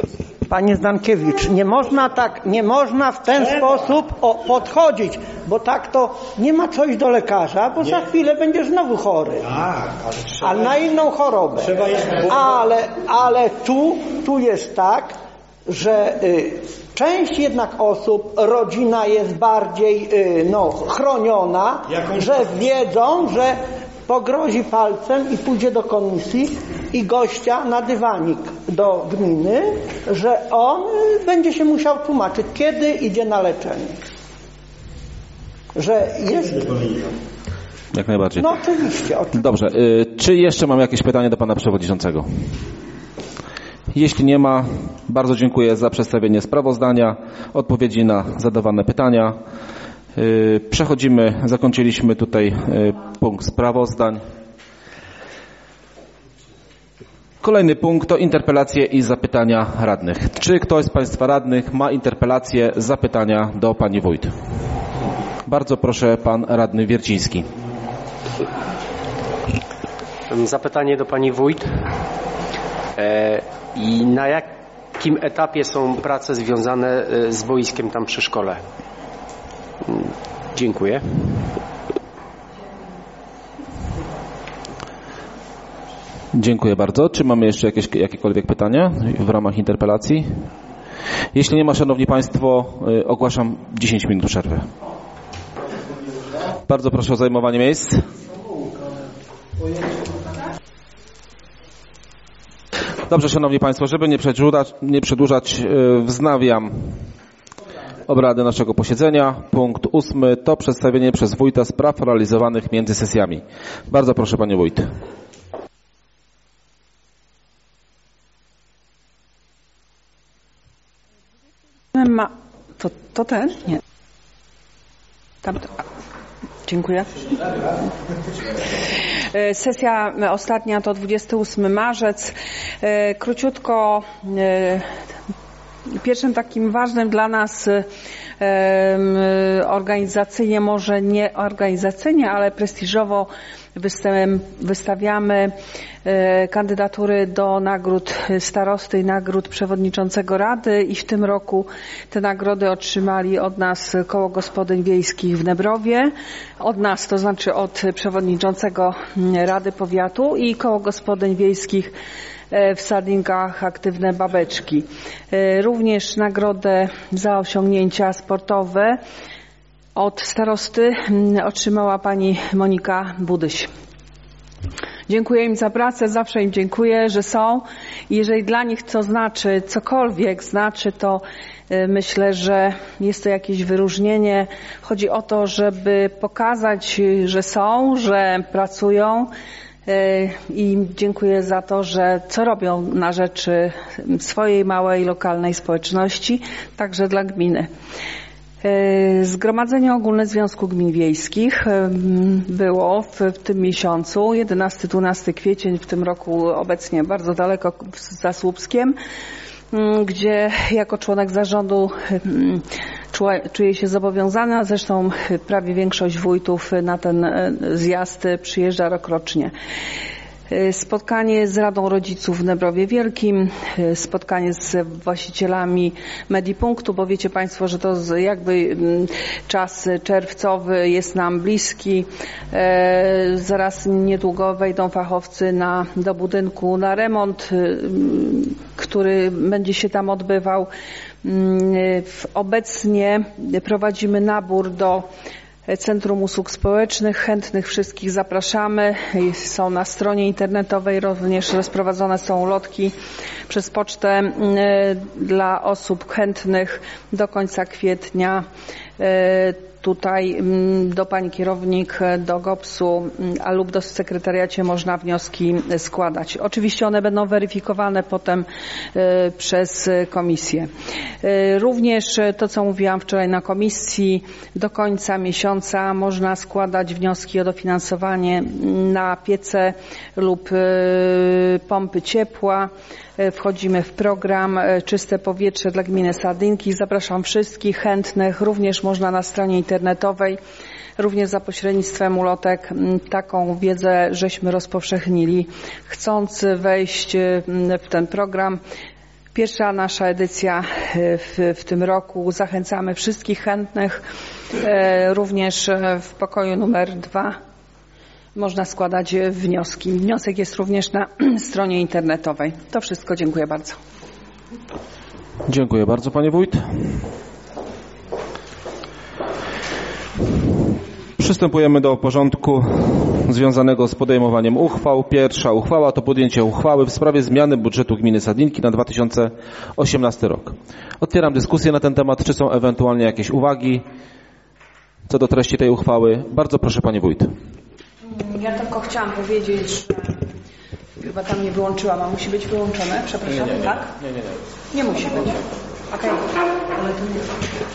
Panie Zdankiewicz, nie można w ten sposób podchodzić, bo tak to nie ma co iść do lekarza, bo za chwilę będziesz znowu chory. A na inną chorobę. Ale tu jest tak, że część jednak osób, rodzina jest bardziej chroniona, że wiedzą, że pogrozi palcem i pójdzie do komisji i gościa na dywanik do gminy, że on będzie się musiał tłumaczyć, kiedy idzie na leczenie. Że jest... Jak najbardziej. No oczywiście. Dobrze. Czy jeszcze mam jakieś pytanie do pana przewodniczącego? Jeśli nie ma, bardzo dziękuję za przedstawienie sprawozdania, odpowiedzi na zadawane pytania. Zakończyliśmy tutaj punkt sprawozdań. Kolejny punkt to interpelacje i zapytania radnych. Czy ktoś z państwa radnych ma interpelacje, zapytania do pani wójt? Bardzo proszę, pan radny Wierciński. Zapytanie do pani wójt. I na jakim etapie są prace związane z boiskiem tam przy szkole? Dziękuję. Dziękuję bardzo. Czy mamy jeszcze jakiekolwiek pytania w ramach interpelacji? Jeśli nie ma, szanowni państwo, ogłaszam 10 minut przerwy. Bardzo proszę o zajmowanie miejsc. Dobrze, szanowni państwo, żeby nie przedłużać, wznawiam obrady naszego posiedzenia. Punkt 8 to przedstawienie przez wójta spraw realizowanych między sesjami. Bardzo proszę, panie wójt. To ten? Nie. Dziękuję. Sesja ostatnia to 28 marzec. Króciutko, pierwszym takim ważnym dla nas organizacyjnie, może nie organizacyjnie, ale prestiżowo wystawiamy kandydatury do nagród starosty i nagród przewodniczącego Rady i w tym roku te nagrody otrzymali od nas Koło Gospodyń Wiejskich w Nebrowie, od nas, to znaczy od przewodniczącego Rady Powiatu i Koło Gospodyń Wiejskich w Sadinkach Aktywne Babeczki. Również nagrodę za osiągnięcia sportowe od starosty otrzymała pani Monika Budyś. Dziękuję im za pracę, zawsze im dziękuję, że są. Jeżeli dla nich to znaczy, cokolwiek znaczy, to myślę, że jest to jakieś wyróżnienie. Chodzi o to, żeby pokazać, że są, że pracują i dziękuję za to, że co robią na rzecz swojej małej, lokalnej społeczności, także dla gminy. Zgromadzenie Ogólne Związku Gmin Wiejskich było w tym miesiącu, 11-12 kwiecień, w tym roku obecnie bardzo daleko za Słupskiem, gdzie jako członek zarządu czuję się zobowiązana, zresztą prawie większość wójtów na ten zjazd przyjeżdża rokrocznie. Spotkanie z Radą Rodziców w Nebrowie Wielkim, spotkanie z właścicielami Medipunktu, bo wiecie państwo, że to jakby czas czerwcowy jest nam bliski. Zaraz niedługo wejdą fachowcy do budynku na remont, który będzie się tam odbywał. Obecnie prowadzimy nabór do Centrum Usług Społecznych. Chętnych wszystkich zapraszamy. Są na stronie internetowej, również rozprowadzone są ulotki przez pocztę dla osób chętnych do końca kwietnia. Tutaj do pani kierownik, do GOPS-u lub do sekretariacie można wnioski składać. Oczywiście one będą weryfikowane potem przez komisję. Również to, co mówiłam wczoraj na komisji, do końca miesiąca można składać wnioski o dofinansowanie na piece lub pompy ciepła. Wchodzimy w program Czyste Powietrze dla Gminy Sadynki. Zapraszam wszystkich chętnych. Również można na stronie internetowej, również za pośrednictwem ulotek, taką wiedzę żeśmy rozpowszechnili. Chcąc wejść w ten program, Pierwsza nasza edycja w tym roku. Zachęcamy wszystkich chętnych. Również w pokoju numer 2 można składać wnioski. Wniosek jest również na stronie internetowej. To wszystko. Dziękuję bardzo. Dziękuję bardzo, panie wójt. Przystępujemy do porządku związanego z podejmowaniem uchwał. Pierwsza uchwała to podjęcie uchwały w sprawie zmiany budżetu gminy Sadynki na 2018 rok. Otwieram dyskusję na ten temat. Czy są ewentualnie jakieś uwagi co do treści tej uchwały? Bardzo proszę, panie wójt. Ja tylko chciałam powiedzieć, że chyba tam nie wyłączyłam, a musi być wyłączone. Przepraszam, nie, tak? Nie musi być. Okej. Ale to nie.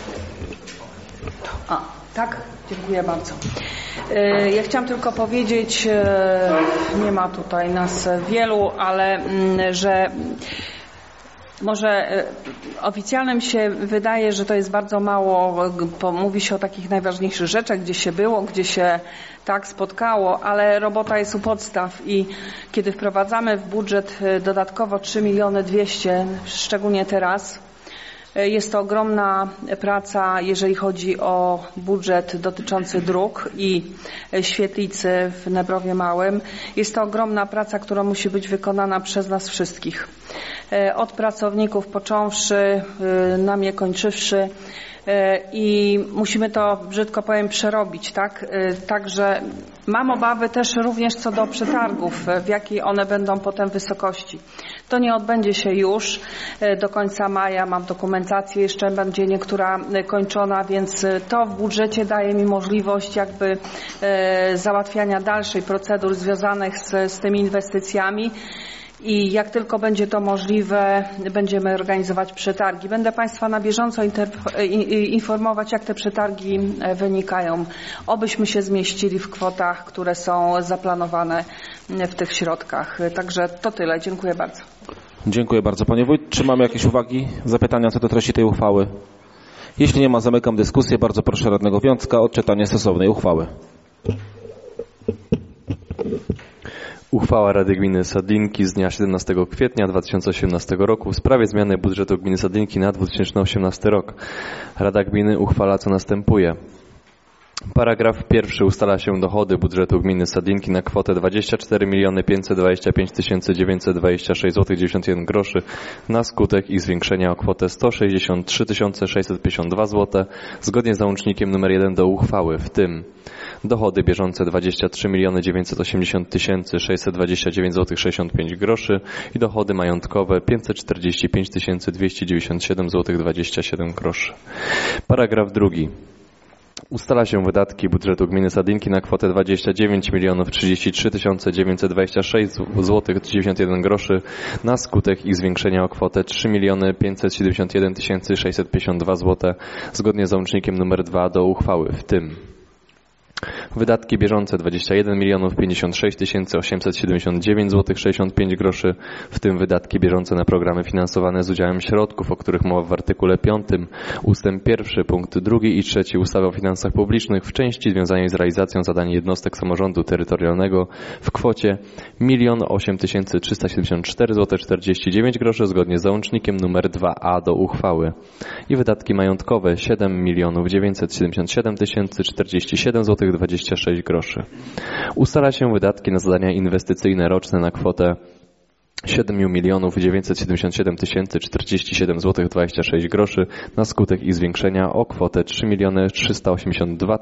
Tak? Dziękuję bardzo. Ja chciałam tylko powiedzieć, nie ma tutaj nas wielu, ale że może oficjalnym się wydaje, że to jest bardzo mało, bo mówi się o takich najważniejszych rzeczach, gdzie się było, gdzie się tak spotkało, ale robota jest u podstaw i kiedy wprowadzamy w budżet dodatkowo 3 200 000, szczególnie teraz, jest to ogromna praca, jeżeli chodzi o budżet dotyczący dróg i świetlicy w Nebrowie Małym. Jest to ogromna praca, która musi być wykonana przez nas wszystkich. Od pracowników począwszy, na mnie kończywszy, i musimy to, brzydko powiem, przerobić, tak? Także mam obawy też również co do przetargów, w jakiej one będą potem wysokości. To nie odbędzie się już do końca maja, mam dokumentację, jeszcze będzie niektóra kończona, więc to w budżecie daje mi możliwość jakby załatwiania dalszych procedur związanych z tymi inwestycjami. I jak tylko będzie to możliwe, będziemy organizować przetargi. Będę Państwa na bieżąco informować, jak te przetargi wynikają. Obyśmy się zmieścili w kwotach, które są zaplanowane w tych środkach. Także to tyle. Dziękuję bardzo. Dziękuję bardzo, panie wójt. Czy mamy jakieś uwagi, zapytania co do treści tej uchwały? Jeśli nie ma, zamykam dyskusję. Bardzo proszę radnego Wiącka o odczytanie stosownej uchwały. Uchwała Rady Gminy Sadynki z dnia 17 kwietnia 2018 roku w sprawie zmiany budżetu gminy Sadynki na 2018 rok. Rada Gminy uchwala co następuje. Paragraf 1 ustala się dochody budżetu gminy Sadynki na kwotę 24 525 926 zł 91 groszy na skutek ich zwiększenia o kwotę 163 652 zł zgodnie z załącznikiem nr 1 do uchwały, w tym dochody bieżące 23 980 629 zł 65 groszy i dochody majątkowe 545 297 zł 27 groszy. Paragraf 2. Ustala się wydatki budżetu gminy Sadynki na kwotę 29 033 926 zł 91 groszy na skutek ich zwiększenia o kwotę 3 571 652 zł zgodnie z załącznikiem nr 2 do uchwały, w tym wydatki bieżące 21 056 879 zł 65 groszy, w tym wydatki bieżące na programy finansowane z udziałem środków, o których mowa w artykule 5 ustęp 1 punkt 2 i 3 ustawy o finansach publicznych w części związanej z realizacją zadań jednostek samorządu terytorialnego w kwocie 1 8374 zł 49 groszy zgodnie z załącznikiem nr 2a do uchwały i wydatki majątkowe 7 977 047 zł 26 groszy. Ustala się wydatki na zadania inwestycyjne roczne na kwotę 7 977 047 zł 26 groszy na skutek ich zwiększenia o kwotę 3 382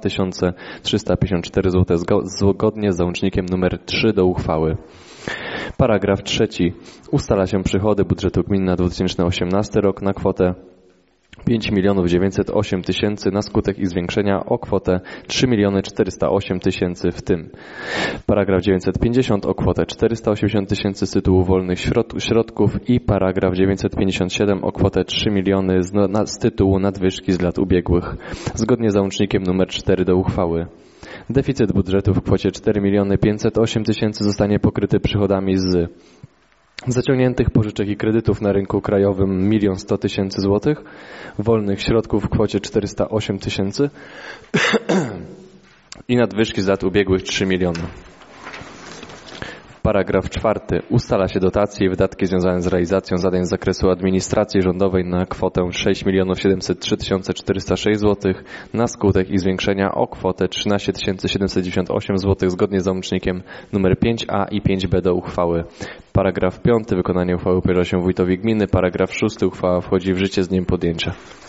354 zł zgodnie z załącznikiem nr 3 do uchwały. Paragraf 3. Ustala się przychody budżetu gminy na 2018 rok na kwotę 5 908 000 na skutek ich zwiększenia o kwotę 3 408 000, w tym paragraf 950 o kwotę 480 000 z tytułu wolnych środków i paragraf 957 o kwotę 3 miliony z tytułu nadwyżki z lat ubiegłych, zgodnie z załącznikiem nr 4 do uchwały. Deficyt budżetu w kwocie 4 508 000 zostanie pokryty przychodami z zaciągniętych pożyczek i kredytów na rynku krajowym 1 100 000 zł, wolnych środków w kwocie 408 000 i nadwyżki z lat ubiegłych 3 miliony. Paragraf 4. Ustala się dotacje i wydatki związane z realizacją zadań z zakresu administracji rządowej na kwotę 6 703 406 zł na skutek ich zwiększenia o kwotę 13 798 zł zgodnie z załącznikiem nr 5a i 5b do uchwały. Paragraf 5. Wykonanie uchwały powierza się wójtowi gminy. Paragraf 6. Uchwała wchodzi w życie z dniem podjęcia.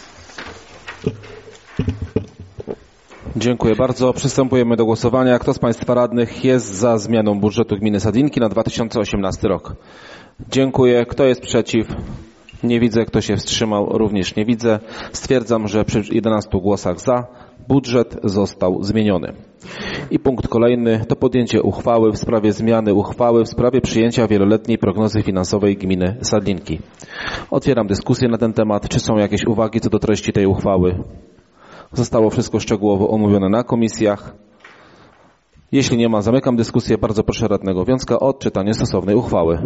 Dziękuję bardzo. Przystępujemy do głosowania. Kto z Państwa radnych jest za zmianą budżetu gminy Sadlinki na 2018 rok? Dziękuję. Kto jest przeciw? Nie widzę. Kto się wstrzymał? Również nie widzę. Stwierdzam, że przy 11 głosach za budżet został zmieniony. I punkt kolejny to podjęcie uchwały w sprawie zmiany uchwały w sprawie przyjęcia wieloletniej prognozy finansowej gminy Sadlinki. Otwieram dyskusję na ten temat. Czy są jakieś uwagi co do treści tej uchwały? Zostało wszystko szczegółowo omówione na komisjach. Jeśli nie ma, zamykam dyskusję. Bardzo proszę radnego Wiązka o odczytanie stosownej uchwały.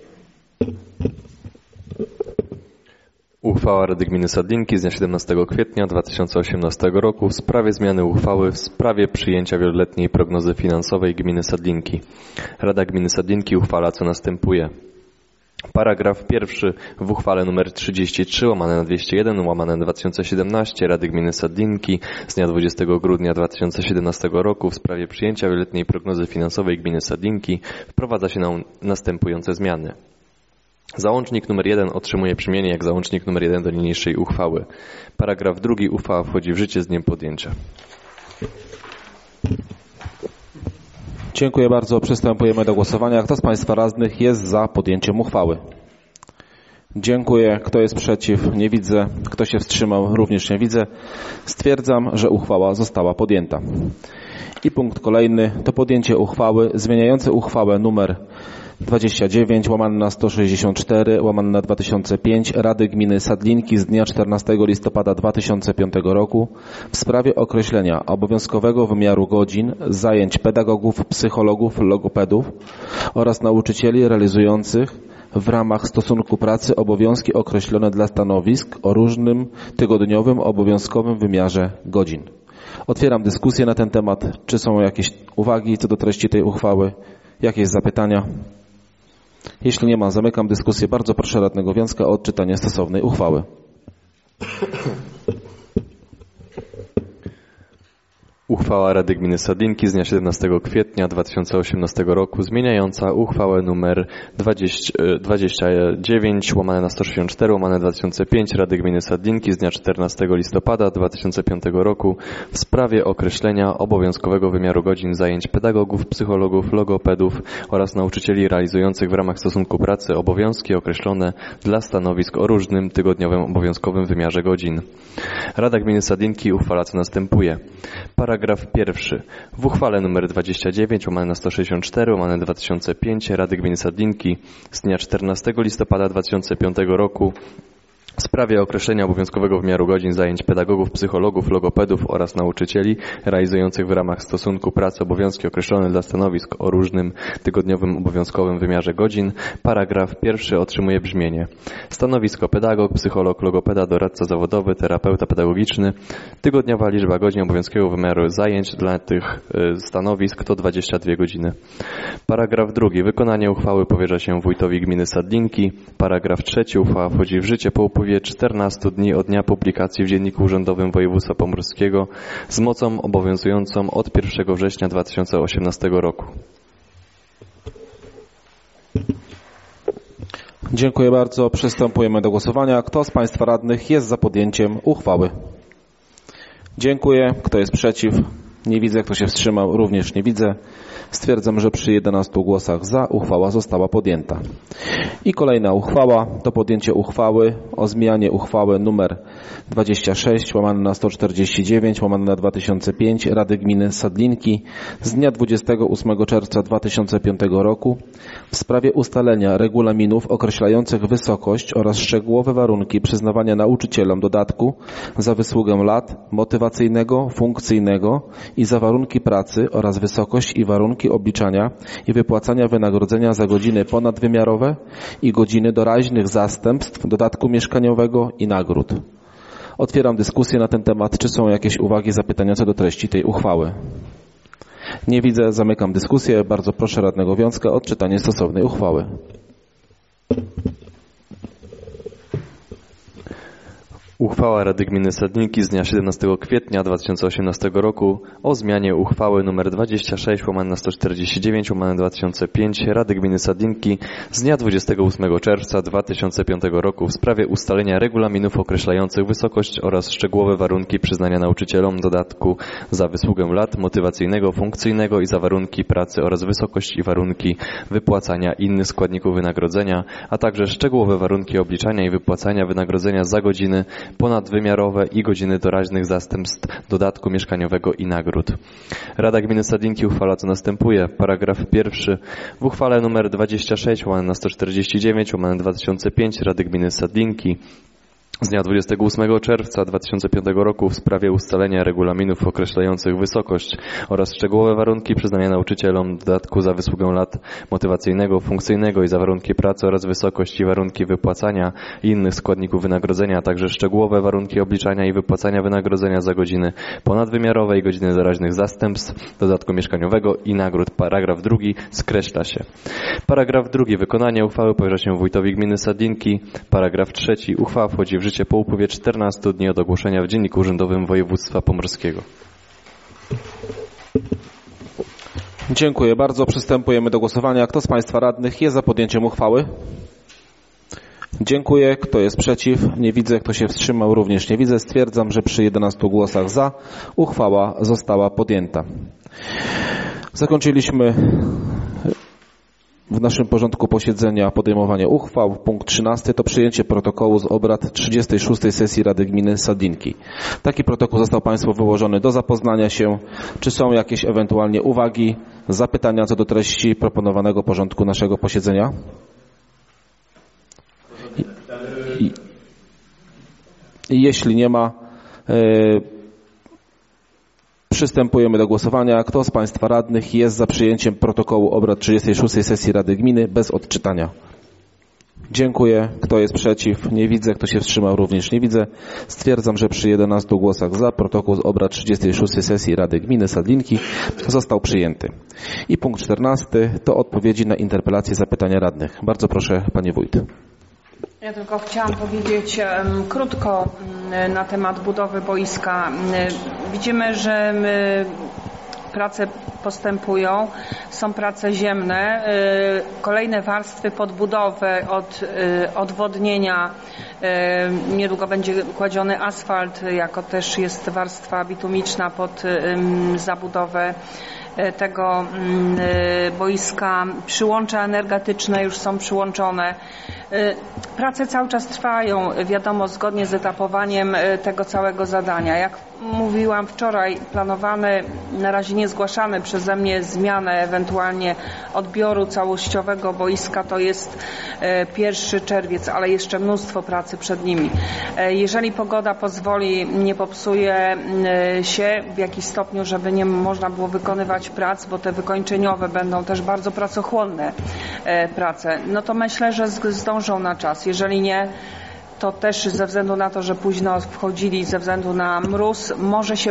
Uchwała Rady Gminy Sadlinki z dnia 17 kwietnia 2018 roku w sprawie zmiany uchwały w sprawie przyjęcia wieloletniej prognozy finansowej gminy Sadlinki. Rada Gminy Sadlinki uchwala co następuje. Paragraf 1 w uchwale nr 33 łamane na 201 łamane na 2017 Rady Gminy Sadlinki z dnia 20 grudnia 2017 roku w sprawie przyjęcia wieloletniej prognozy finansowej gminy Sadlinki wprowadza się następujące zmiany. Załącznik nr 1 otrzymuje brzmienie jak załącznik nr 1 do niniejszej uchwały. Paragraf 2. Uchwała wchodzi w życie z dniem podjęcia. Dziękuję bardzo. Przystępujemy do głosowania. Kto z Państwa radnych jest za podjęciem uchwały? Dziękuję. Kto jest przeciw? Nie widzę. Kto się wstrzymał? Również nie widzę. Stwierdzam, że uchwała została podjęta. I punkt kolejny to podjęcie uchwały zmieniającej uchwałę nr 29 łamane na 164 łamane na 2005 Rady Gminy Sadlinki z dnia 14 listopada 2005 roku w sprawie określenia obowiązkowego wymiaru godzin zajęć pedagogów, psychologów, logopedów oraz nauczycieli realizujących w ramach stosunku pracy obowiązki określone dla stanowisk o różnym tygodniowym obowiązkowym wymiarze godzin. Otwieram dyskusję na ten temat. Czy są jakieś uwagi co do treści tej uchwały? Jakieś zapytania? Jeśli nie ma, zamykam dyskusję. Bardzo proszę radnego Wiązka o odczytanie stosownej uchwały. Uchwała Rady Gminy Sadlinki z dnia 17 kwietnia 2018 roku zmieniająca uchwałę nr 29 łamane na 164 łamane na 2005 Rady Gminy Sadlinki z dnia 14 listopada 2005 roku w sprawie określenia obowiązkowego wymiaru godzin zajęć pedagogów, psychologów, logopedów oraz nauczycieli realizujących w ramach stosunku pracy obowiązki określone dla stanowisk o różnym tygodniowym obowiązkowym wymiarze godzin. Rada Gminy Sadlinki uchwala co następuje. Paragraf 1. W uchwale nr 29 łamane na 164 łamane na 2005 Rady Gminy Sadlinki z dnia 14 listopada 2005 roku w sprawie określenia obowiązkowego wymiaru godzin zajęć pedagogów, psychologów, logopedów oraz nauczycieli realizujących w ramach stosunku pracy obowiązki określone dla stanowisk o różnym tygodniowym obowiązkowym wymiarze godzin. Paragraf 1 otrzymuje brzmienie. Stanowisko pedagog, psycholog, logopeda, doradca zawodowy, terapeuta pedagogiczny. Tygodniowa liczba godzin obowiązkowego wymiaru zajęć dla tych stanowisk to 22 godziny. Paragraf 2. Wykonanie uchwały powierza się wójtowi gminy Sadlinki. Paragraf 3. Uchwała wchodzi w życie po upływie 14 dni od dnia publikacji w Dzienniku Urzędowym Województwa Pomorskiego z mocą obowiązującą od 1 września 2018 roku. Dziękuję bardzo. Przystępujemy do głosowania. Kto z Państwa radnych jest za podjęciem uchwały? Dziękuję. Kto jest przeciw? Nie widzę. Kto się wstrzymał? Również nie widzę. Stwierdzam, że przy 11 głosach za uchwała została podjęta. I kolejna uchwała to podjęcie uchwały o zmianie uchwały nr 26 łamane na 149 łamane na 2005 Rady Gminy Sadlinki z dnia 28 czerwca 2005 roku w sprawie ustalenia regulaminów określających wysokość oraz szczegółowe warunki przyznawania nauczycielom dodatku za wysługę lat motywacyjnego, funkcyjnego i za warunki pracy oraz wysokość i warunki obliczania i wypłacania wynagrodzenia za godziny ponadwymiarowe i godziny doraźnych zastępstw, dodatku mieszkaniowego i nagród. Otwieram dyskusję na ten temat. Czy są jakieś uwagi, zapytania co do treści tej uchwały? Nie widzę, zamykam dyskusję. Bardzo proszę radnego Wiązka o odczytanie stosownej uchwały. Uchwała Rady Gminy Sadlinki z dnia 17 kwietnia 2018 roku o zmianie uchwały nr 26/149/2005 Rady Gminy Sadlinki z dnia 28 czerwca 2005 roku w sprawie ustalenia regulaminów określających wysokość oraz szczegółowe warunki przyznania nauczycielom dodatku za wysługę lat motywacyjnego, funkcyjnego i za warunki pracy oraz wysokość i warunki wypłacania innych składników wynagrodzenia, a także szczegółowe warunki obliczania i wypłacania wynagrodzenia za godziny ponadwymiarowe i godziny doraźnych zastępstw dodatku mieszkaniowego i nagród. Rada Gminy Sadlinki uchwala co następuje. Paragraf 1. W uchwale nr 26/149/2005 Rady Gminy Sadlinki z dnia 28 czerwca 2005 roku w sprawie ustalenia regulaminów określających wysokość oraz szczegółowe warunki przyznania nauczycielom dodatku za wysługę lat motywacyjnego, funkcyjnego i za warunki pracy oraz wysokość i warunki wypłacania i innych składników wynagrodzenia, a także szczegółowe warunki obliczania i wypłacania wynagrodzenia za godziny ponadwymiarowe i godziny doraźnych zastępstw dodatku mieszkaniowego i nagród. Paragraf 2 skreśla się. Paragraf 2. Wykonanie uchwały powierza się wójtowi gminy Sadlinki. Paragraf 3. Uchwała wchodzi w życie po upływie 14 dni od ogłoszenia w Dzienniku Urzędowym Województwa Pomorskiego. Dziękuję bardzo. Przystępujemy do głosowania. Kto z Państwa radnych jest za podjęciem uchwały? Dziękuję. Kto jest przeciw? Nie widzę. Kto się wstrzymał? Również nie widzę. Stwierdzam, że przy 11 głosach za uchwała została podjęta. Zakończyliśmy w naszym porządku posiedzenia podejmowanie uchwał. Punkt 13 to przyjęcie protokołu z obrad 36. sesji Rady Gminy Sadlinki. Taki protokół został Państwu wyłożony do zapoznania się. Czy są jakieś ewentualnie uwagi, zapytania co do treści proponowanego porządku naszego posiedzenia? Jeśli nie ma, przystępujemy do głosowania. Kto z Państwa radnych jest za przyjęciem protokołu obrad 36. sesji Rady Gminy bez odczytania? Dziękuję. Kto jest przeciw? Nie widzę. Kto się wstrzymał? Również nie widzę. Stwierdzam, że przy 11 głosach za protokół z obrad 36. sesji Rady Gminy Sadlinki został przyjęty. I punkt 14 to odpowiedzi na interpelacje, zapytania radnych. Bardzo proszę, Panie Wójt. Ja tylko chciałam powiedzieć krótko na temat budowy boiska. Widzimy, że prace postępują, są prace ziemne, kolejne warstwy podbudowy od odwodnienia, niedługo będzie kładziony asfalt, jako też jest warstwa bitumiczna pod zabudowę tego boiska. Przyłącza energetyczne już są przyłączone. Prace cały czas trwają, wiadomo, zgodnie z etapowaniem tego całego zadania. Jak mówiłam wczoraj, planowane, na razie nie zgłaszane przeze mnie zmiany, ewentualnie odbioru całościowego boiska to jest 1 czerwiec, ale jeszcze mnóstwo pracy przed nimi. Jeżeli pogoda pozwoli, nie popsuje się w jakiś stopniu, żeby nie można było wykonywać prac, bo te wykończeniowe będą też bardzo pracochłonne prace, no to myślę, że zdążą na czas. Jeżeli nie, to też ze względu na to, że późno wchodzili, ze względu na mróz, może się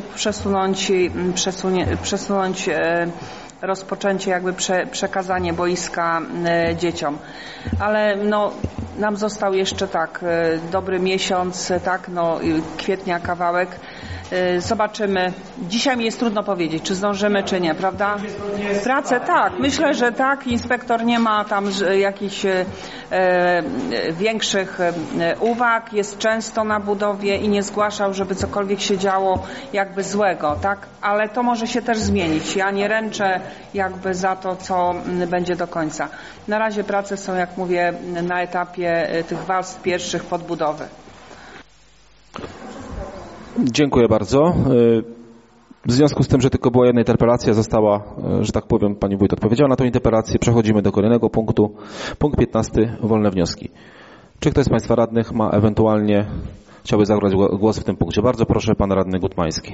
przesunąć rozpoczęcie, jakby przekazanie boiska dzieciom. Ale no, nam został jeszcze dobry miesiąc, kwietnia kawałek. Zobaczymy. Dzisiaj mi jest trudno powiedzieć, czy zdążymy, czy nie, prawda? Pracę myślę, że tak. Inspektor nie ma tam jakichś większych uwag. Jest często na budowie i nie zgłaszał, żeby cokolwiek się działo jakby złego, tak? Ale to może się też zmienić. Ja nie ręczę jakby za to, co będzie do końca. Na razie prace są, jak mówię, na etapie tych warstw pierwszych podbudowy. Dziękuję bardzo. W związku z tym, że tylko była jedna interpelacja, została, że tak powiem, Pani Wójt odpowiedziała na tę interpelację. Przechodzimy do kolejnego punktu. Punkt 15. Wolne wnioski. Czy ktoś z Państwa radnych ma ewentualnie, chciałby zabrać głos w tym punkcie? Bardzo proszę, Pan Radny Gutmański.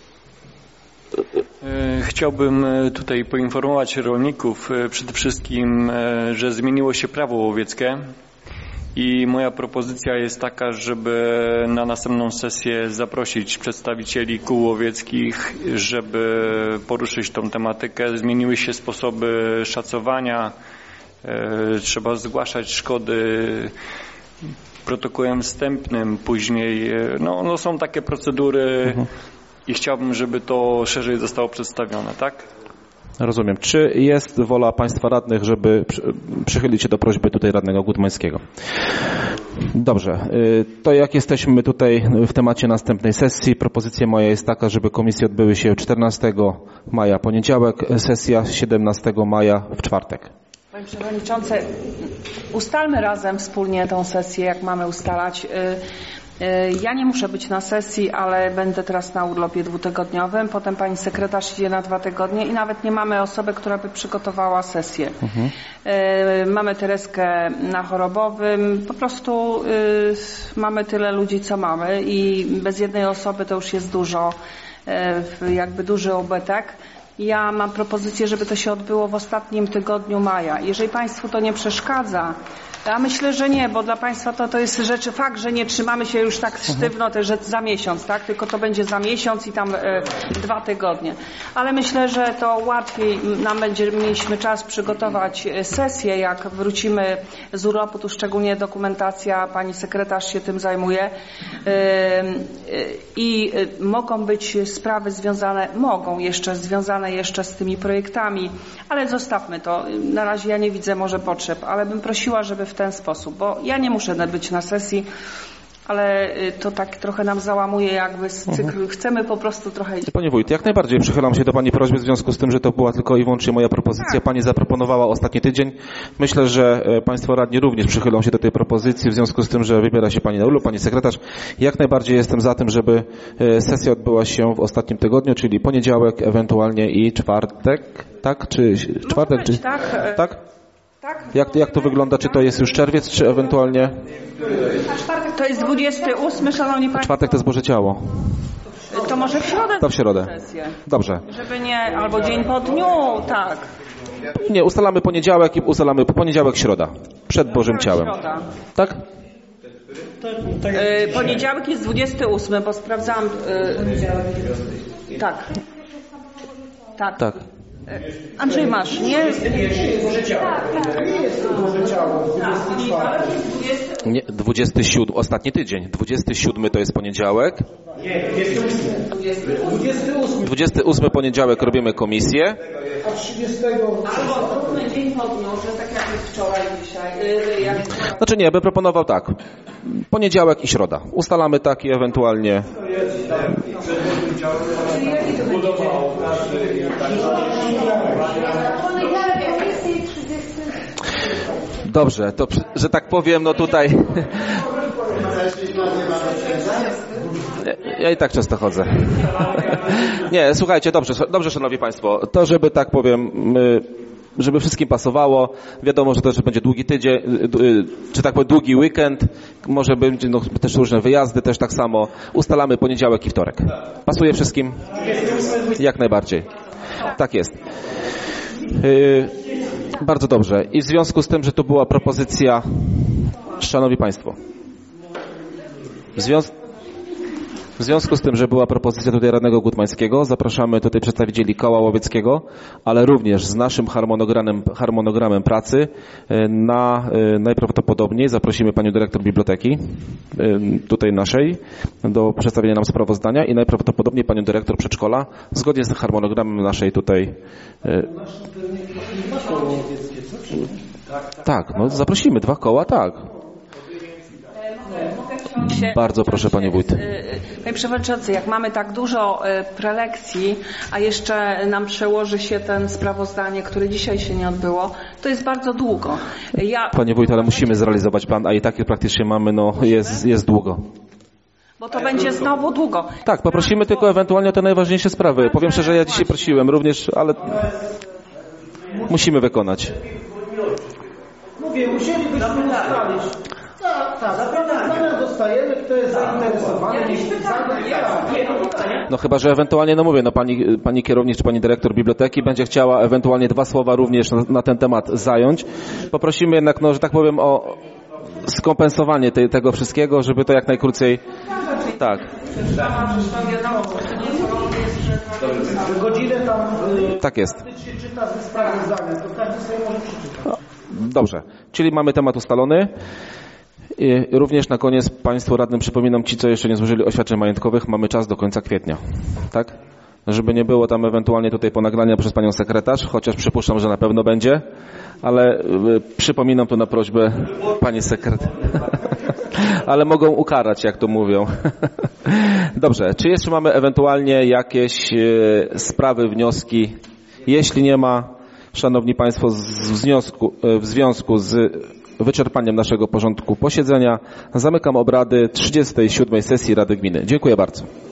Chciałbym tutaj poinformować rolników przede wszystkim, że zmieniło się prawo łowieckie I moja propozycja jest taka, żeby na następną sesję zaprosić przedstawicieli kół łowieckich, żeby poruszyć tą tematykę. Zmieniły się sposoby szacowania. Trzeba zgłaszać szkody protokołem wstępnym, później no są takie procedury i chciałbym, żeby to szerzej zostało przedstawione, tak? Rozumiem. Czy jest wola Państwa radnych, żeby przychylić się do prośby tutaj radnego Gutmańskiego? Dobrze. To jak jesteśmy tutaj w temacie następnej sesji, propozycja moja jest taka, żeby komisje odbyły się 14 maja poniedziałek, sesja 17 maja w czwartek. Panie Przewodniczący, ustalmy razem wspólnie tą sesję, jak mamy ustalać. Ja nie muszę być na sesji, ale będę teraz na urlopie 2-tygodniowym. Potem pani sekretarz idzie na 2 tygodnie i nawet nie mamy osoby, która by przygotowała sesję. Mamy Tereskę na chorobowym. Po prostu mamy tyle ludzi, co mamy i bez jednej osoby to już jest dużo, jakby duży ubytek. Ja mam propozycję, żeby to się odbyło w ostatnim tygodniu maja. Jeżeli Państwu to nie przeszkadza, ja myślę, że nie, bo dla Państwa to jest fakt, że nie trzymamy się już tak sztywno, że za miesiąc, tak? Tylko to będzie za miesiąc i tam 2 tygodnie. Ale myślę, że to łatwiej nam mieliśmy czas przygotować sesję, jak wrócimy z urlopu, tu szczególnie dokumentacja, pani sekretarz się tym zajmuje i mogą być sprawy związane jeszcze z tymi projektami, ale zostawmy to. Na razie ja nie widzę może potrzeb, ale bym prosiła, żeby w ten sposób, bo ja nie muszę być na sesji, ale to tak trochę nam załamuje jakby z cyklu. Chcemy po prostu trochę iść. Panie wójt, jak najbardziej przychylam się do pani prośby w związku z tym, że to była tylko i wyłącznie moja propozycja. Pani zaproponowała ostatni tydzień. Myślę, że państwo radni również przychylą się do tej propozycji w związku z tym, że wybiera się pani na urlop, pani sekretarz. Jak najbardziej jestem za tym, żeby sesja odbyła się w ostatnim tygodniu, czyli poniedziałek, ewentualnie i czwartek, tak? Czy czwartek, czy... Tak? Jak to wygląda? Czy to jest już czerwiec, czy ewentualnie... Czwartek to jest 28, szanowni państwo. Czwartek to jest Boże Ciało. To może w środę? To w środę. Dobrze. Żeby nie, albo dzień po dniu, tak. Nie, ustalamy poniedziałek i ustalamy poniedziałek, środa. Przed Bożym Ciałem. Środa. Tak? Poniedziałek jest 28, bo sprawdzałam. Tak. Tak. Andrzej, masz, nie? Nie, 27, ostatni tydzień. 27 to jest poniedziałek. Nie, 28. 28 poniedziałek robimy komisję. A 30. Albo róbmy dzień po dniu, że tak jak wczoraj, dzisiaj. Znaczy nie, bym proponował tak. Poniedziałek i środa. Ustalamy tak i ewentualnie... Dobrze, to, że tak powiem, no tutaj... Ja i tak często chodzę. Nie, słuchajcie, dobrze, szanowni państwo, to żeby tak powiem, żeby wszystkim pasowało, wiadomo, że to też będzie długi tydzień, czy tak powiem długi weekend, może będzie też różne wyjazdy, też tak samo. Ustalamy poniedziałek i wtorek. Pasuje wszystkim? Jak najbardziej. Tak jest. Bardzo dobrze. I w związku z tym, że to była propozycja, szanowni państwo, w związku z tym, że była propozycja tutaj radnego Gutmańskiego, zapraszamy tutaj przedstawicieli koła łowieckiego, ale również z naszym harmonogramem pracy najprawdopodobniej zaprosimy panią dyrektor biblioteki tutaj naszej do przedstawienia nam sprawozdania i najprawdopodobniej panią dyrektor przedszkola zgodnie z harmonogramem naszej tutaj. Tak, no zaprosimy 2 koła, tak. Bardzo proszę, panie wójt. Panie przewodniczący, jak mamy tak dużo prelekcji, a jeszcze nam przełoży się ten sprawozdanie, które dzisiaj się nie odbyło, to jest bardzo długo. Panie wójt, ale musimy zrealizować plan, a i tak praktycznie mamy, no jest długo. Bo to będzie znowu długo. Tak, poprosimy tylko ewentualnie o te najważniejsze sprawy. Powiem szczerze, ja dzisiaj prosiłem również, ale musimy wykonać. Mówię, musielibyśmy ustalić. Tak, naprawdę dostajemy, kto jest zainteresowany. No chyba, że ewentualnie, no mówię, no pani kierownik czy pani dyrektor biblioteki będzie chciała ewentualnie 2 słowa również na ten temat zająć. Poprosimy jednak, no że tak powiem, o skompensowanie tego wszystkiego, żeby to jak najkrócej... Tak. Godzinę tam Tak jest. czyta ze sprawozdania, to każdy sobie może przeczytać. Dobrze, czyli mamy temat ustalony. I również na koniec Państwu radnym przypominam, ci co jeszcze nie złożyli oświadczeń majątkowych, mamy czas do końca kwietnia. Tak? Żeby nie było tam ewentualnie tutaj ponaglania przez panią sekretarz, chociaż przypuszczam, że na pewno będzie, ale przypominam to na prośbę pani sekretarz. Ale mogą ukarać, jak to mówią. Dobrze, czy jeszcze mamy ewentualnie jakieś sprawy, wnioski? Jeśli nie ma, szanowni państwo, w związku z wyczerpaniem naszego porządku posiedzenia zamykam obrady 37. sesji Rady Gminy. Dziękuję bardzo.